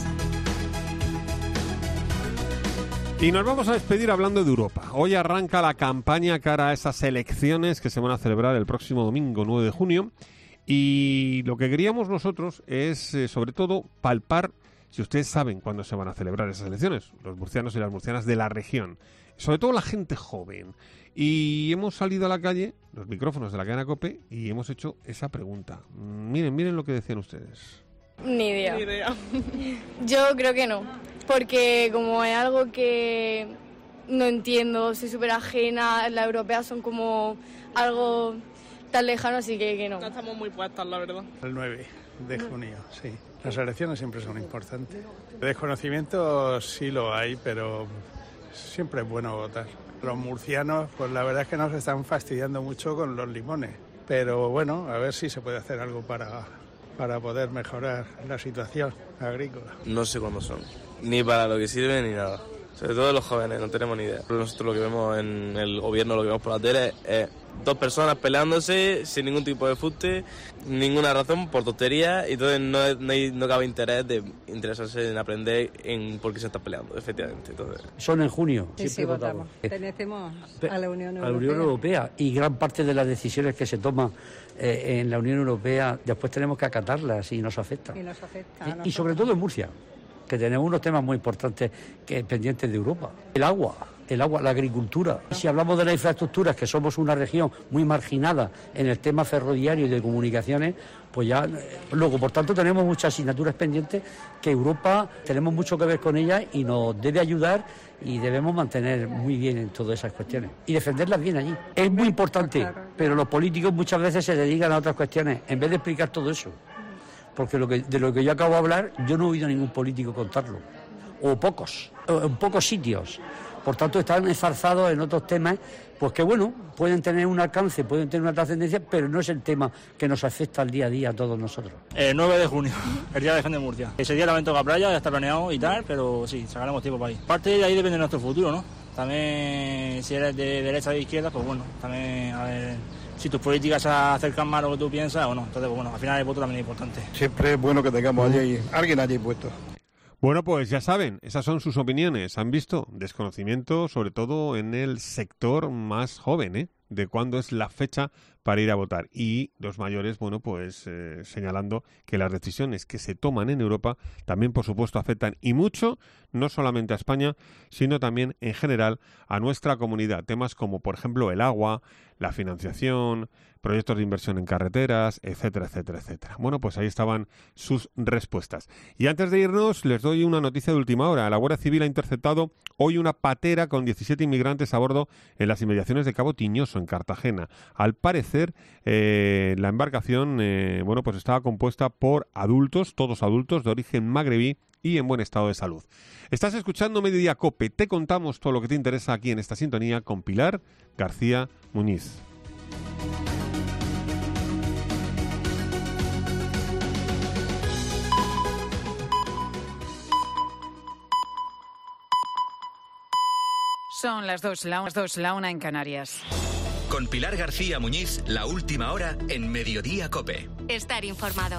Y nos vamos a despedir hablando de Europa. Hoy arranca la campaña cara a esas elecciones que se van a celebrar el próximo domingo nueve de junio. Y lo que queríamos nosotros es, eh, sobre todo, palpar si ustedes saben cuándo se van a celebrar esas elecciones, los murcianos y las murcianas de la región. Sobre todo la gente joven. Y hemos salido a la calle, los micrófonos de la cadena COPE, y hemos hecho esa pregunta. Miren, miren lo que decían ustedes. Ni idea. Ni idea. Yo creo que no, porque como es algo que no entiendo, soy súper ajena, las europeas son como algo tan lejano, así que, que no. No estamos muy puestas, la verdad. El nueve de junio, sí. Las elecciones siempre son importantes. Desconocimiento sí lo hay, pero siempre es bueno votar. Los murcianos, pues la verdad es que nos están fastidiando mucho con los limones, pero bueno, a ver si se puede hacer algo para... para poder mejorar la situación agrícola. No sé cuándo son, ni para lo que sirven ni nada. Sobre todo los jóvenes, no tenemos ni idea. Nosotros lo que vemos en el gobierno, lo que vemos por la tele, es dos personas peleándose sin ningún tipo de fuste, ninguna razón, por tonterías, y entonces no, no, hay, no cabe interés de interesarse en aprender en por qué se están peleando, efectivamente. Entonces. Son en junio. Sí, sí, votamos. Pertenecemos a la Unión Europea. A la Unión Europea, y gran parte de las decisiones que se toman eh, en la Unión Europea, después tenemos que acatarlas y nos afectan. Y nos afecta. Y, y sobre todo en Murcia, que tenemos unos temas muy importantes que pendientes de Europa. El agua, el agua, la agricultura. Si hablamos de las infraestructuras, que somos una región muy marginada en el tema ferroviario y de comunicaciones, pues ya, luego, por tanto, tenemos muchas asignaturas pendientes que Europa, tenemos mucho que ver con ellas y nos debe ayudar y debemos mantener muy bien en todas esas cuestiones y defenderlas bien allí. Es muy importante, pero los políticos muchas veces se dedican a otras cuestiones en vez de explicar todo eso. Porque lo que, de lo que yo acabo de hablar, yo no he oído a ningún político contarlo, o pocos, o en pocos sitios, Por tanto, están esforzados en otros temas, pues que bueno, pueden tener un alcance, pueden tener una trascendencia, pero no es el tema que nos afecta al día a día a todos nosotros. El nueve de junio, el día de Jaén de Murcia. Ese día también toca playa, ya está planeado y tal, pero sí, sacaremos tiempo para ir. Parte de ahí depende de nuestro futuro, ¿no? También, si eres de derecha o de izquierda, pues bueno, también a ver si tus políticas se acercan más a lo que tú piensas o no. Entonces, pues bueno, al final el voto también es importante. Siempre es bueno que tengamos allí, alguien allí puesto. Bueno, pues ya saben, esas son sus opiniones. ¿Han visto? Desconocimiento, sobre todo en el sector más joven, ¿eh? De cuándo es la fecha para ir a votar. Y los mayores, bueno, pues eh, señalando que las decisiones que se toman en Europa también, por supuesto, afectan y mucho, no solamente a España, sino también en general a nuestra comunidad. Temas como, por ejemplo, el agua, la financiación, proyectos de inversión en carreteras, etcétera, etcétera, etcétera. Bueno, pues ahí estaban sus respuestas. Y antes de irnos, les doy una noticia de última hora. La Guardia Civil ha interceptado hoy una patera con diecisiete inmigrantes a bordo en las inmediaciones de Cabo Tiñoso, en Cartagena. Al parecer, eh, la embarcación, eh, bueno, pues estaba compuesta por adultos, todos adultos de origen magrebí y en buen estado de salud. Estás escuchando Mediodía COPE. Te contamos todo lo que te interesa aquí en esta sintonía con Pilar García Muñiz. Son las dos, las dos, la una en Canarias. Con Pilar García Muñiz, la última hora en Mediodía COPE. Estar informado.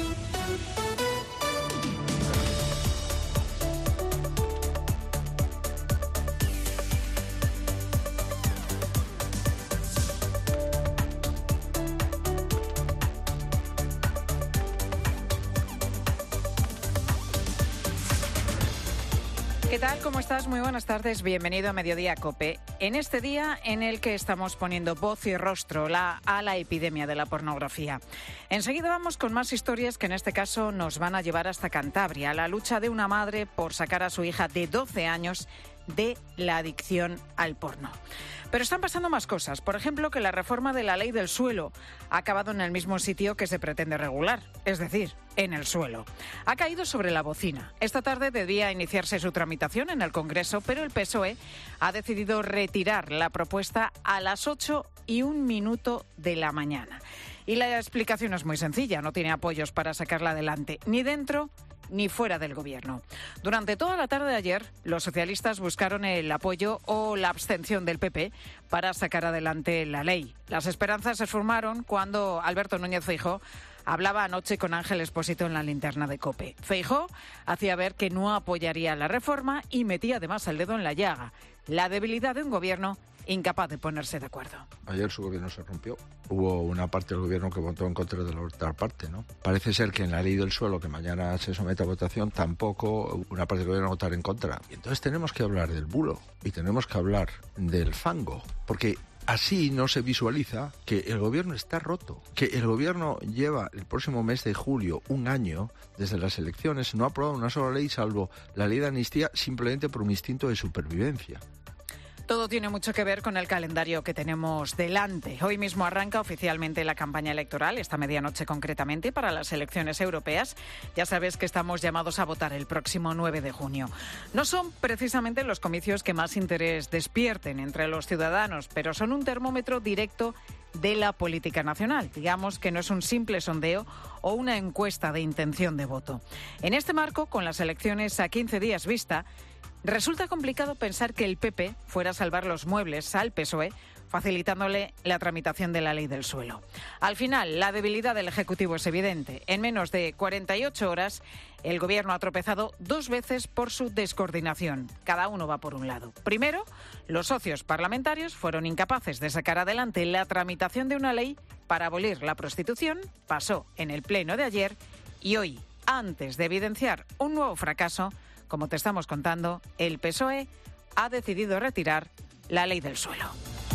¿Qué tal? ¿Cómo estás? Muy buenas tardes. Bienvenido a Mediodía COPE. En este día en el que estamos poniendo voz y rostro la, a la epidemia de la pornografía. Enseguida vamos con más historias que en este caso nos van a llevar hasta Cantabria. La lucha de una madre por sacar a su hija de doce años de la adicción al porno. Pero están pasando más cosas. Por ejemplo, que la reforma de la ley del suelo ha acabado en el mismo sitio que se pretende regular, es decir, en el suelo. Ha caído sobre la bocina. Esta tarde debía iniciarse su tramitación en el Congreso, pero el P S O E ha decidido retirar la propuesta a las ocho y un minuto de la mañana. Y la explicación es muy sencilla, no tiene apoyos para sacarla adelante, ni dentro ni fuera del Gobierno. Durante toda la tarde de ayer, los socialistas buscaron el apoyo o la abstención del P P para sacar adelante la ley. Las esperanzas se formaron cuando Alberto Núñez Feijóo hablaba anoche con Ángel Expósito en la linterna de COPE. Feijóo hacía ver que no apoyaría la reforma y metía además el dedo en la llaga. La debilidad de un Gobierno incapaz de ponerse de acuerdo. Ayer su gobierno se rompió. Hubo una parte del gobierno que votó en contra de la otra parte, ¿no? Parece ser que en la ley del suelo, que mañana se somete a votación, tampoco una parte del gobierno va a votar en contra. Y entonces tenemos que hablar del bulo y tenemos que hablar del fango, porque así no se visualiza que el gobierno está roto, que el gobierno lleva el próximo mes de julio un año desde las elecciones, no ha aprobado una sola ley salvo la ley de amnistía simplemente por un instinto de supervivencia. Todo tiene mucho que ver con el calendario que tenemos delante. Hoy mismo arranca oficialmente la campaña electoral, esta medianoche concretamente, para las elecciones europeas. Ya sabes que estamos llamados a votar el próximo nueve de junio. No son precisamente los comicios que más interés despierten entre los ciudadanos, pero son un termómetro directo de la política nacional. Digamos que no es un simple sondeo o una encuesta de intención de voto. En este marco, con las elecciones a quince días vista, resulta complicado pensar que el P P fuera a salvar los muebles al P S O E, facilitándole la tramitación de la ley del suelo. Al final, la debilidad del Ejecutivo es evidente. En menos de cuarenta y ocho horas, el Gobierno ha tropezado dos veces por su descoordinación. Cada uno va por un lado. Primero, los socios parlamentarios fueron incapaces de sacar adelante la tramitación de una ley para abolir la prostitución. Pasó en el pleno de ayer y hoy, antes de evidenciar un nuevo fracaso, como te estamos contando, el P S O E ha decidido retirar la ley del suelo.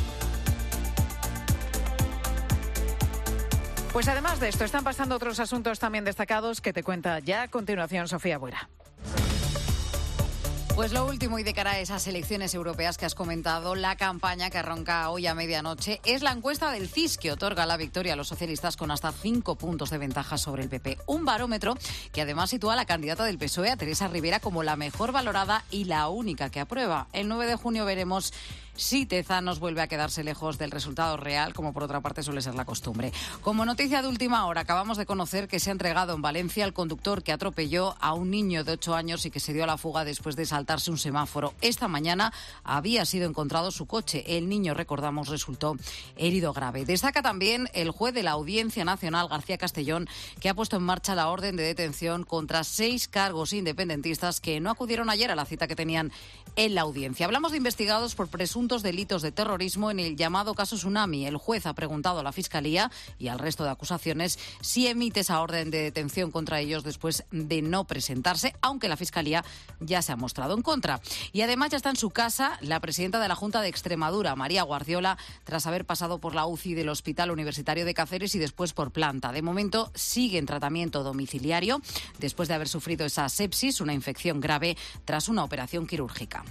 Pues además de esto, están pasando otros asuntos también destacados que te cuenta ya a continuación Sofía Buera. Pues lo último y de cara a esas elecciones europeas que has comentado, la campaña que arranca hoy a medianoche es la encuesta del C I S que otorga la victoria a los socialistas con hasta cinco puntos de ventaja sobre el P P. Un barómetro que además sitúa a la candidata del P S O E, a Teresa Rivera, como la mejor valorada y la única que aprueba. El nueve de junio veremos si Tezanos vuelve a quedarse lejos del resultado real, como por otra parte suele ser la costumbre. Como noticia de última hora, acabamos de conocer que se ha entregado en Valencia el conductor que atropelló a un niño de ocho años y que se dio a la fuga después de saltarse un semáforo. Esta mañana había sido encontrado su coche. El niño, recordamos, resultó herido grave. Destaca también el juez de la Audiencia Nacional, García Castellón, que ha puesto en marcha la orden de detención contra seis cargos independentistas que no acudieron ayer a la cita que tenían en la audiencia. Hablamos de investigados por presuntos delitos de terrorismo en el llamado caso Tsunami. El juez ha preguntado a la Fiscalía y al resto de acusaciones si emite esa orden de detención contra ellos después de no presentarse, aunque la Fiscalía ya se ha mostrado en contra. Y además ya está en su casa la presidenta de la Junta de Extremadura, María Guardiola, tras haber pasado por la U C I del Hospital Universitario de Cáceres y después por planta. De momento sigue en tratamiento domiciliario después de haber sufrido esa sepsis, una infección grave tras una operación quirúrgica.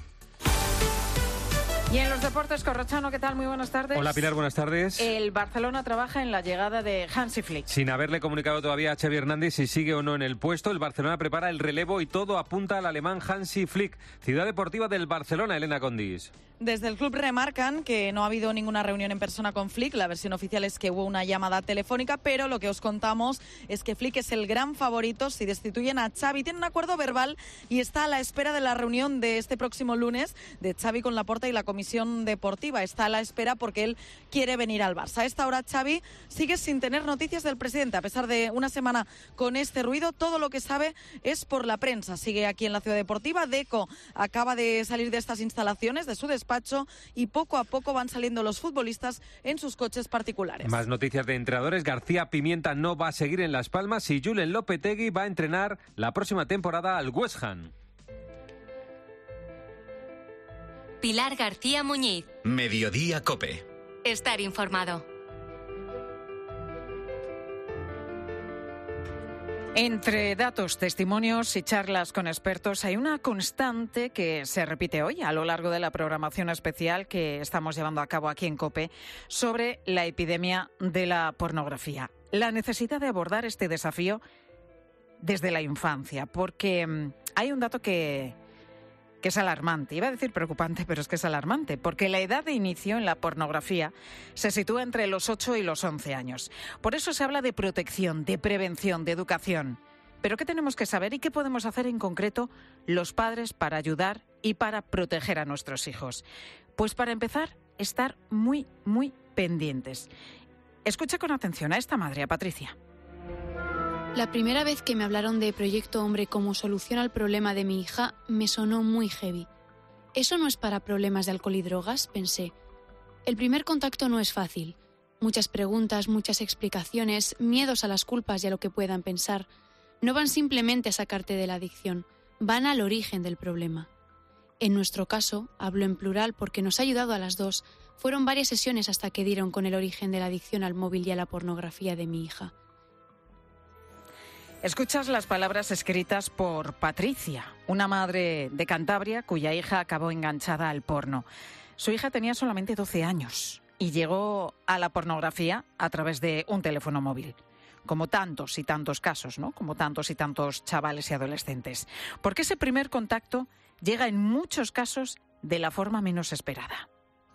Y en los deportes, Corrochano, ¿qué tal? Muy buenas tardes. Hola, Pilar, buenas tardes. El Barcelona trabaja en la llegada de Hansi Flick. Sin haberle comunicado todavía a Xavi Hernández si sigue o no en el puesto, el Barcelona prepara el relevo y todo apunta al alemán Hansi Flick. Ciudad Deportiva del Barcelona, Elena Condis. Desde el club remarcan que no ha habido ninguna reunión en persona con Flick. La versión oficial es que hubo una llamada telefónica, pero lo que os contamos es que Flick es el gran favorito si destituyen a Xavi. Tiene un acuerdo verbal y está a la espera de la reunión de este próximo lunes de Xavi con Laporta y la comisión deportiva. Está a la espera porque él quiere venir al Barça. A esta hora Xavi sigue sin tener noticias del presidente. A pesar de una semana con este ruido, todo lo que sabe es por la prensa. Sigue aquí en la Ciudad Deportiva. Deco acaba de salir de estas instalaciones, de su despacho, y poco a poco van saliendo los futbolistas en sus coches particulares. Más noticias de entrenadores. García Pimienta no va a seguir en Las Palmas y Julen Lopetegui va a entrenar la próxima temporada al West Ham. Pilar García Muñiz. Mediodía COPE. Estar informado. Entre datos, testimonios y charlas con expertos hay una constante que se repite hoy a lo largo de la programación especial que estamos llevando a cabo aquí en COPE sobre la epidemia de la pornografía. La necesidad de abordar este desafío desde la infancia, porque hay un dato que... que es alarmante. Iba a decir preocupante, pero es que es alarmante, porque la edad de inicio en la pornografía se sitúa entre los ocho y los once años. Por eso se habla de protección, de prevención, de educación. Pero ¿qué tenemos que saber y qué podemos hacer en concreto los padres para ayudar y para proteger a nuestros hijos? Pues para empezar, estar muy, muy pendientes. Escucha con atención a esta madre, a Patricia. La primera vez que me hablaron de Proyecto Hombre como solución al problema de mi hija me sonó muy heavy. ¿Eso no es para problemas de alcohol y drogas?, pensé. El primer contacto no es fácil. Muchas preguntas, muchas explicaciones, miedos a las culpas y a lo que puedan pensar. No van simplemente a sacarte de la adicción, van al origen del problema. En nuestro caso, hablo en plural porque nos ha ayudado a las dos, fueron varias sesiones hasta que dieron con el origen de la adicción al móvil y a la pornografía de mi hija. Escuchas las palabras escritas por Patricia, una madre de Cantabria cuya hija acabó enganchada al porno. Su hija tenía solamente doce años y llegó a la pornografía a través de un teléfono móvil. Como tantos y tantos casos, ¿no? Como tantos y tantos chavales y adolescentes. Porque ese primer contacto llega en muchos casos de la forma menos esperada.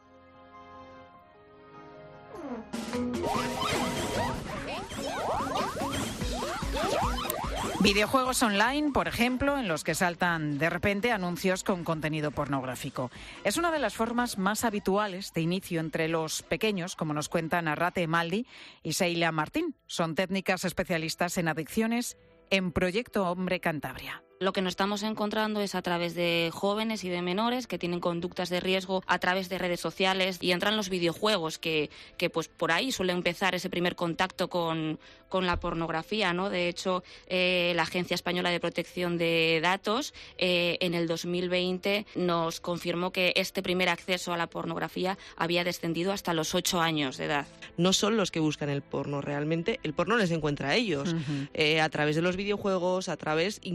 Videojuegos online, por ejemplo, en los que saltan de repente anuncios con contenido pornográfico. Es una de las formas más habituales de inicio entre los pequeños, como nos cuentan Arrate Maldi y Seila Martín. Son técnicas especialistas en adicciones en Proyecto Hombre Cantabria. Lo que nos estamos encontrando es a través de jóvenes y de menores que tienen conductas de riesgo a través de redes sociales y entran los videojuegos, que, que pues por ahí suele empezar ese primer contacto con, con la pornografía, ¿no? De hecho, eh, la Agencia Española de Protección de Datos eh, en el dos mil veinte nos confirmó que este primer acceso a la pornografía había descendido hasta los ocho años de edad. No son los que buscan el porno realmente, el porno les encuentra a ellos, uh-huh. eh, a través de los videojuegos, a través incluso de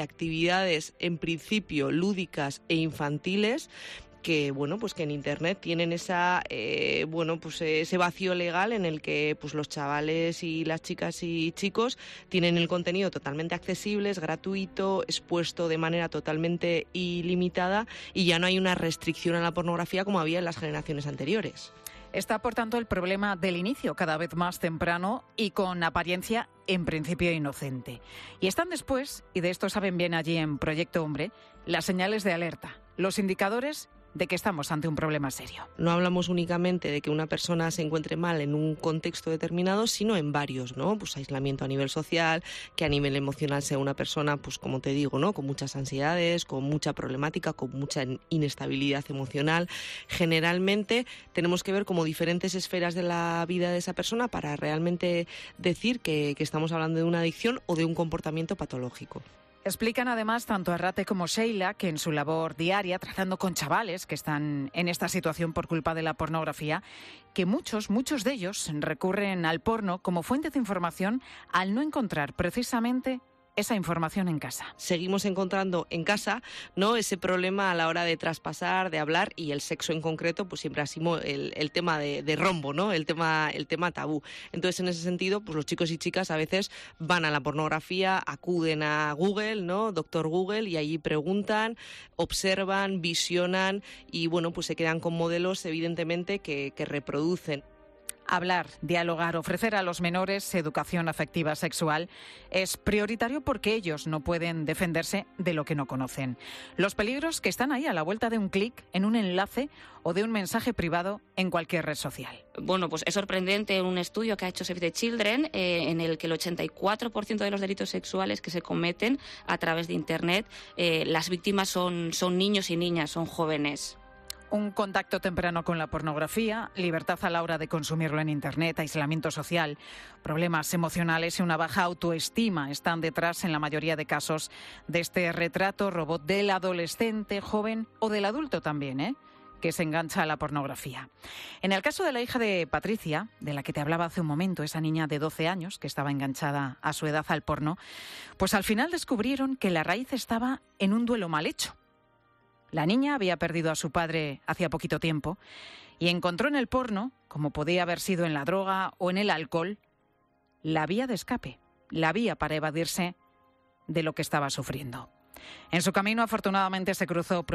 actividades en principio lúdicas e infantiles, que bueno, pues que en internet tienen esa eh, bueno, pues ese vacío legal en el que pues los chavales y las chicas y chicos tienen el contenido totalmente accesible, es gratuito, expuesto de manera totalmente ilimitada, y ya no hay una restricción a la pornografía como había en las generaciones anteriores. Está, por tanto, el problema del inicio cada vez más temprano y con apariencia en principio inocente. Y están después, y de esto saben bien allí en Proyecto Hombre, las señales de alerta, los indicadores de que estamos ante un problema serio. No hablamos únicamente de que una persona se encuentre mal en un contexto determinado, sino en varios, ¿no? Pues aislamiento a nivel social, que a nivel emocional sea una persona, pues como te digo, ¿no? Con muchas ansiedades, con mucha problemática, con mucha inestabilidad emocional. Generalmente tenemos que ver como diferentes esferas de la vida de esa persona para realmente decir que, que estamos hablando de una adicción o de un comportamiento patológico. Explican además tanto Arrate como Sheila que en su labor diaria, trazando con chavales que están en esta situación por culpa de la pornografía, que muchos, muchos de ellos recurren al porno como fuente de información al no encontrar precisamente esa información en casa. Seguimos encontrando en casa, ¿no?, ese problema a la hora de traspasar, de hablar, y el sexo en concreto, pues siempre ha sido el, el tema de, de rombo, ¿no?, el tema, el tema tabú. Entonces, en ese sentido, pues los chicos y chicas a veces van a la pornografía, acuden a Google, ¿no?, doctor Google, y allí preguntan, observan, visionan y, bueno, pues se quedan con modelos, evidentemente, que, que reproducen. Hablar, dialogar, ofrecer a los menores educación afectiva sexual es prioritario porque ellos no pueden defenderse de lo que no conocen. Los peligros que están ahí a la vuelta de un clic, en un enlace o de un mensaje privado en cualquier red social. Bueno, pues es sorprendente un estudio que ha hecho Save the Children eh, en el que el ochenta y cuatro por ciento de los delitos sexuales que se cometen a través de Internet, eh, las víctimas son, son niños y niñas, son jóvenes. Un contacto temprano con la pornografía, libertad a la hora de consumirlo en Internet, aislamiento social, problemas emocionales y una baja autoestima están detrás, en la mayoría de casos, de este retrato robot del adolescente, joven o del adulto también, ¿eh?, que se engancha a la pornografía. En el caso de la hija de Patricia, de la que te hablaba hace un momento, esa niña de doce años que estaba enganchada a su edad al porno, pues al final descubrieron que la raíz estaba en un duelo mal hecho. La niña había perdido a su padre hacía poquito tiempo y encontró en el porno, como podía haber sido en la droga o en el alcohol, la vía de escape, la vía para evadirse de lo que estaba sufriendo. En su camino, afortunadamente, se cruzó